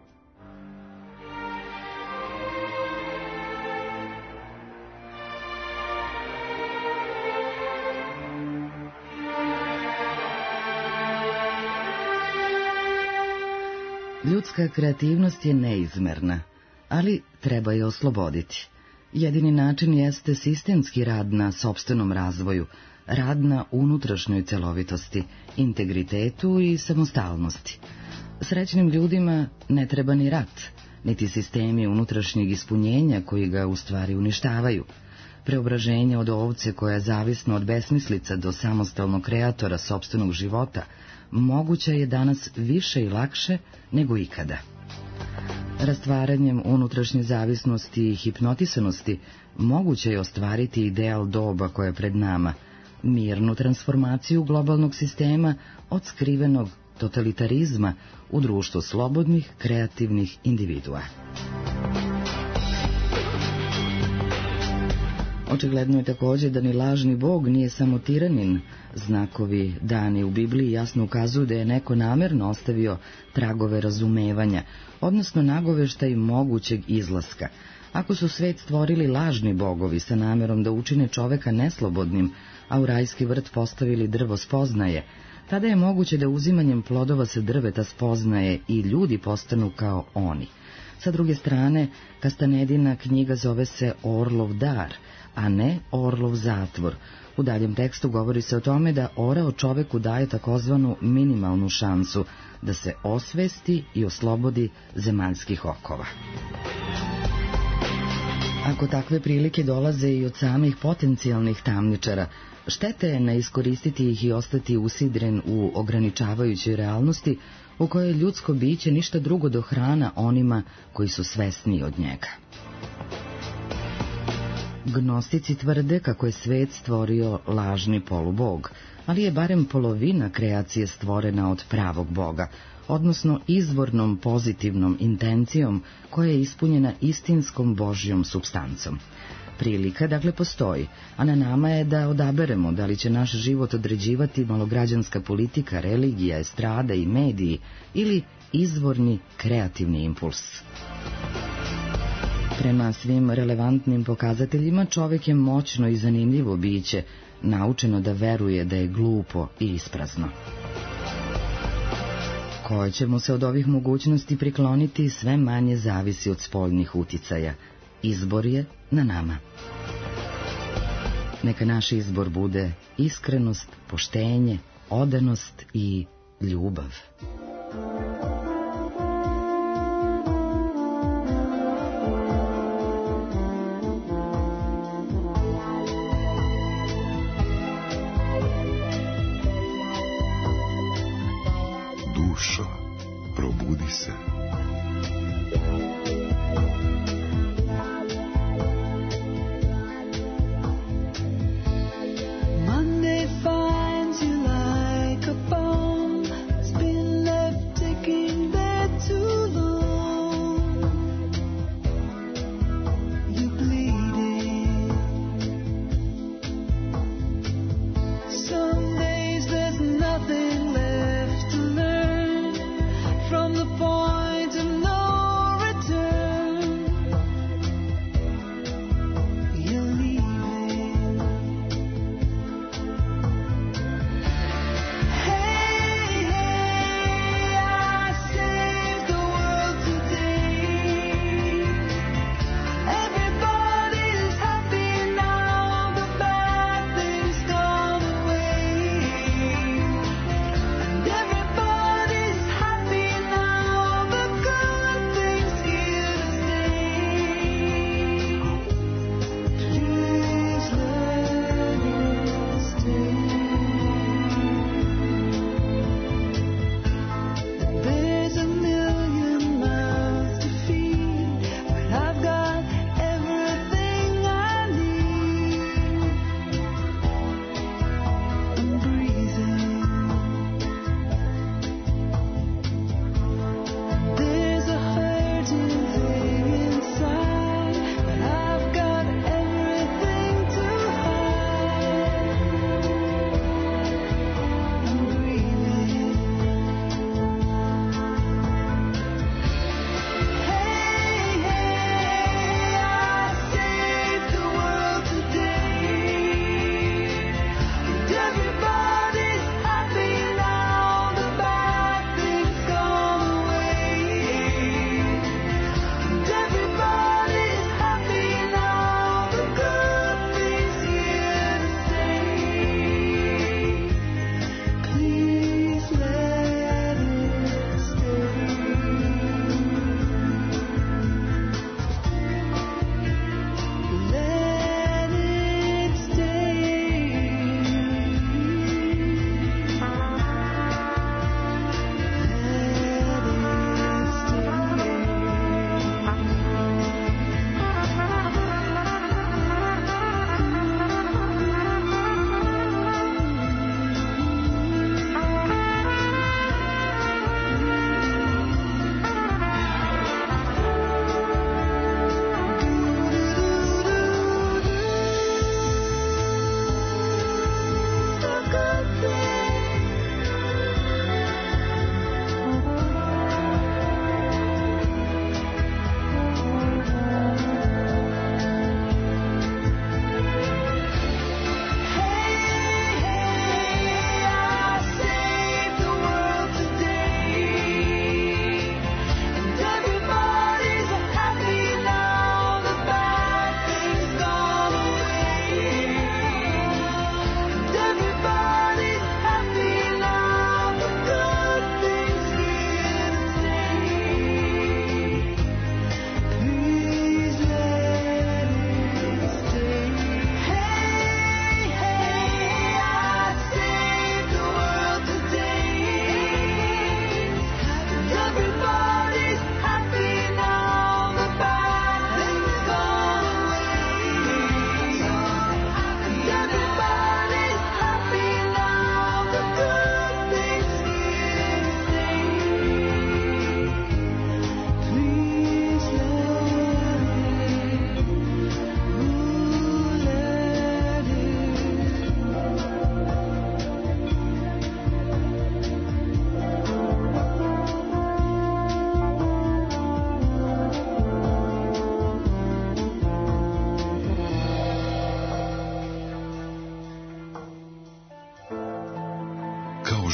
Ljudska kreativnost je neizmerna, ali treba je osloboditi. Jedini način jeste sistemski rad na sopstvenom razvoju, rad na unutrašnjoj celovitosti, integritetu i samostalnosti. Srećnim ljudima ne treba ni rat, niti sistemi unutrašnjeg ispunjenja koji ga u stvari uništavaju. Preobraženje od ovce koja je zavisna od besmislica do samostalnog kreatora sopstvenog života moguće je danas više i lakše nego ikada. Rastvaranjem unutrašnje zavisnosti i hipnotisanosti moguće je ostvariti ideal doba koje je pred nama, mirnu transformaciju globalnog sistema od skrivenog totalitarizma u društvo slobodnih, kreativnih individua. Očigledno je također da ni lažni bog nije samo tiranin. Znakovi dani u Bibliji jasno ukazuju da je neko namerno ostavio tragove razumevanja, odnosno nagoveštaj mogućeg izlaska. Ako su svet stvorili lažni bogovi sa namerom da učine čoveka neslobodnim, a u rajski vrt postavili drvo spoznaje, tada je moguće da uzimanjem plodova sa drveta spoznaje i ljudi postanu kao oni. Sa druge strane, Kastanedina knjiga zove se Orlov dar, a ne Orlov zatvor. U daljem tekstu govori se o tome da orao čoveku daje takozvanu minimalnu šansu da se osvesti i oslobodi zemaljskih okova. Ako takve prilike dolaze i od samih potencijalnih tamničara, štete je ne iskoristiti ih i ostati usidren u ograničavajućoj realnosti u kojoj je ljudsko biće ništa drugo do hrana onima koji su svesniji od njega. Gnostici tvrde kako je svet stvorio lažni polubog, ali je barem polovina kreacije stvorena od pravog Boga, odnosno izvornom pozitivnom intencijom koja je ispunjena istinskom Božjom supstancom. Prilika dakle postoji, a na nama je da odaberemo da li će naš život određivati malograđanska politika, religija, estrada i mediji ili izvorni kreativni impuls. Prema svim relevantnim pokazateljima čovjek je moćno i zanimljivo biće, naučeno da veruje da je glupo i isprazno. Koje ćemo se od ovih mogućnosti prikloniti sve manje zavisi od spoljnih uticaja. Izbor je na nama. Neka naš izbor bude iskrenost, poštenje, odanost i ljubav.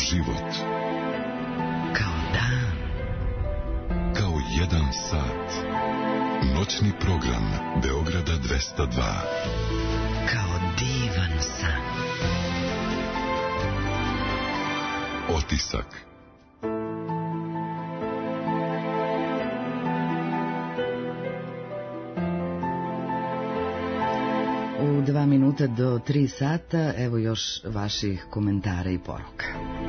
život. Kao dan. Kao jedan sat. Noćni program Beograda 202. Kao divan san. Otisak. U 2 minuta do 3 sata, evo još vaših komentara i poruka.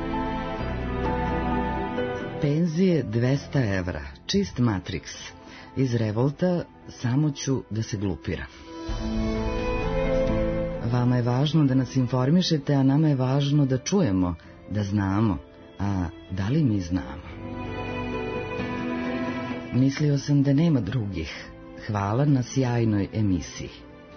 Penzije 200 evra, čist Matrix. Iz revolta samo ću da se glupiram. Vama je važno da nas informišete, a nama je važno da čujemo, da znamo. A da li mi znamo? Mislio sam da nema drugih. Hvala na sjajnoj emisiji.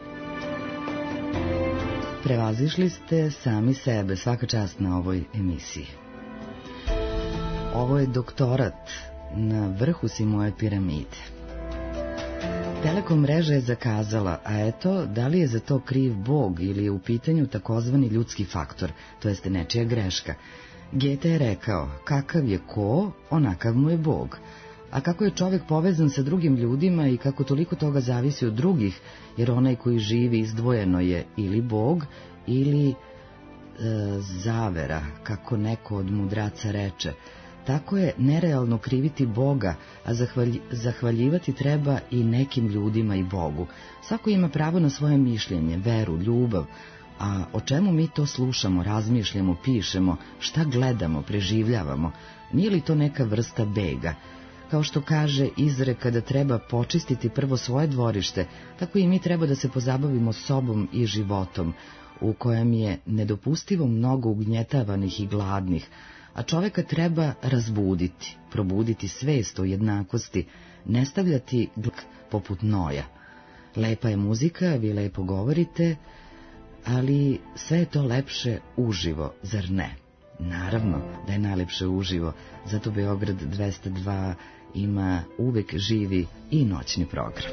Prevazišli ste sami sebe, svaka čast na ovoj emisiji. Ovo je doktorat, na vrhu si moje piramide. Telekom mreža je zakazala, a eto, da li je za to kriv Bog ili je u pitanju takozvani ljudski faktor, to jeste nečija greška. Gete je rekao, kakav je ko, onakav mu je Bog. A kako je čovjek povezan sa drugim ljudima i kako toliko toga zavisi od drugih, jer onaj koji živi izdvojeno je ili Bog ili zavera, kako neko od mudraca reče. Tako je nerealno kriviti Boga, a zahvaljivati treba i nekim ljudima i Bogu. Svako ima pravo na svoje mišljenje, veru, ljubav. A o čemu mi to slušamo, razmišljamo, pišemo, šta gledamo, preživljavamo? Nije li to neka vrsta bega? Kao što kaže izreka da treba počistiti prvo svoje dvorište, tako i mi treba da se pozabavimo sobom i životom, u kojem je nedopustivo mnogo ugnjetavanih i gladnih, a čoveka treba razbuditi, probuditi svest o jednakosti, ne stavljati poput Noja. Lepa je muzika, vi lepo govorite, ali sve je to lepše uživo, zar ne? Naravno da je najlepše uživo, zato Beograd 202 ima uvek živi i noćni program.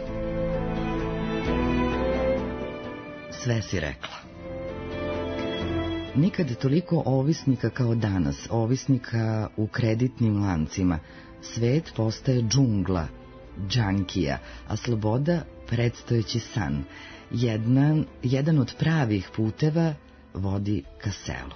Sve si rekla. Nikad toliko ovisnika kao danas, ovisnika u kreditnim lancima. Svet postaje džungla, džankija, a sloboda predstojeći san. Jedan od pravih puteva vodi ka selu.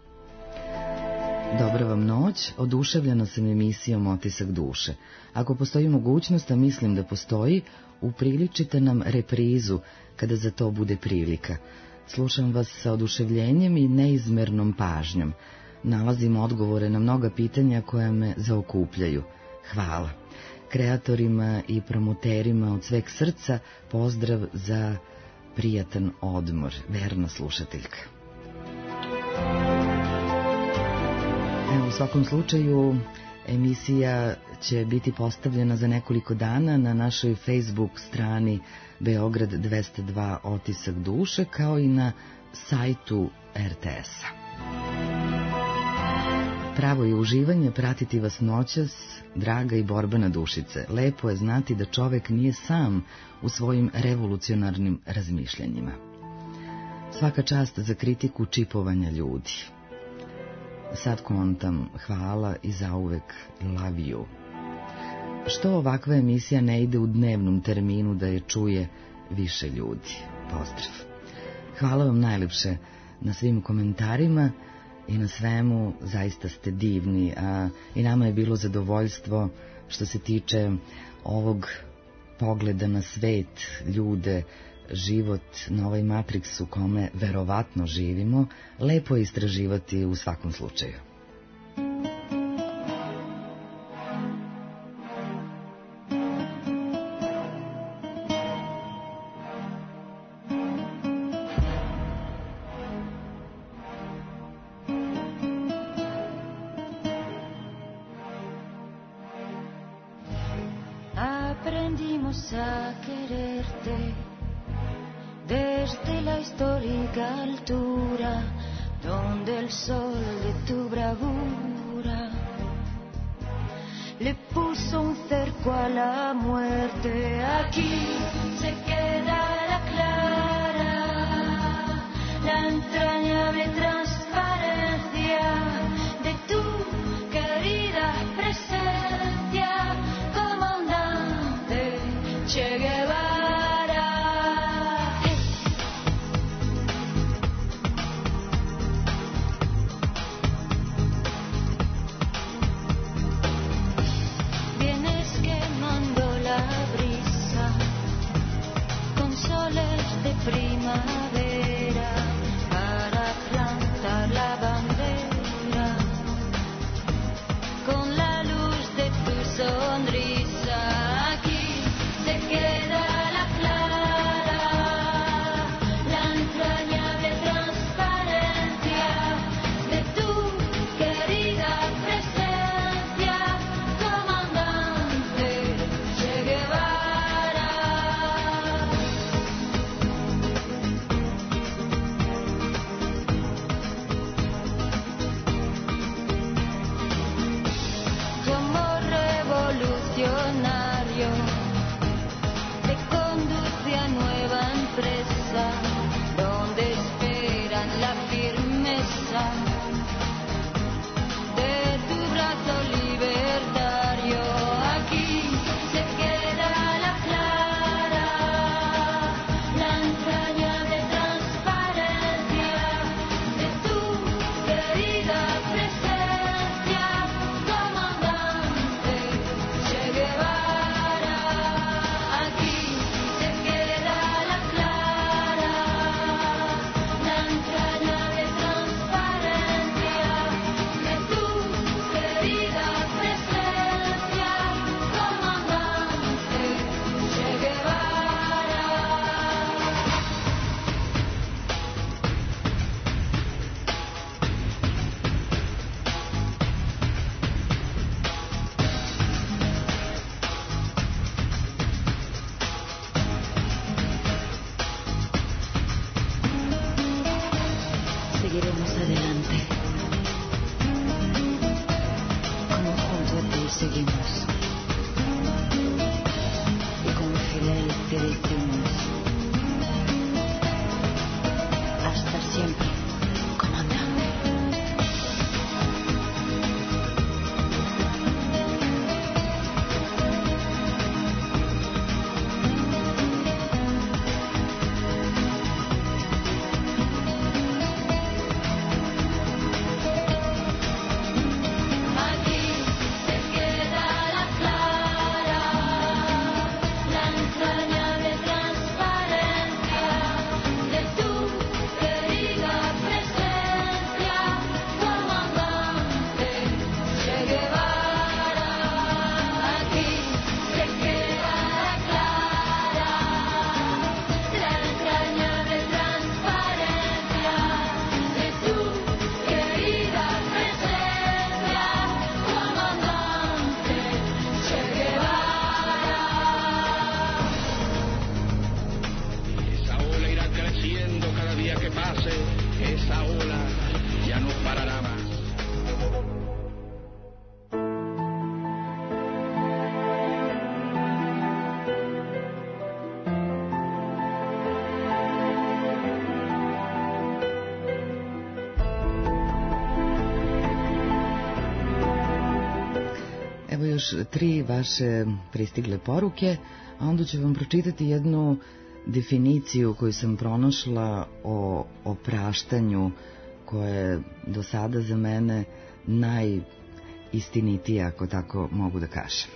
Dobra vam noć, oduševljena sam emisijom Otisak duše. Ako postoji mogućnost, a mislim da postoji, upriličite nam reprizu kada za to bude prilika. Slušam vas sa oduševljenjem i neizmernom pažnjom. Nalazim odgovore na mnoga pitanja koja me zaokupljaju. Hvala. Kreatorima i promoterima od sveg srca pozdrav za prijatan odmor. Verna slušateljka. U svakom slučaju, emisija će biti postavljena za nekoliko dana na našoj Facebook strani Beograd 202 Otisak duše, kao i na sajtu RTS-a. Pravo je uživanje pratiti vas noćas, draga i borbena dušice. Lepo je znati da čovek nije sam u svojim revolucionarnim razmišljanjima. Svaka čast za kritiku čipovanja ljudi. Sad kontam, hvala i zauvek love you. Što ovakva emisija ne ide u dnevnom terminu da je čuje više ljudi? Pozdrav. Hvala vam najlepše na svim komentarima i na svemu, zaista ste divni, a i nama je bilo zadovoljstvo što se tiče ovog pogleda na svet, ljude, život na ovaj Matrix u kome verovatno živimo, lepo je istraživati u svakom slučaju. Aprendimos a quererte desde la histórica altura donde el sol de tu bravura le puso un cerco a la muerte. Aquí se queda la clara, la entrañable transparencia de tu Che Guevara. Vienes quemando la brisa con soles de primavera para plantar la bandera con la luz de tu sonrisa. Aquí se queda la clara, la entrañable transparencia de tu querida presencia, comandante Che Guevara. Como revolucionario te conduce a nueva empresa donde esperan la firmeza de tu brazo libertario. Aquí se queda la clara, la entrañable transparencia de tu querida presencia, comandante Che Guevara. Aquí se queda la clara, la entrañable transparencia de tu querida presencia, comandante Che Guevara. Seguiremos adelante, como junto a ti seguimos, y con Fidel te decimos, hasta siempre, comandante. Aquí se queda la clara, la entrañable transparencia de tu querida presencia, comandante Che Guevara. Aquí se queda la clara, la entrañable transparencia de tu querida presencia, comandante Che Guevara. Esa ola irá creciendo cada día que pase, esa ola ya no parará más. Evo još 3 vaše pristigle poruke, a onda ću vam pročitati jednu definiciju koju sam pronašla o opraštanju, koja je do sada za mene najistinitija, ako tako mogu da kažem.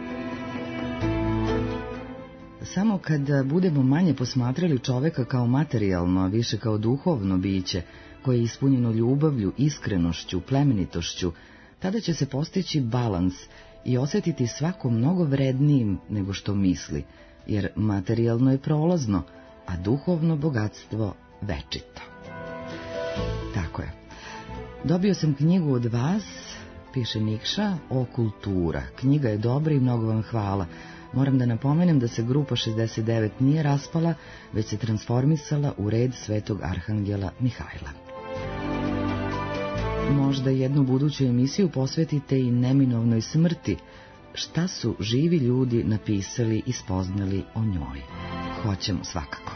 Samo kada budemo manje posmatrali čoveka kao materijalno, a više kao duhovno biće, koje je ispunjeno ljubavlju, iskrenošću, plemenitošću, tada će se postići balans i osjetiti svako mnogo vrednijim nego što misli, jer materijalno je prolazno, a duhovno bogatstvo večito. Tako je. Dobio sam knjigu od vas, piše Nikša, o kultura. Knjiga je dobra i mnogo vam hvala. Moram da napomenem da se grupa 69 nije raspala, već se transformisala u red Svetog Arhangela Mihajla. Možda jednu buduću emisiju posvetite i neminovnoj smrti. Šta su živi ljudi napisali i spoznali o njoj? Hoćemo svakako.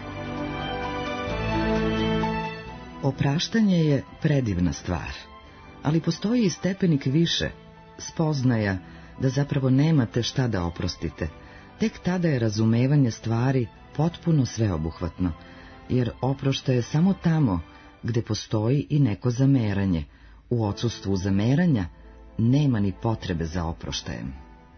Opraštanje je predivna stvar, ali postoji i stepenik više, spoznaja da zapravo nemate šta da oprostite, tek tada je razumevanje stvari potpuno sveobuhvatno, jer oproštaj je samo tamo gde postoji i neko zameranje. U odsustvu zameranja nema ni potrebe za oproštajem.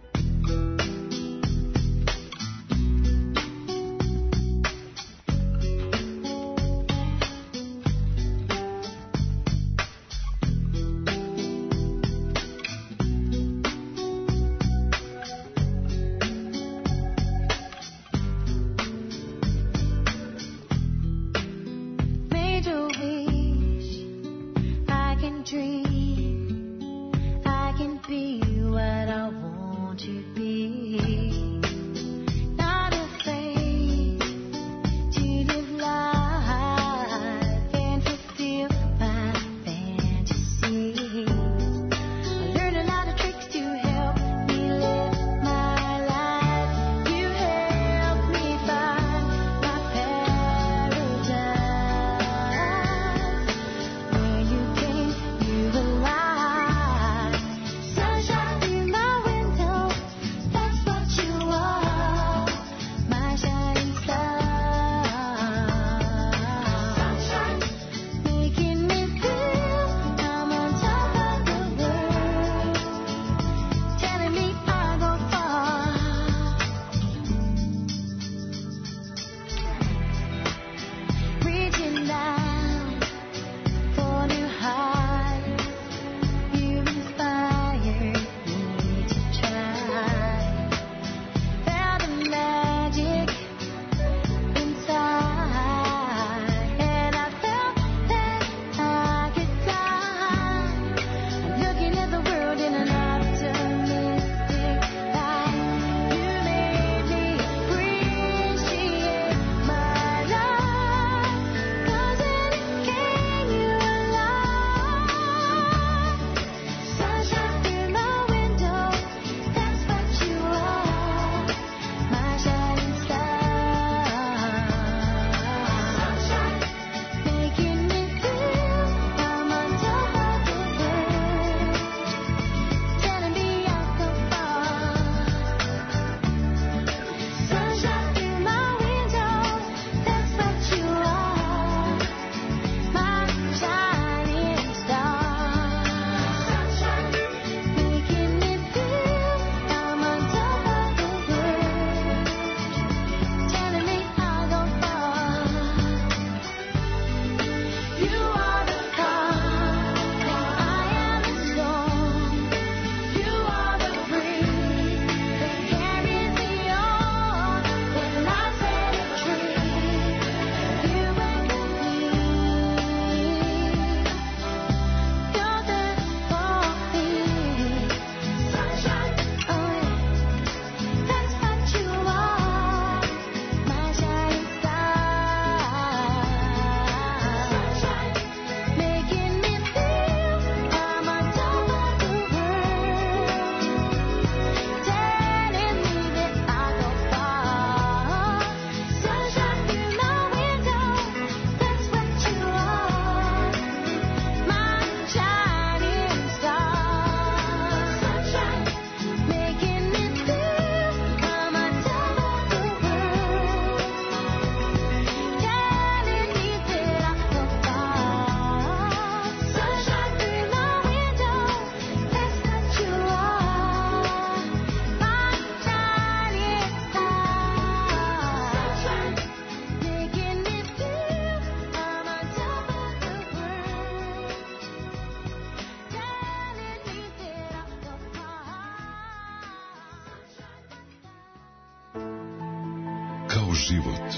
Kao život.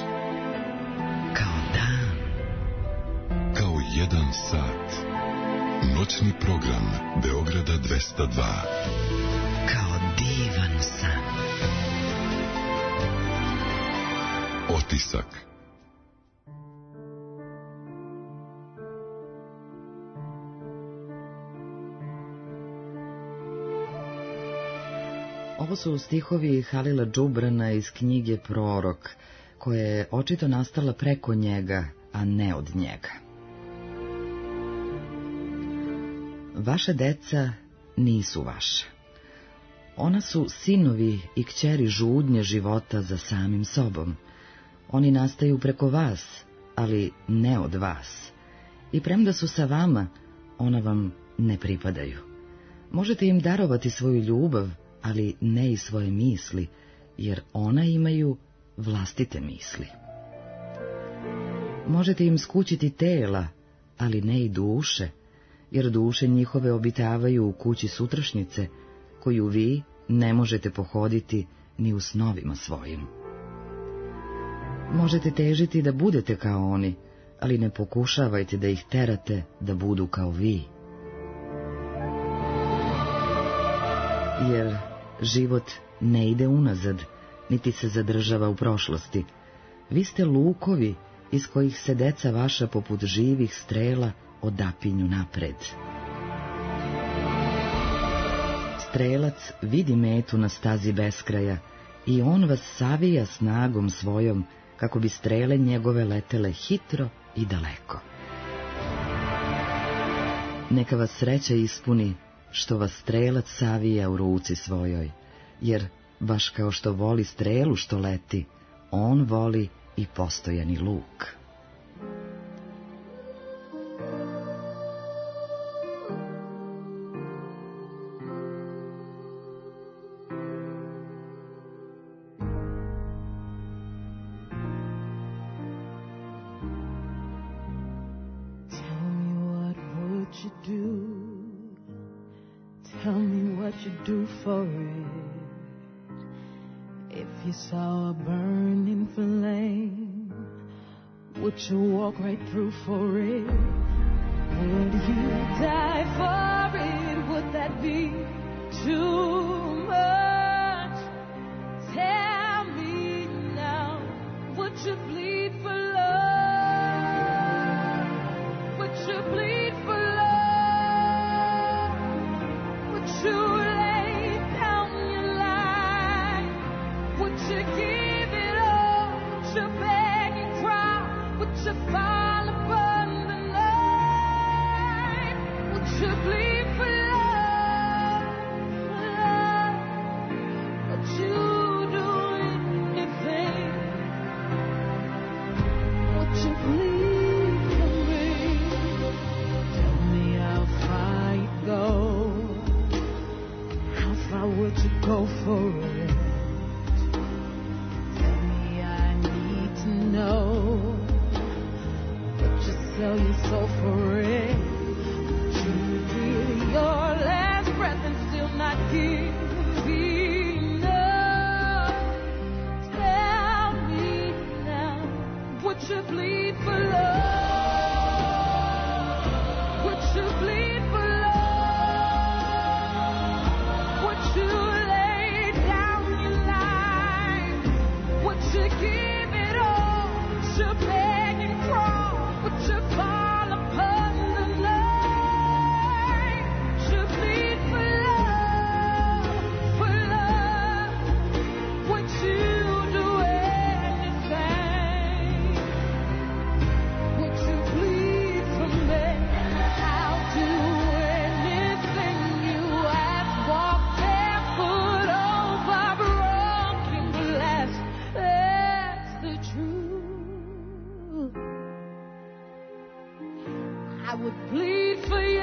Kao dan. Kao jedan sat. Noćni program Beograda 202. Kao divan san. Otisak. Ovo su stihovi Halila Džubrana iz knjige Prorok, koja je očito nastala preko njega, a ne od njega. Vaša deca nisu vaša. Ona su sinovi i kćeri žudnje života za samim sobom. Oni nastaju preko vas, ali ne od vas. I premda su sa vama, ona vam ne pripadaju. Možete im darovati svoju ljubav, ali ne i svoje misli, jer ona imaju vlastite misli. Možete im skućiti tela, ali ne i duše, jer duše njihove obitavaju u kući sutrašnjice, koju vi ne možete pohoditi ni u snovima svojim. Možete težiti da budete kao oni, ali ne pokušavajte da ih terate da budu kao vi. Jer život ne ide unazad, niti se zadržava u prošlosti. Vi ste lukovi iz kojih se deca vaša poput živih strela odapinju napred. Strelac vidi metu na stazi beskraja i on vas savija snagom svojom, kako bi strele njegove letele hitro i daleko. Neka vas sreća ispuni, što vas strelac savija u ruci svojoj, jer, baš kao što voli strelu što leti, on voli i postojani luk. Tell me what you do for it. If you saw a burning flame, would you walk right through for it? Would you die for it? Would that be too much? Tell me now, would you bleed for love? Would you bleed for love? To lay down your life, would you give it all? Would you beg and cry? Would you fall upon the line? Would you bleed for love? Would you do anything? Would you bleed for me? Tell me how far you go. How would you go for it? Tell me, I need to know. Would you sell your soul for it? Would you give your last breath and still not give enough? Tell me now, would you bleed for love? Would you bleed for love? To lay down your life, would you give it all? Would you beg and crawl? Would you fall upon the line? Would you bleed for love? For love, would you do anything? Would you bleed for me? I'll do anything you ask. Walk foot over broken glass. That's the truth. I would bleed for you.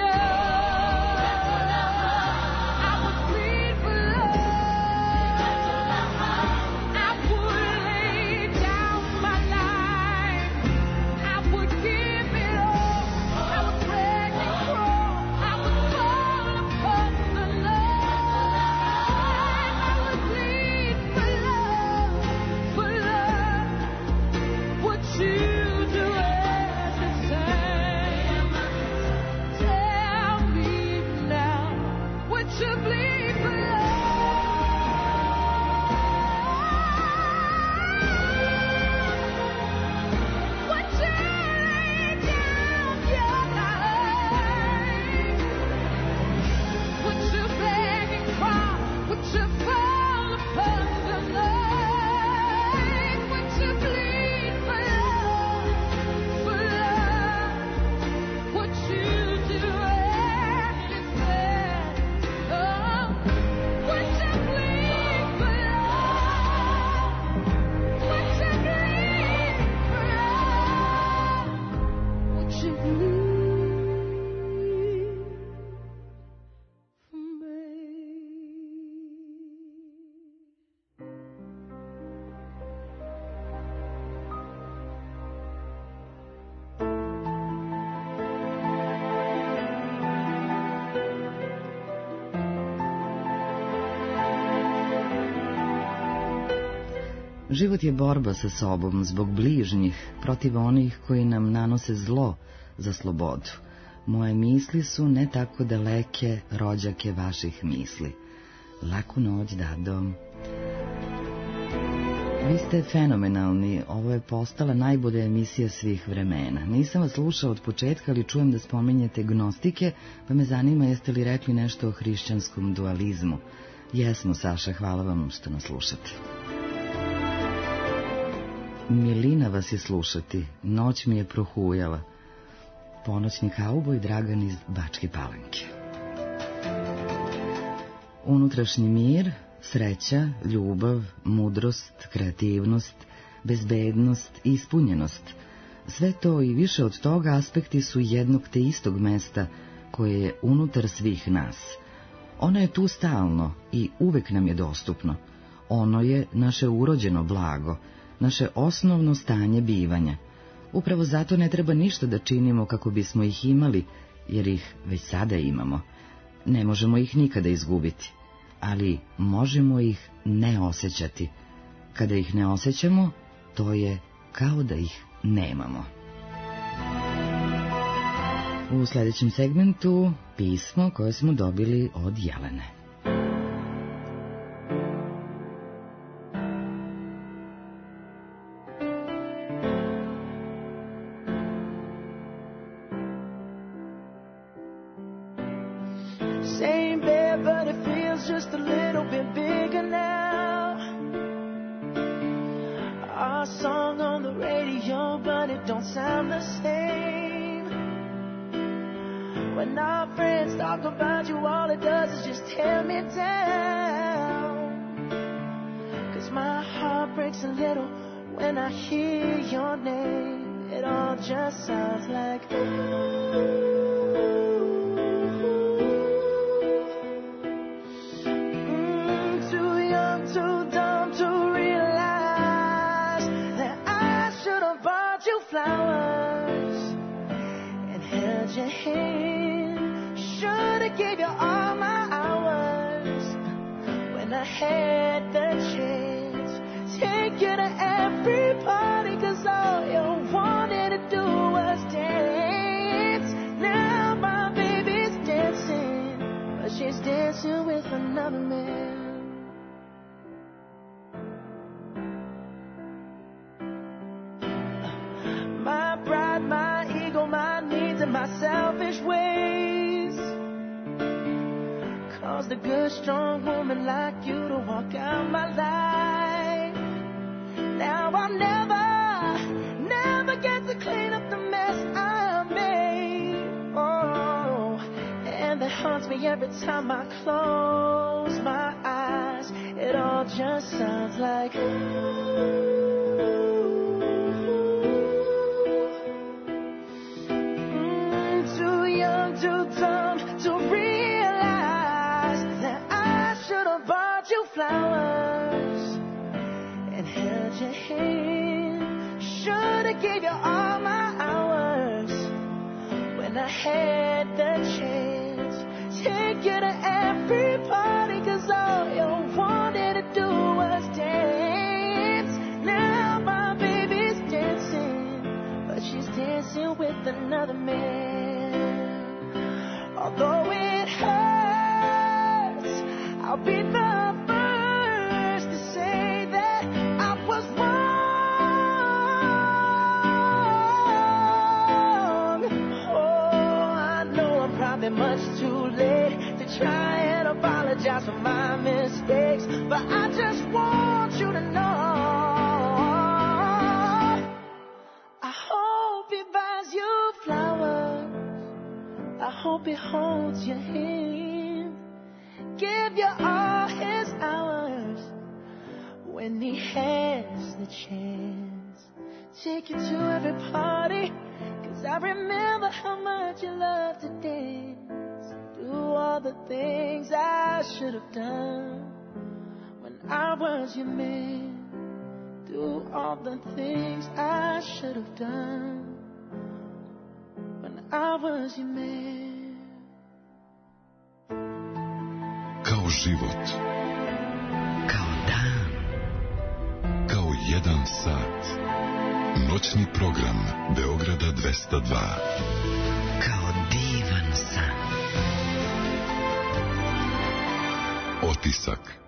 I would bleed for love. I would lay down my life. I would give it all. I would beg and crawl. I would fall upon the line. I would bleed for love. For love, would you do anything? Tell Život je borba sa sobom zbog bližnjih, protiv onih koji nam nanose zlo za slobodu. Moje misli su ne tako daleke, rođake vaših misli. Laku noć, Dado. Vi ste fenomenalni, ovo je postala najbolja emisija svih vremena. Nisam vas slušao od početka, ali čujem da spominjete gnostike, pa me zanima jeste li rekli nešto o hrišćanskom dualizmu. Jesmo, Saša, hvala vam što nas slušate. Milina vas je slušati, noć mi je prohujala. Ponoćni kauboj Dragan iz Bačke Palanke. Unutrašnji mir, sreća, ljubav, mudrost, kreativnost, bezbednost i ispunjenost. Sve to i više od toga aspekti su jednog te istog mesta koje je unutar svih nas. Ono je tu stalno i uvek nam je dostupno. Ono je naše urođeno blago, naše osnovno stanje bivanja. Upravo zato ne treba ništa da činimo kako bismo ih imali, jer ih već sada imamo. Ne možemo ih nikada izgubiti, ali možemo ih ne osjećati. Kada ih ne osjećamo, to je kao da ih nemamo. U sljedećem segmentu pismo koje smo dobili od Jelene. Same bed, but it feels just a little bit bigger now. Our song on the radio, but it don't sound the same. When our friends talk about you, all it does is just tear me down. 'Cause my heart breaks a little when I hear your name. It all just sounds like ooh. Flowers and held your hand. Should've gave you all my hours when I had the chance. Take you to every party, 'cause all you wanted to do was dance. Now my baby's dancing, but she's dancing with another man. My ego, my needs, and my selfish ways caused a good, strong woman like you to walk out my life. Now I'll never get to clean up the mess I made. Oh, and that haunts me every time I close my eyes. It all just sounds like ooh. Too dumb to realize that I should have bought you flowers and held your hand. Should have gave you all my hours when I had the chance. Take you to every party, 'cause all you wanted to do was dance. Now my baby's dancing, but she's dancing with another man. Although it hurts, I'll be the first to say that I was wrong. Oh, I know I'm probably much too late to try and apologize for my mistakes, but I just want you to know I hope he buys you flowers. I hope he holds your hand, give you all his hours when he has the chance. Take you to every party, 'cause I remember how much you loved to dance. Do all the things I should have done when I was your man. Do all the things I should have done I was your man. Kao život, Kao dan, kao 1 sat. Noćni program Beograda 202. Kao divan san. Otisak.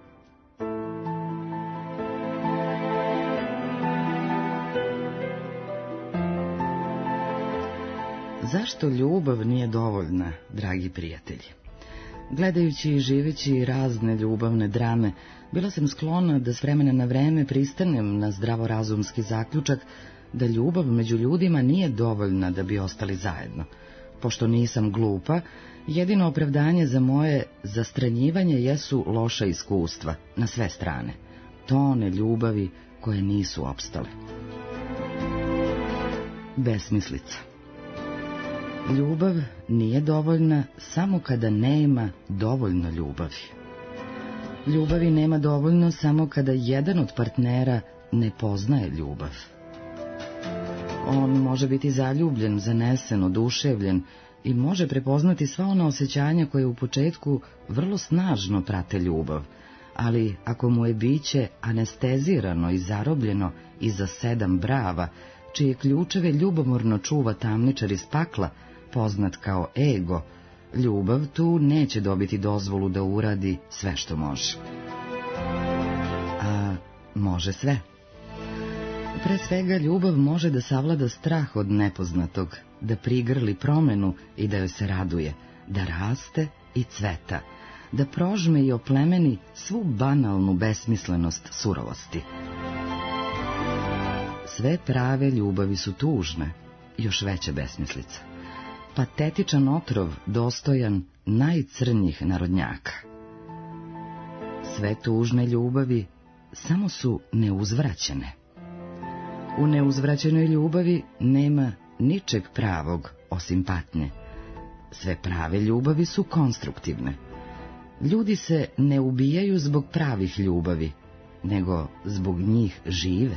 Zašto ljubav nije dovoljna, dragi prijatelji? Gledajući i živeći razne ljubavne drame, bila sam sklona da s vremena na vreme pristanem na zdravorazumski zaključak da ljubav među ljudima nije dovoljna da bi ostali zajedno. Pošto nisam glupa, jedino opravdanje za moje zastranjivanje jesu loša iskustva na sve strane. Tone ljubavi koje nisu opstale. Besmislica. Ljubav nije dovoljna samo kada nema dovoljno ljubavi. Ljubavi nema dovoljno samo kada jedan od partnera ne poznaje ljubav. On može biti zaljubljen, zanesen, oduševljen i može prepoznati sva ona osjećanja koje u početku vrlo snažno prate ljubav, ali ako mu je biće anestezirano i zarobljeno iza 7 brava, čije ključeve ljubomorno čuva tamničar iz pakla, poznat kao ego, ljubav tu neće dobiti dozvolu da uradi sve što može. A može sve. Pre svega ljubav može da savlada strah od nepoznatog, da prigrli promenu i da joj se raduje, da raste i cveta, da prožme i oplemeni svu banalnu besmislenost surovosti. Sve prave ljubavi su tužne, još veća besmislica. Patetičan otrov dostojan najcrnjih narodnjaka. Sve tužne ljubavi samo su neuzvraćene. U neuzvraćenoj ljubavi nema ničeg pravog osim patnje. Sve prave ljubavi su konstruktivne. Ljudi se ne ubijaju zbog pravih ljubavi, nego zbog njih žive.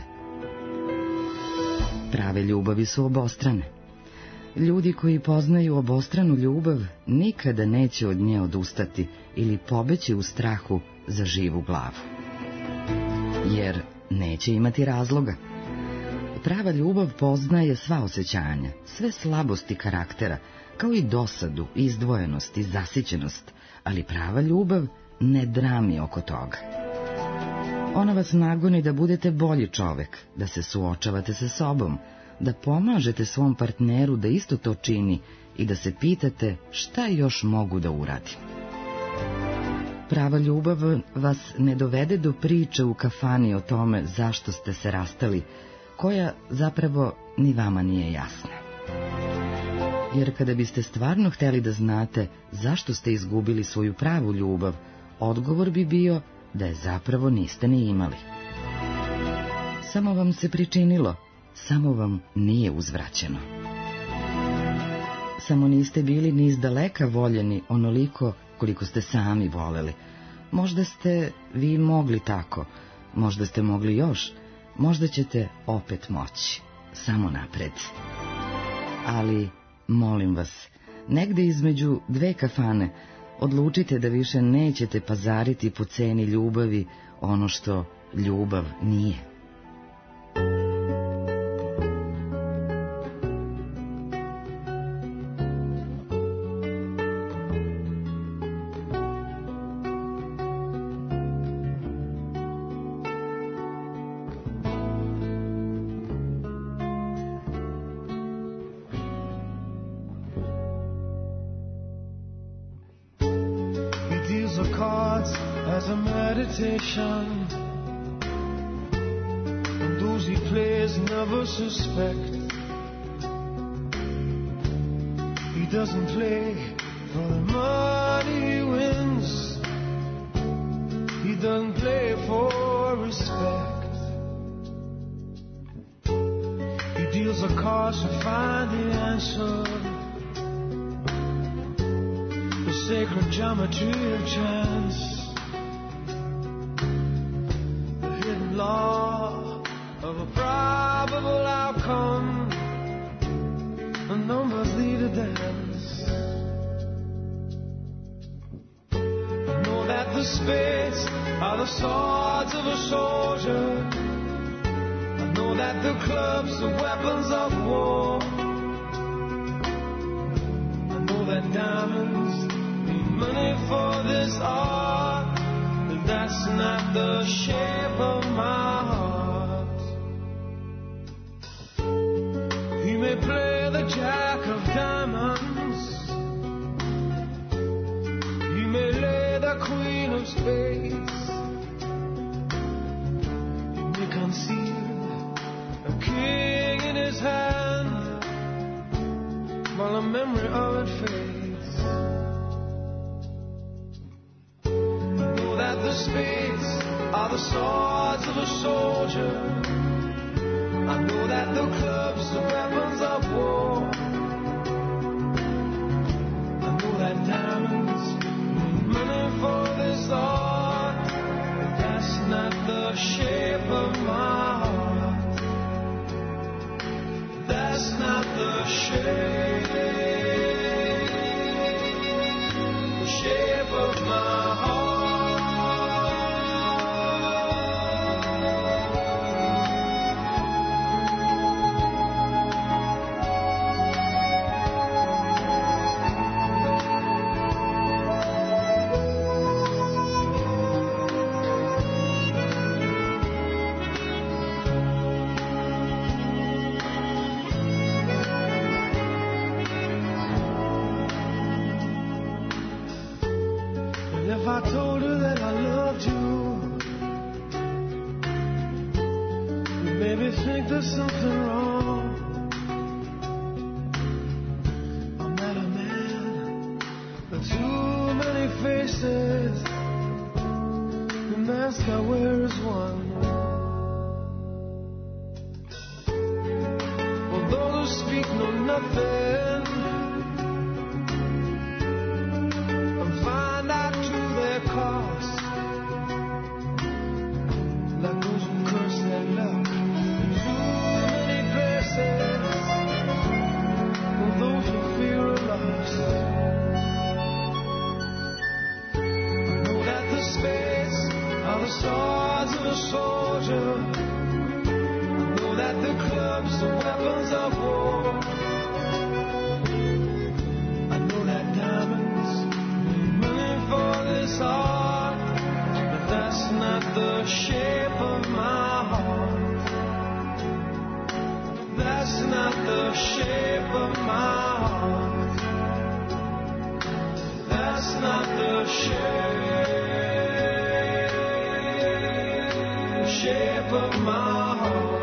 Prave ljubavi su obostrane. Ljudi koji poznaju obostranu ljubav nikada neće od nje odustati ili pobeći u strahu za živu glavu. Jer neće imati razloga. Prava ljubav poznaje sva osjećanja, sve slabosti karaktera, kao i dosadu, izdvojenost i zasićenost, ali prava ljubav ne drami oko toga. Ona vas nagoni da budete bolji čovek, da se suočavate sa sobom, da pomažete svom partneru da isto to čini i da se pitate šta još mogu da uradim. Prava ljubav vas ne dovede do priče u kafani o tome zašto ste se rastali, koja zapravo ni vama nije jasna. Jer kada biste stvarno hteli da znate zašto ste izgubili svoju pravu ljubav, odgovor bi bio da je zapravo niste ni imali. Samo vam se pričinilo, samo vam nije uzvraćeno. Samo niste bili ni izdaleka voljeni onoliko koliko ste sami voleli. Možda ste vi mogli tako, možda ste mogli još, možda ćete opet moći, samo napred. Ali, molim vas, negde između 2 kafane odlučite da više nećete pazariti po ceni ljubavi ono što ljubav nije. As a meditation, and those he plays never suspect. He doesn't play for the money he wins. He doesn't play for respect. He deals the cards to find the answer. The sacred geometry of chance. Law of a probable outcome, the numbers lead a dance. Know that the spades are the swords of a soldier, that the clubs are weapons of war. I know that diamonds need money for this art, but that's not the shape of my heart. He may play the jack of diamonds, he may lay the queen of spades, he may conceal a king in his hand while the memory of it fades. I know that the spades are the swords of a soldier. I know that the clubs are weapons of war. I know that diamonds need money for this art, but that's not the shape of my heart. That's not the shape of my heart. If I told her that I loved you, you'd maybe think there's something wrong. I'm not a man with too many faces. The mask I wear is one. For those who speak know nothing and find out to their cost, like those who curse their luck in too many places, or those who fear a loss. I know that the spades are the swords of a soldier. I know that the clubs are weapons of war. I know that diamonds need money for this art, but that's not the shape of my heart. That's not the shape of my heart. That's not the shape of my heart.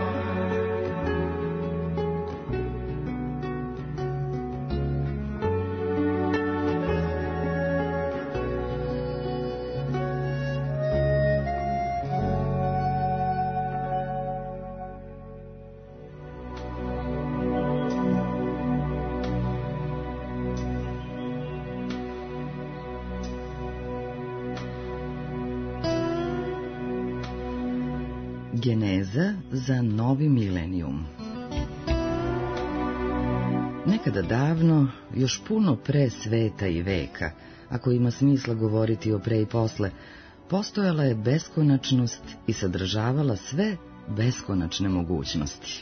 Geneza za novi milenijum. Nekada davno, još puno pre sveta i veka, ako ima smisla govoriti o pre i posle, postojala je beskonačnost i sadržavala sve beskonačne mogućnosti.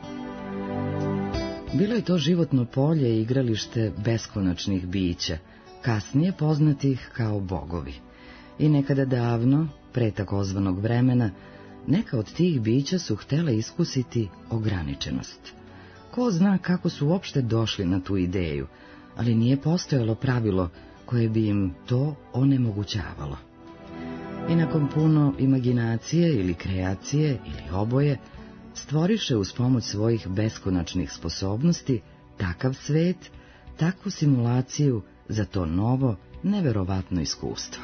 Bilo je to životno polje i igralište beskonačnih bića, kasnije poznatih kao bogovi. I nekada davno, pre takozvanog vremena, neka od tih bića su htjela iskusiti ograničenost. Ko zna kako su uopšte došli na tu ideju, ali nije postojalo pravilo koje bi im to onemogućavalo. I nakon puno imaginacije ili kreacije ili oboje, stvoriše uz pomoć svojih beskonačnih sposobnosti takav svet, takvu simulaciju za to novo, neverovatno iskustvo.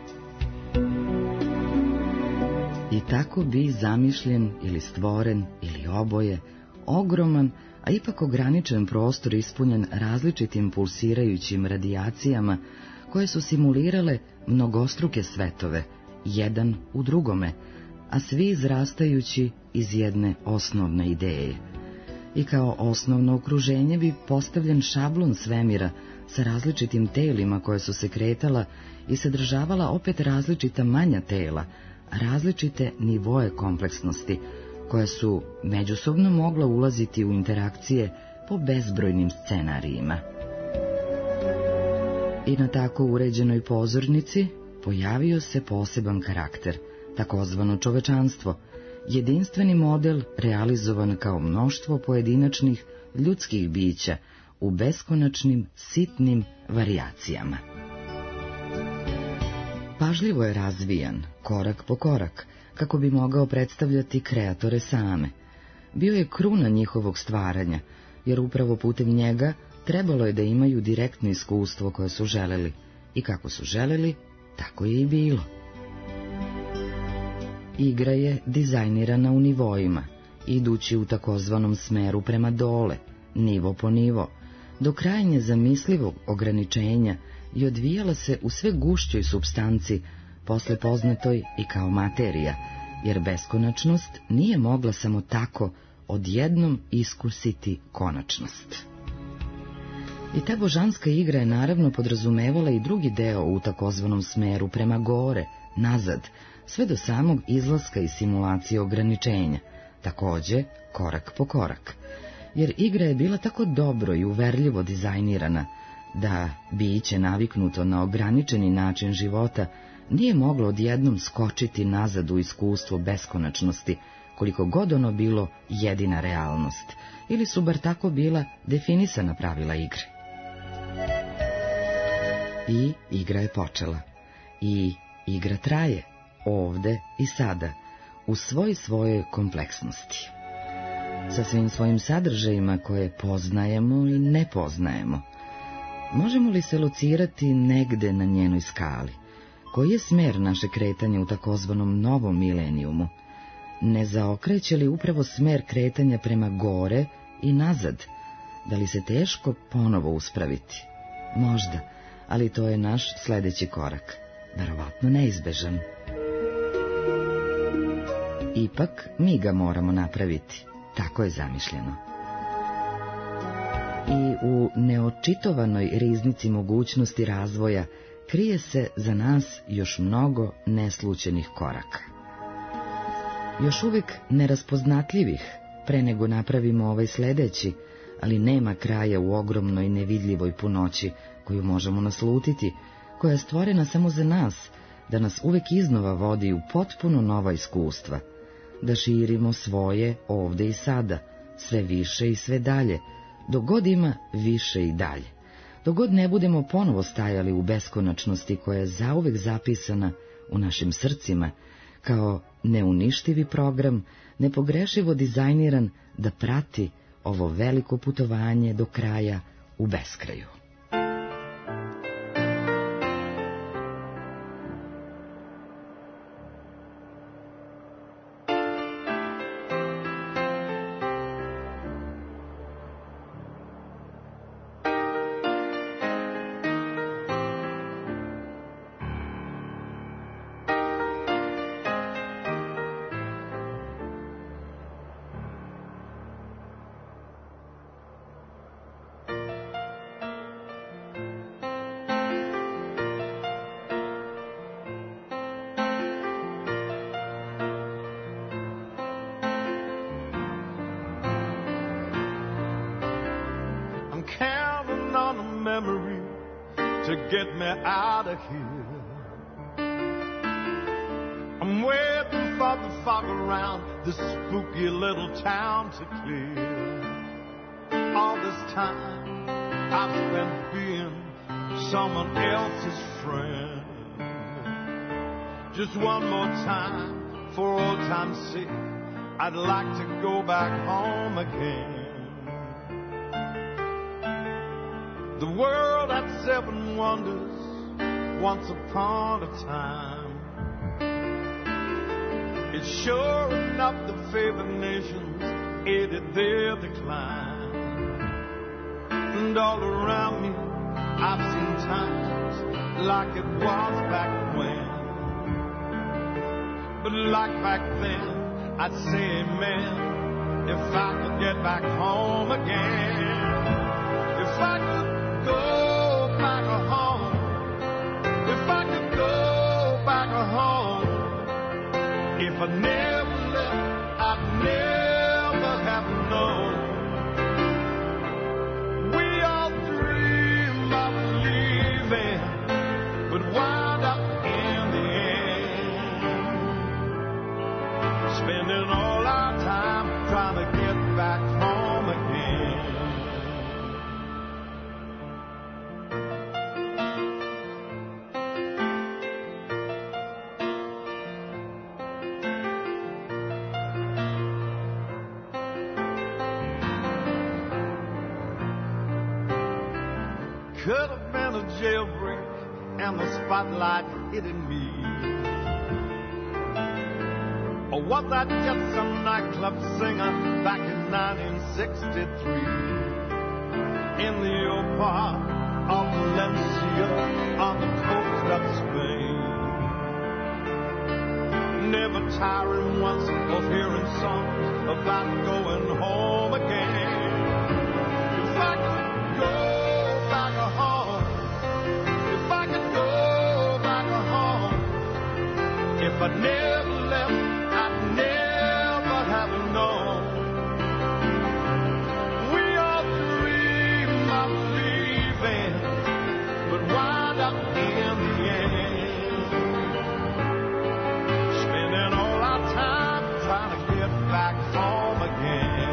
I tako bi zamišljen ili stvoren ili oboje, ogroman, a ipak ograničen prostor ispunjen različitim pulsirajućim radijacijama koje su simulirale mnogostruke svetove, jedan u drugome, a svi izrastajući iz jedne osnovne ideje. I kao osnovno okruženje bi postavljen šablon svemira sa različitim telima koja su se kretala i sadržavala opet različita manja tela, različite nivoe kompleksnosti, koja su međusobno mogla ulaziti u interakcije po bezbrojnim scenarijima. I na tako uređenoj pozornici pojavio se poseban karakter, takozvano čovečanstvo, jedinstveni model realizovan kao mnoštvo pojedinačnih ljudskih bića u beskonačnim sitnim varijacijama. Pažljivo je razvijan, korak po korak, kako bi mogao predstavljati kreatore same. Bio je kruna njihovog stvaranja, jer upravo putem njega trebalo je da imaju direktno iskustvo koje su želeli, i kako su želeli, tako je i bilo. Igra je dizajnirana u nivoima, idući u takozvanom smeru prema dole, nivo po nivo, do krajnje zamislivog ograničenja i odvijala se u sve gušćoj supstanci, posle poznatoj i kao materija, jer beskonačnost nije mogla samo tako odjednom iskusiti konačnost. I ta božanska igra je naravno podrazumevala i drugi deo u takozvanom smeru prema gore, nazad, sve do samog izlaska iz simulacije ograničenja, takođe korak po korak, jer igra je bila tako dobro i uverljivo dizajnirana, da biće naviknuto na ograničeni način života nije moglo odjednom skočiti nazad u iskustvo beskonačnosti, koliko god ono bilo jedina realnost, ili su bar tako bila definisana pravila igre. I igra je počela. I igra traje, ovde i sada, u svojoj kompleksnosti. Sa svim svojim sadržajima koje poznajemo i ne poznajemo. Možemo li se locirati negde na njenoj skali? Koji je smer naše kretanja u takozvanom novom milenijumu? Ne zaokreće li upravo smer kretanja prema gore i nazad? Da li se teško ponovo uspraviti? Možda, ali to je naš sledeći korak, verovatno neizbežan. Ipak mi ga moramo napraviti, tako je zamišljeno. I u neočitovanoj riznici mogućnosti razvoja krije se za nas još mnogo neslućenih koraka. Još uvek neraspoznatljivih, pre nego napravimo ovaj sledeći, ali nema kraja u ogromnoj nevidljivoj punoći koju možemo naslutiti, koja je stvorena samo za nas, da nas uvek iznova vodi u potpuno nova iskustva, da širimo svoje ovde i sada, sve više i sve dalje, dok god ima više i dalje, dok god ne budemo ponovo stajali u beskonačnosti koja je zauvek zapisana u našim srcima, kao neuništivi program, nepogrešivo dizajniran da prati ovo veliko putovanje do kraja u beskraju. Counting on a memory to get me out of here. I'm waiting for the fog around this spooky little town to clear. All this time I've spent being someone else's friend. Just one more time, for old time's sake, I'd like to go back home again. The world had 7 wonders once upon a time. It's sure enough the favored nations aided their decline. And all around me I've seen times like it was back when. But like back then, I'd say amen if I could get back home again. If I could go back home, if I could go back home, if I never left, I'd never could have been a jailbreak and the spotlight hitting me. Or was I just some nightclub singer back in 1963 in the old part of Valencia on the coast of Spain? Never tiring once of hearing songs about going home again. If I could go back home, if I could go back home, if I never left, I'd never have known. We all dream of leaving, but wind up in the end, spending all our time trying to get back home again.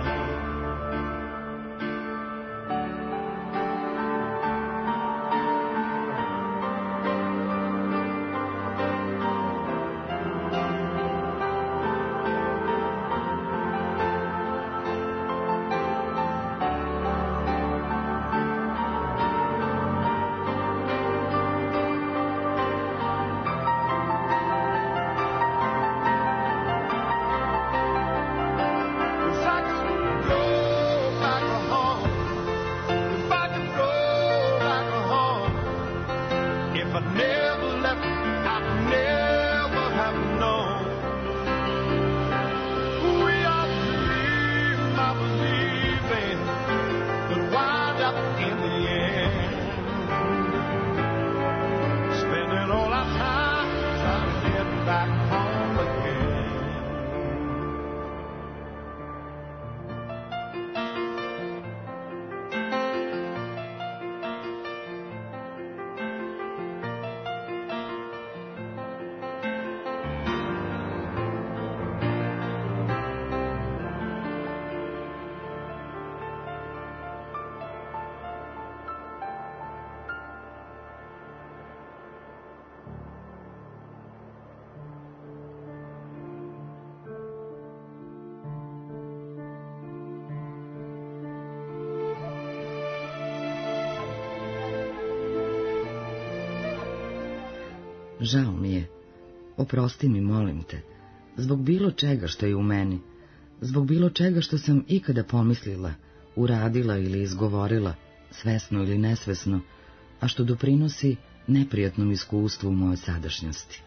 Žao mi je, oprosti mi, molim te, zbog bilo čega što je u meni, zbog bilo čega što sam ikada pomislila, uradila ili izgovorila, svesno ili nesvesno, a što doprinosi neprijatnom iskustvu u mojoj sadašnjosti.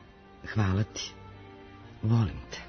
Hvala ti, volim te.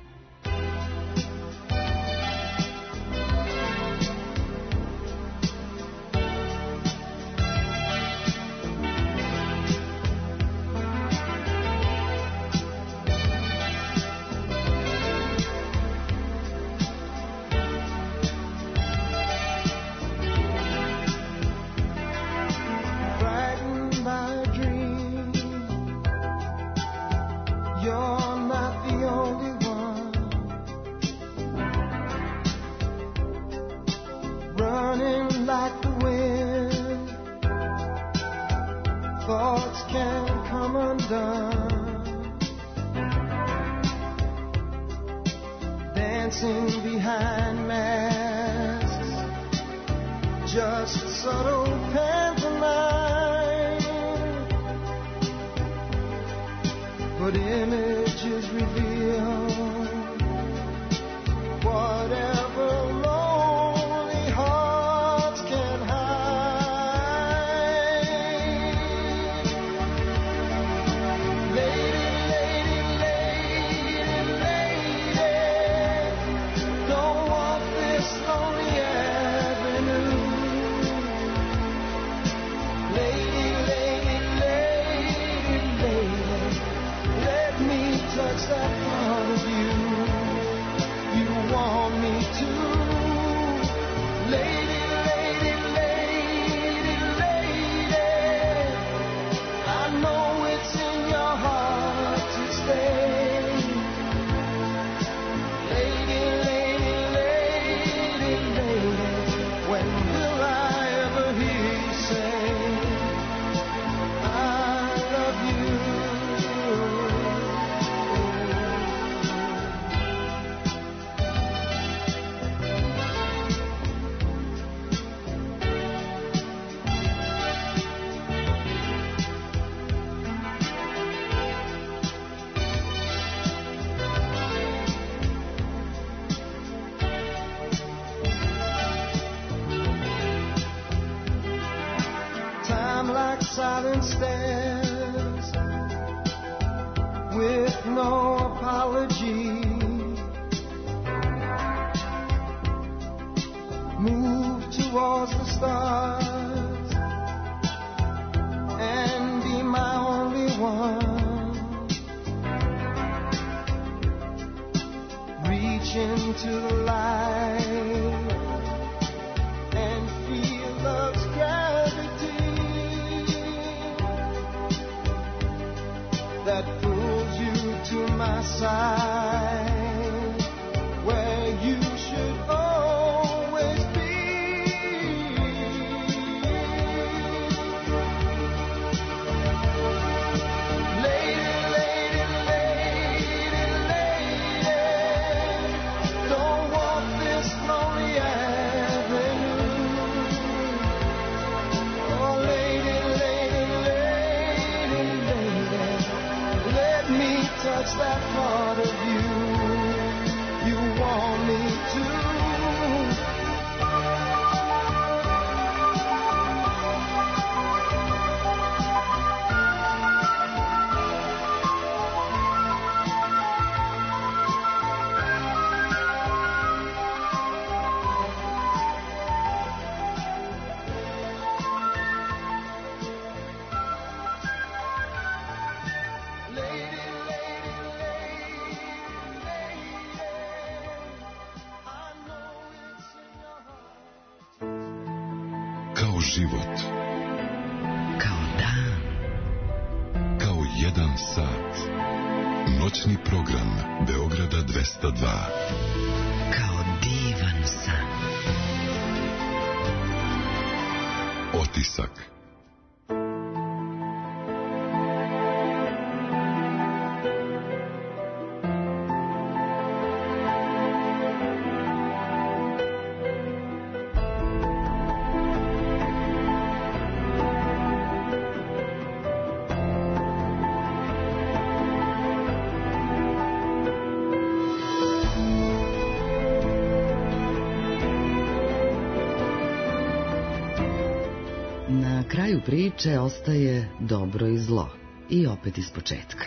Touch that like silent stairs with no apology. Move towards the stars and be my only one. Reach into the light and feel love's gravity that pulls you to my side, where you should always be. Lady, lady, lady, lady, don't walk this lonely avenue. Oh, lady, lady, lady, lady, let me touch that part of you you want me to. Kao život, Kao dan, kao jedan sat. Noćni program Beograda 202. kao divan san. Otisak. Na kraju priče ostaje dobro i zlo, i opet iz početka.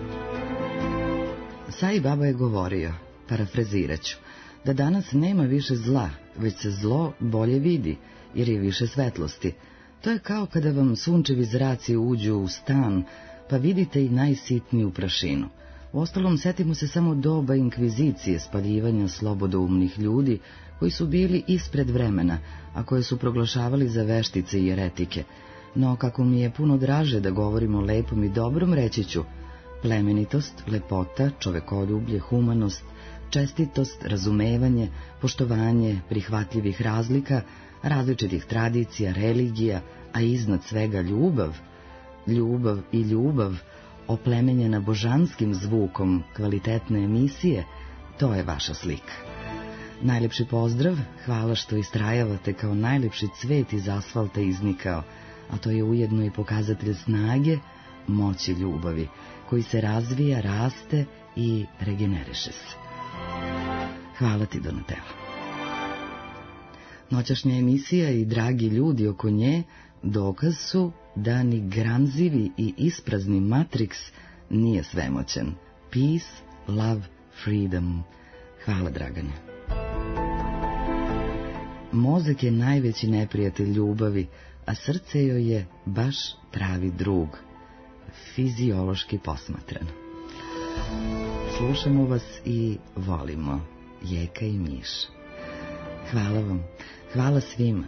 Sai Baba je govorio, parafraziraću, da danas nema više zla, već se zlo bolje vidi, jer je više svetlosti. To je kao kada vam sunčevi zraci uđu u stan, pa vidite i najsitniju prašinu. Uostalom, setimo se samo doba inkvizicije, spaljivanja slobodoumnih ljudi koji su bili ispred vremena, a koje su proglašavali za veštice i eretike. No, kako mi je puno draže da govorimo o lepom i dobrom, reći ću: plemenitost, lepota, čovekoljublje, humanost, čestitost, razumevanje, poštovanje prihvatljivih razlika, različitih tradicija, religija, a iznad svega ljubav. Ljubav i ljubav, oplemenjena božanskim zvukom kvalitetne emisije, to je vaša slika. Najlepši pozdrav, hvala što istrajavate kao najlepši cvet iz asfalta iznikao, a to je ujedno i pokazatelj snage, moći ljubavi, koji se razvija, raste i regeneriše se. Hvala ti, Donatella. Noćašnja emisija i dragi ljudi oko nje dokaz su da ni gramzivi i isprazni Matrix nije svemoćan. Peace, love, freedom. Hvala, Dragane. Mozak je najveći neprijatelj ljubavi, a srce joj je baš pravi drug, fiziološki posmatrano. Slušamo vas i volimo, Jeka i Miš. Hvala vam, hvala svima.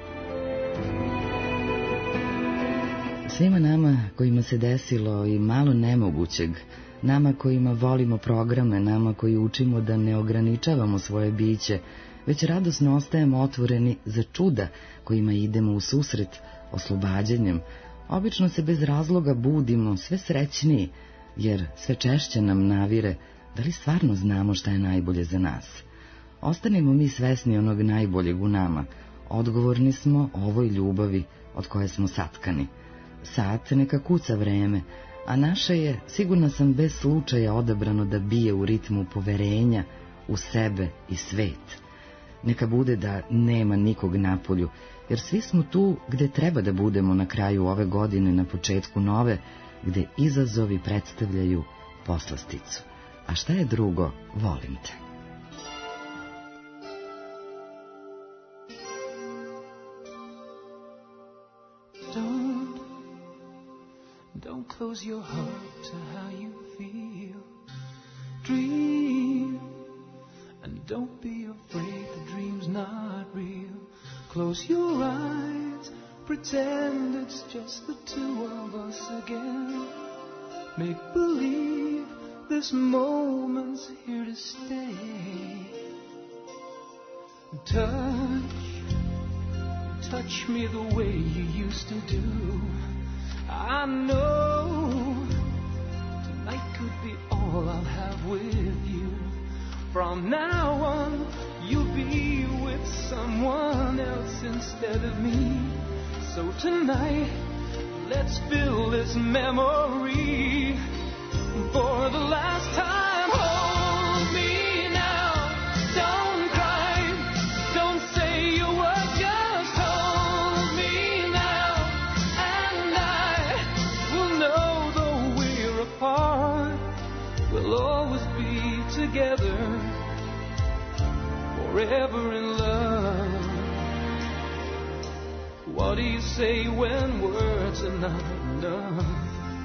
Svima nama kojima se desilo i malo nemogućeg, nama kojima volimo programe, nama koji učimo da ne ograničavamo svoje biće, već radosno ostajemo otvoreni za čuda kojima idemo u susret oslobađanjem. Obično se bez razloga budimo sve srećniji, jer sve češće nam navire da li stvarno znamo šta je najbolje za nas. Ostanimo mi svesni onog najboljeg u nama, odgovorni smo ovoj ljubavi od koje smo satkani. Sat neka kuca vreme, a naše je, sigurna sam, bez slučaja odabrano da bije u ritmu poverenja u sebe i svet. Neka bude da nema nikog napolju, jer svi smo tu gde treba da budemo na kraju ove godine, na početku nove, gde izazovi predstavljaju poslasticu. A šta je drugo, volim te. Don't close your heart to how you feel. Dream, and don't be afraid the dream's not real. Close your eyes, pretend it's just the two of us again. Make believe this moment's here to stay. Touch me the way you used to do. I know tonight could be all I'll have with you. From now on, you'll be with someone else instead of me. So tonight, let's fill this memory for the last time. Hold me now, don't cry, don't say your word, just hold me now, and I will know though we're apart, we'll always be together, forever in love. What do you say when words are not enough?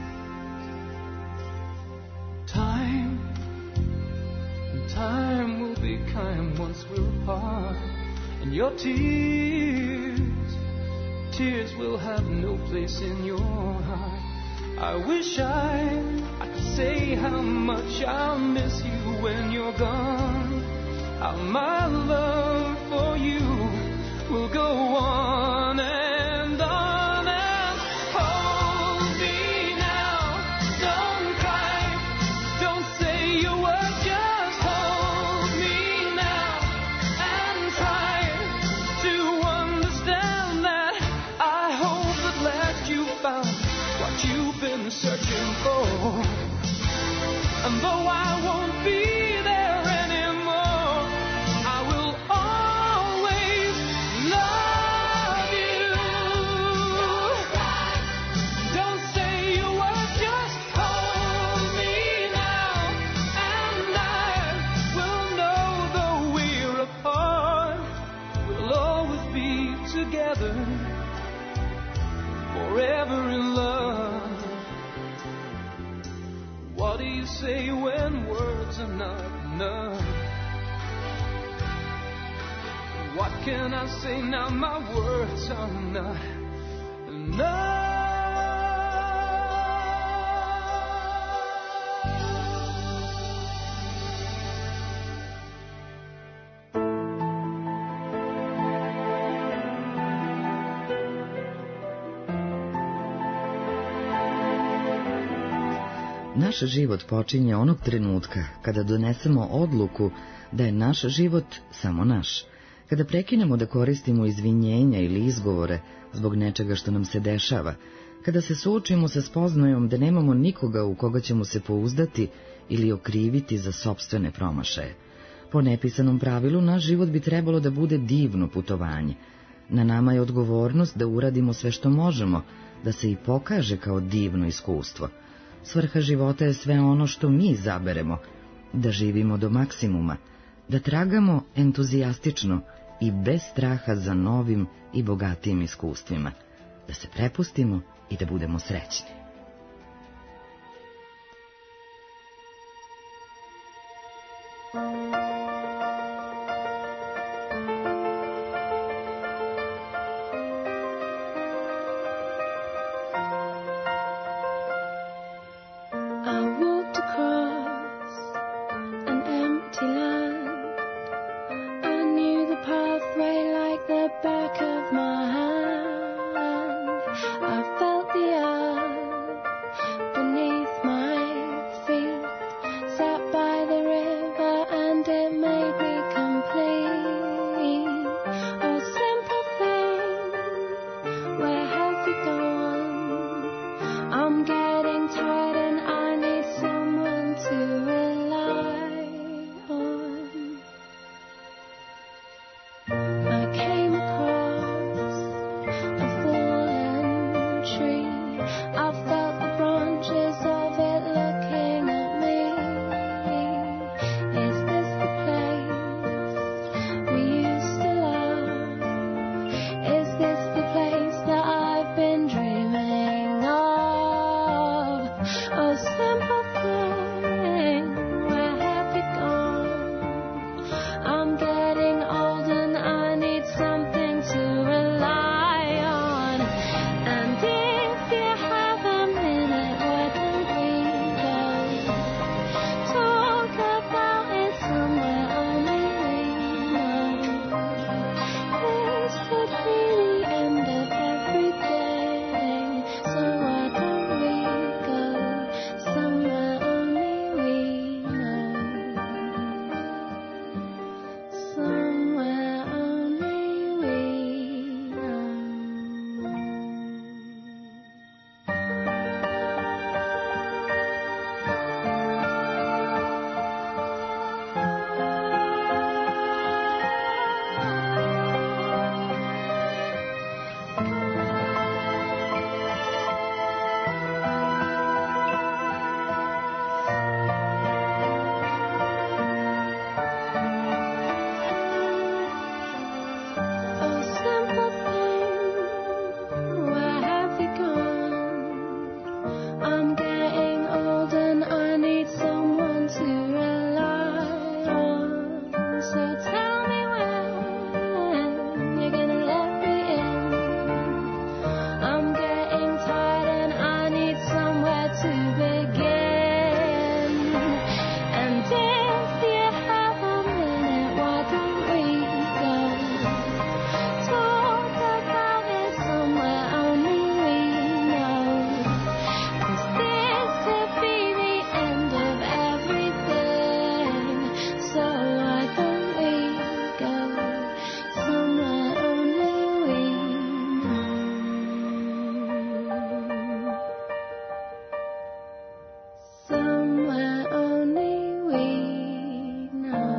Time will be kind once we're apart, and your tears will have no place in your heart. I wish I could say how much I'll miss you when you're gone. How my love for you will go on and on and hold me now. Don't cry, don't say your words, just hold me now and try to understand that I hope at last you found what you've been searching for. And though I won't be there anymore, I will always love you. Don't say your words, just hold me now, and I will know though we're apart, we'll always be together, forever in love. What do you say when words are not enough? What can I say now? My words are not enough. Naš život počinje onog trenutka kada donesemo odluku da je naš život samo naš, kada prekinemo da koristimo izvinjenja ili izgovore zbog nečega što nam se dešava, kada se suočimo sa spoznajom da nemamo nikoga u koga ćemo se pouzdati ili okriviti za sopstvene promašaje. Po nepisanom pravilu, naš život bi trebalo da bude divno putovanje. Na nama je odgovornost da uradimo sve što možemo, da se i pokaže kao divno iskustvo. Svrha života je sve ono što mi izaberemo, da živimo do maksimuma, da tragamo entuzijastično i bez straha za novim i bogatijim iskustvima, da se prepustimo i da budemo srećni. Talk about it somewhere only we know. 'Cause this could be the end of everything. So why don't we go somewhere only we know? Somewhere only we know.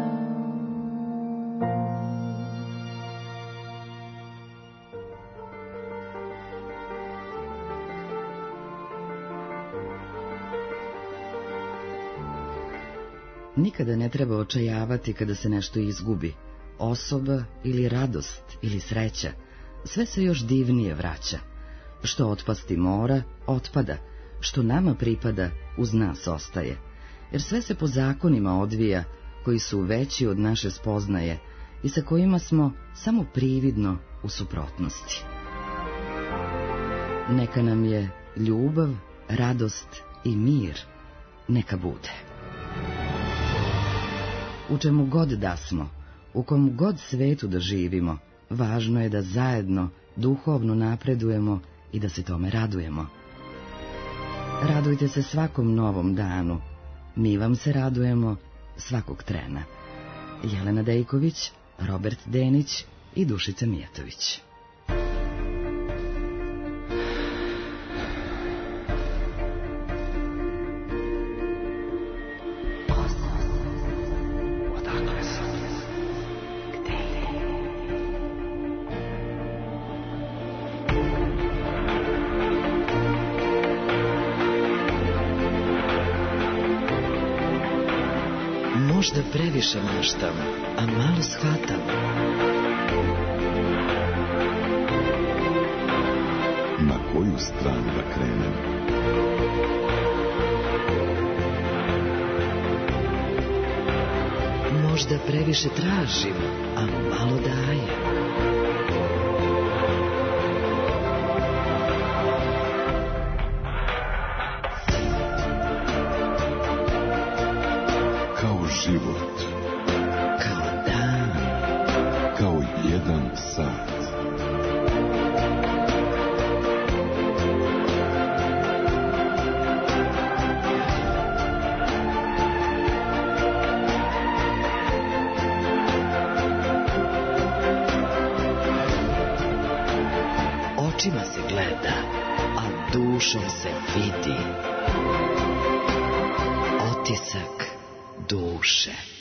Nikada ne treba očajavati kada se nešto izgubi. Osoba ili radost ili sreća. Sve se još divnije vraća. Što otpasti mora, otpada. Što nama pripada, uz nas ostaje. Jer sve se po zakonima odvija, koji su veći od naše spoznaje i sa kojima smo samo prividno u suprotnosti. Neka nam je ljubav, radost i mir, neka bude. U čemu god da smo, u kom god svetu da živimo, važno je da zajedno duhovno napredujemo i da se tome radujemo. Radujte se svakom novom danu, mi vam se radujemo svakog trena. Jelena Dejković, Robert Denić i Dušica Mijatović. Možda previše maštam, a malo shvatam. Na koju stranu da krenem? Možda previše tražim, a malo dajem. Kao život, Kao dan, kao jedan sat. očima se gleda, a dušom se vidi. Otisak duše.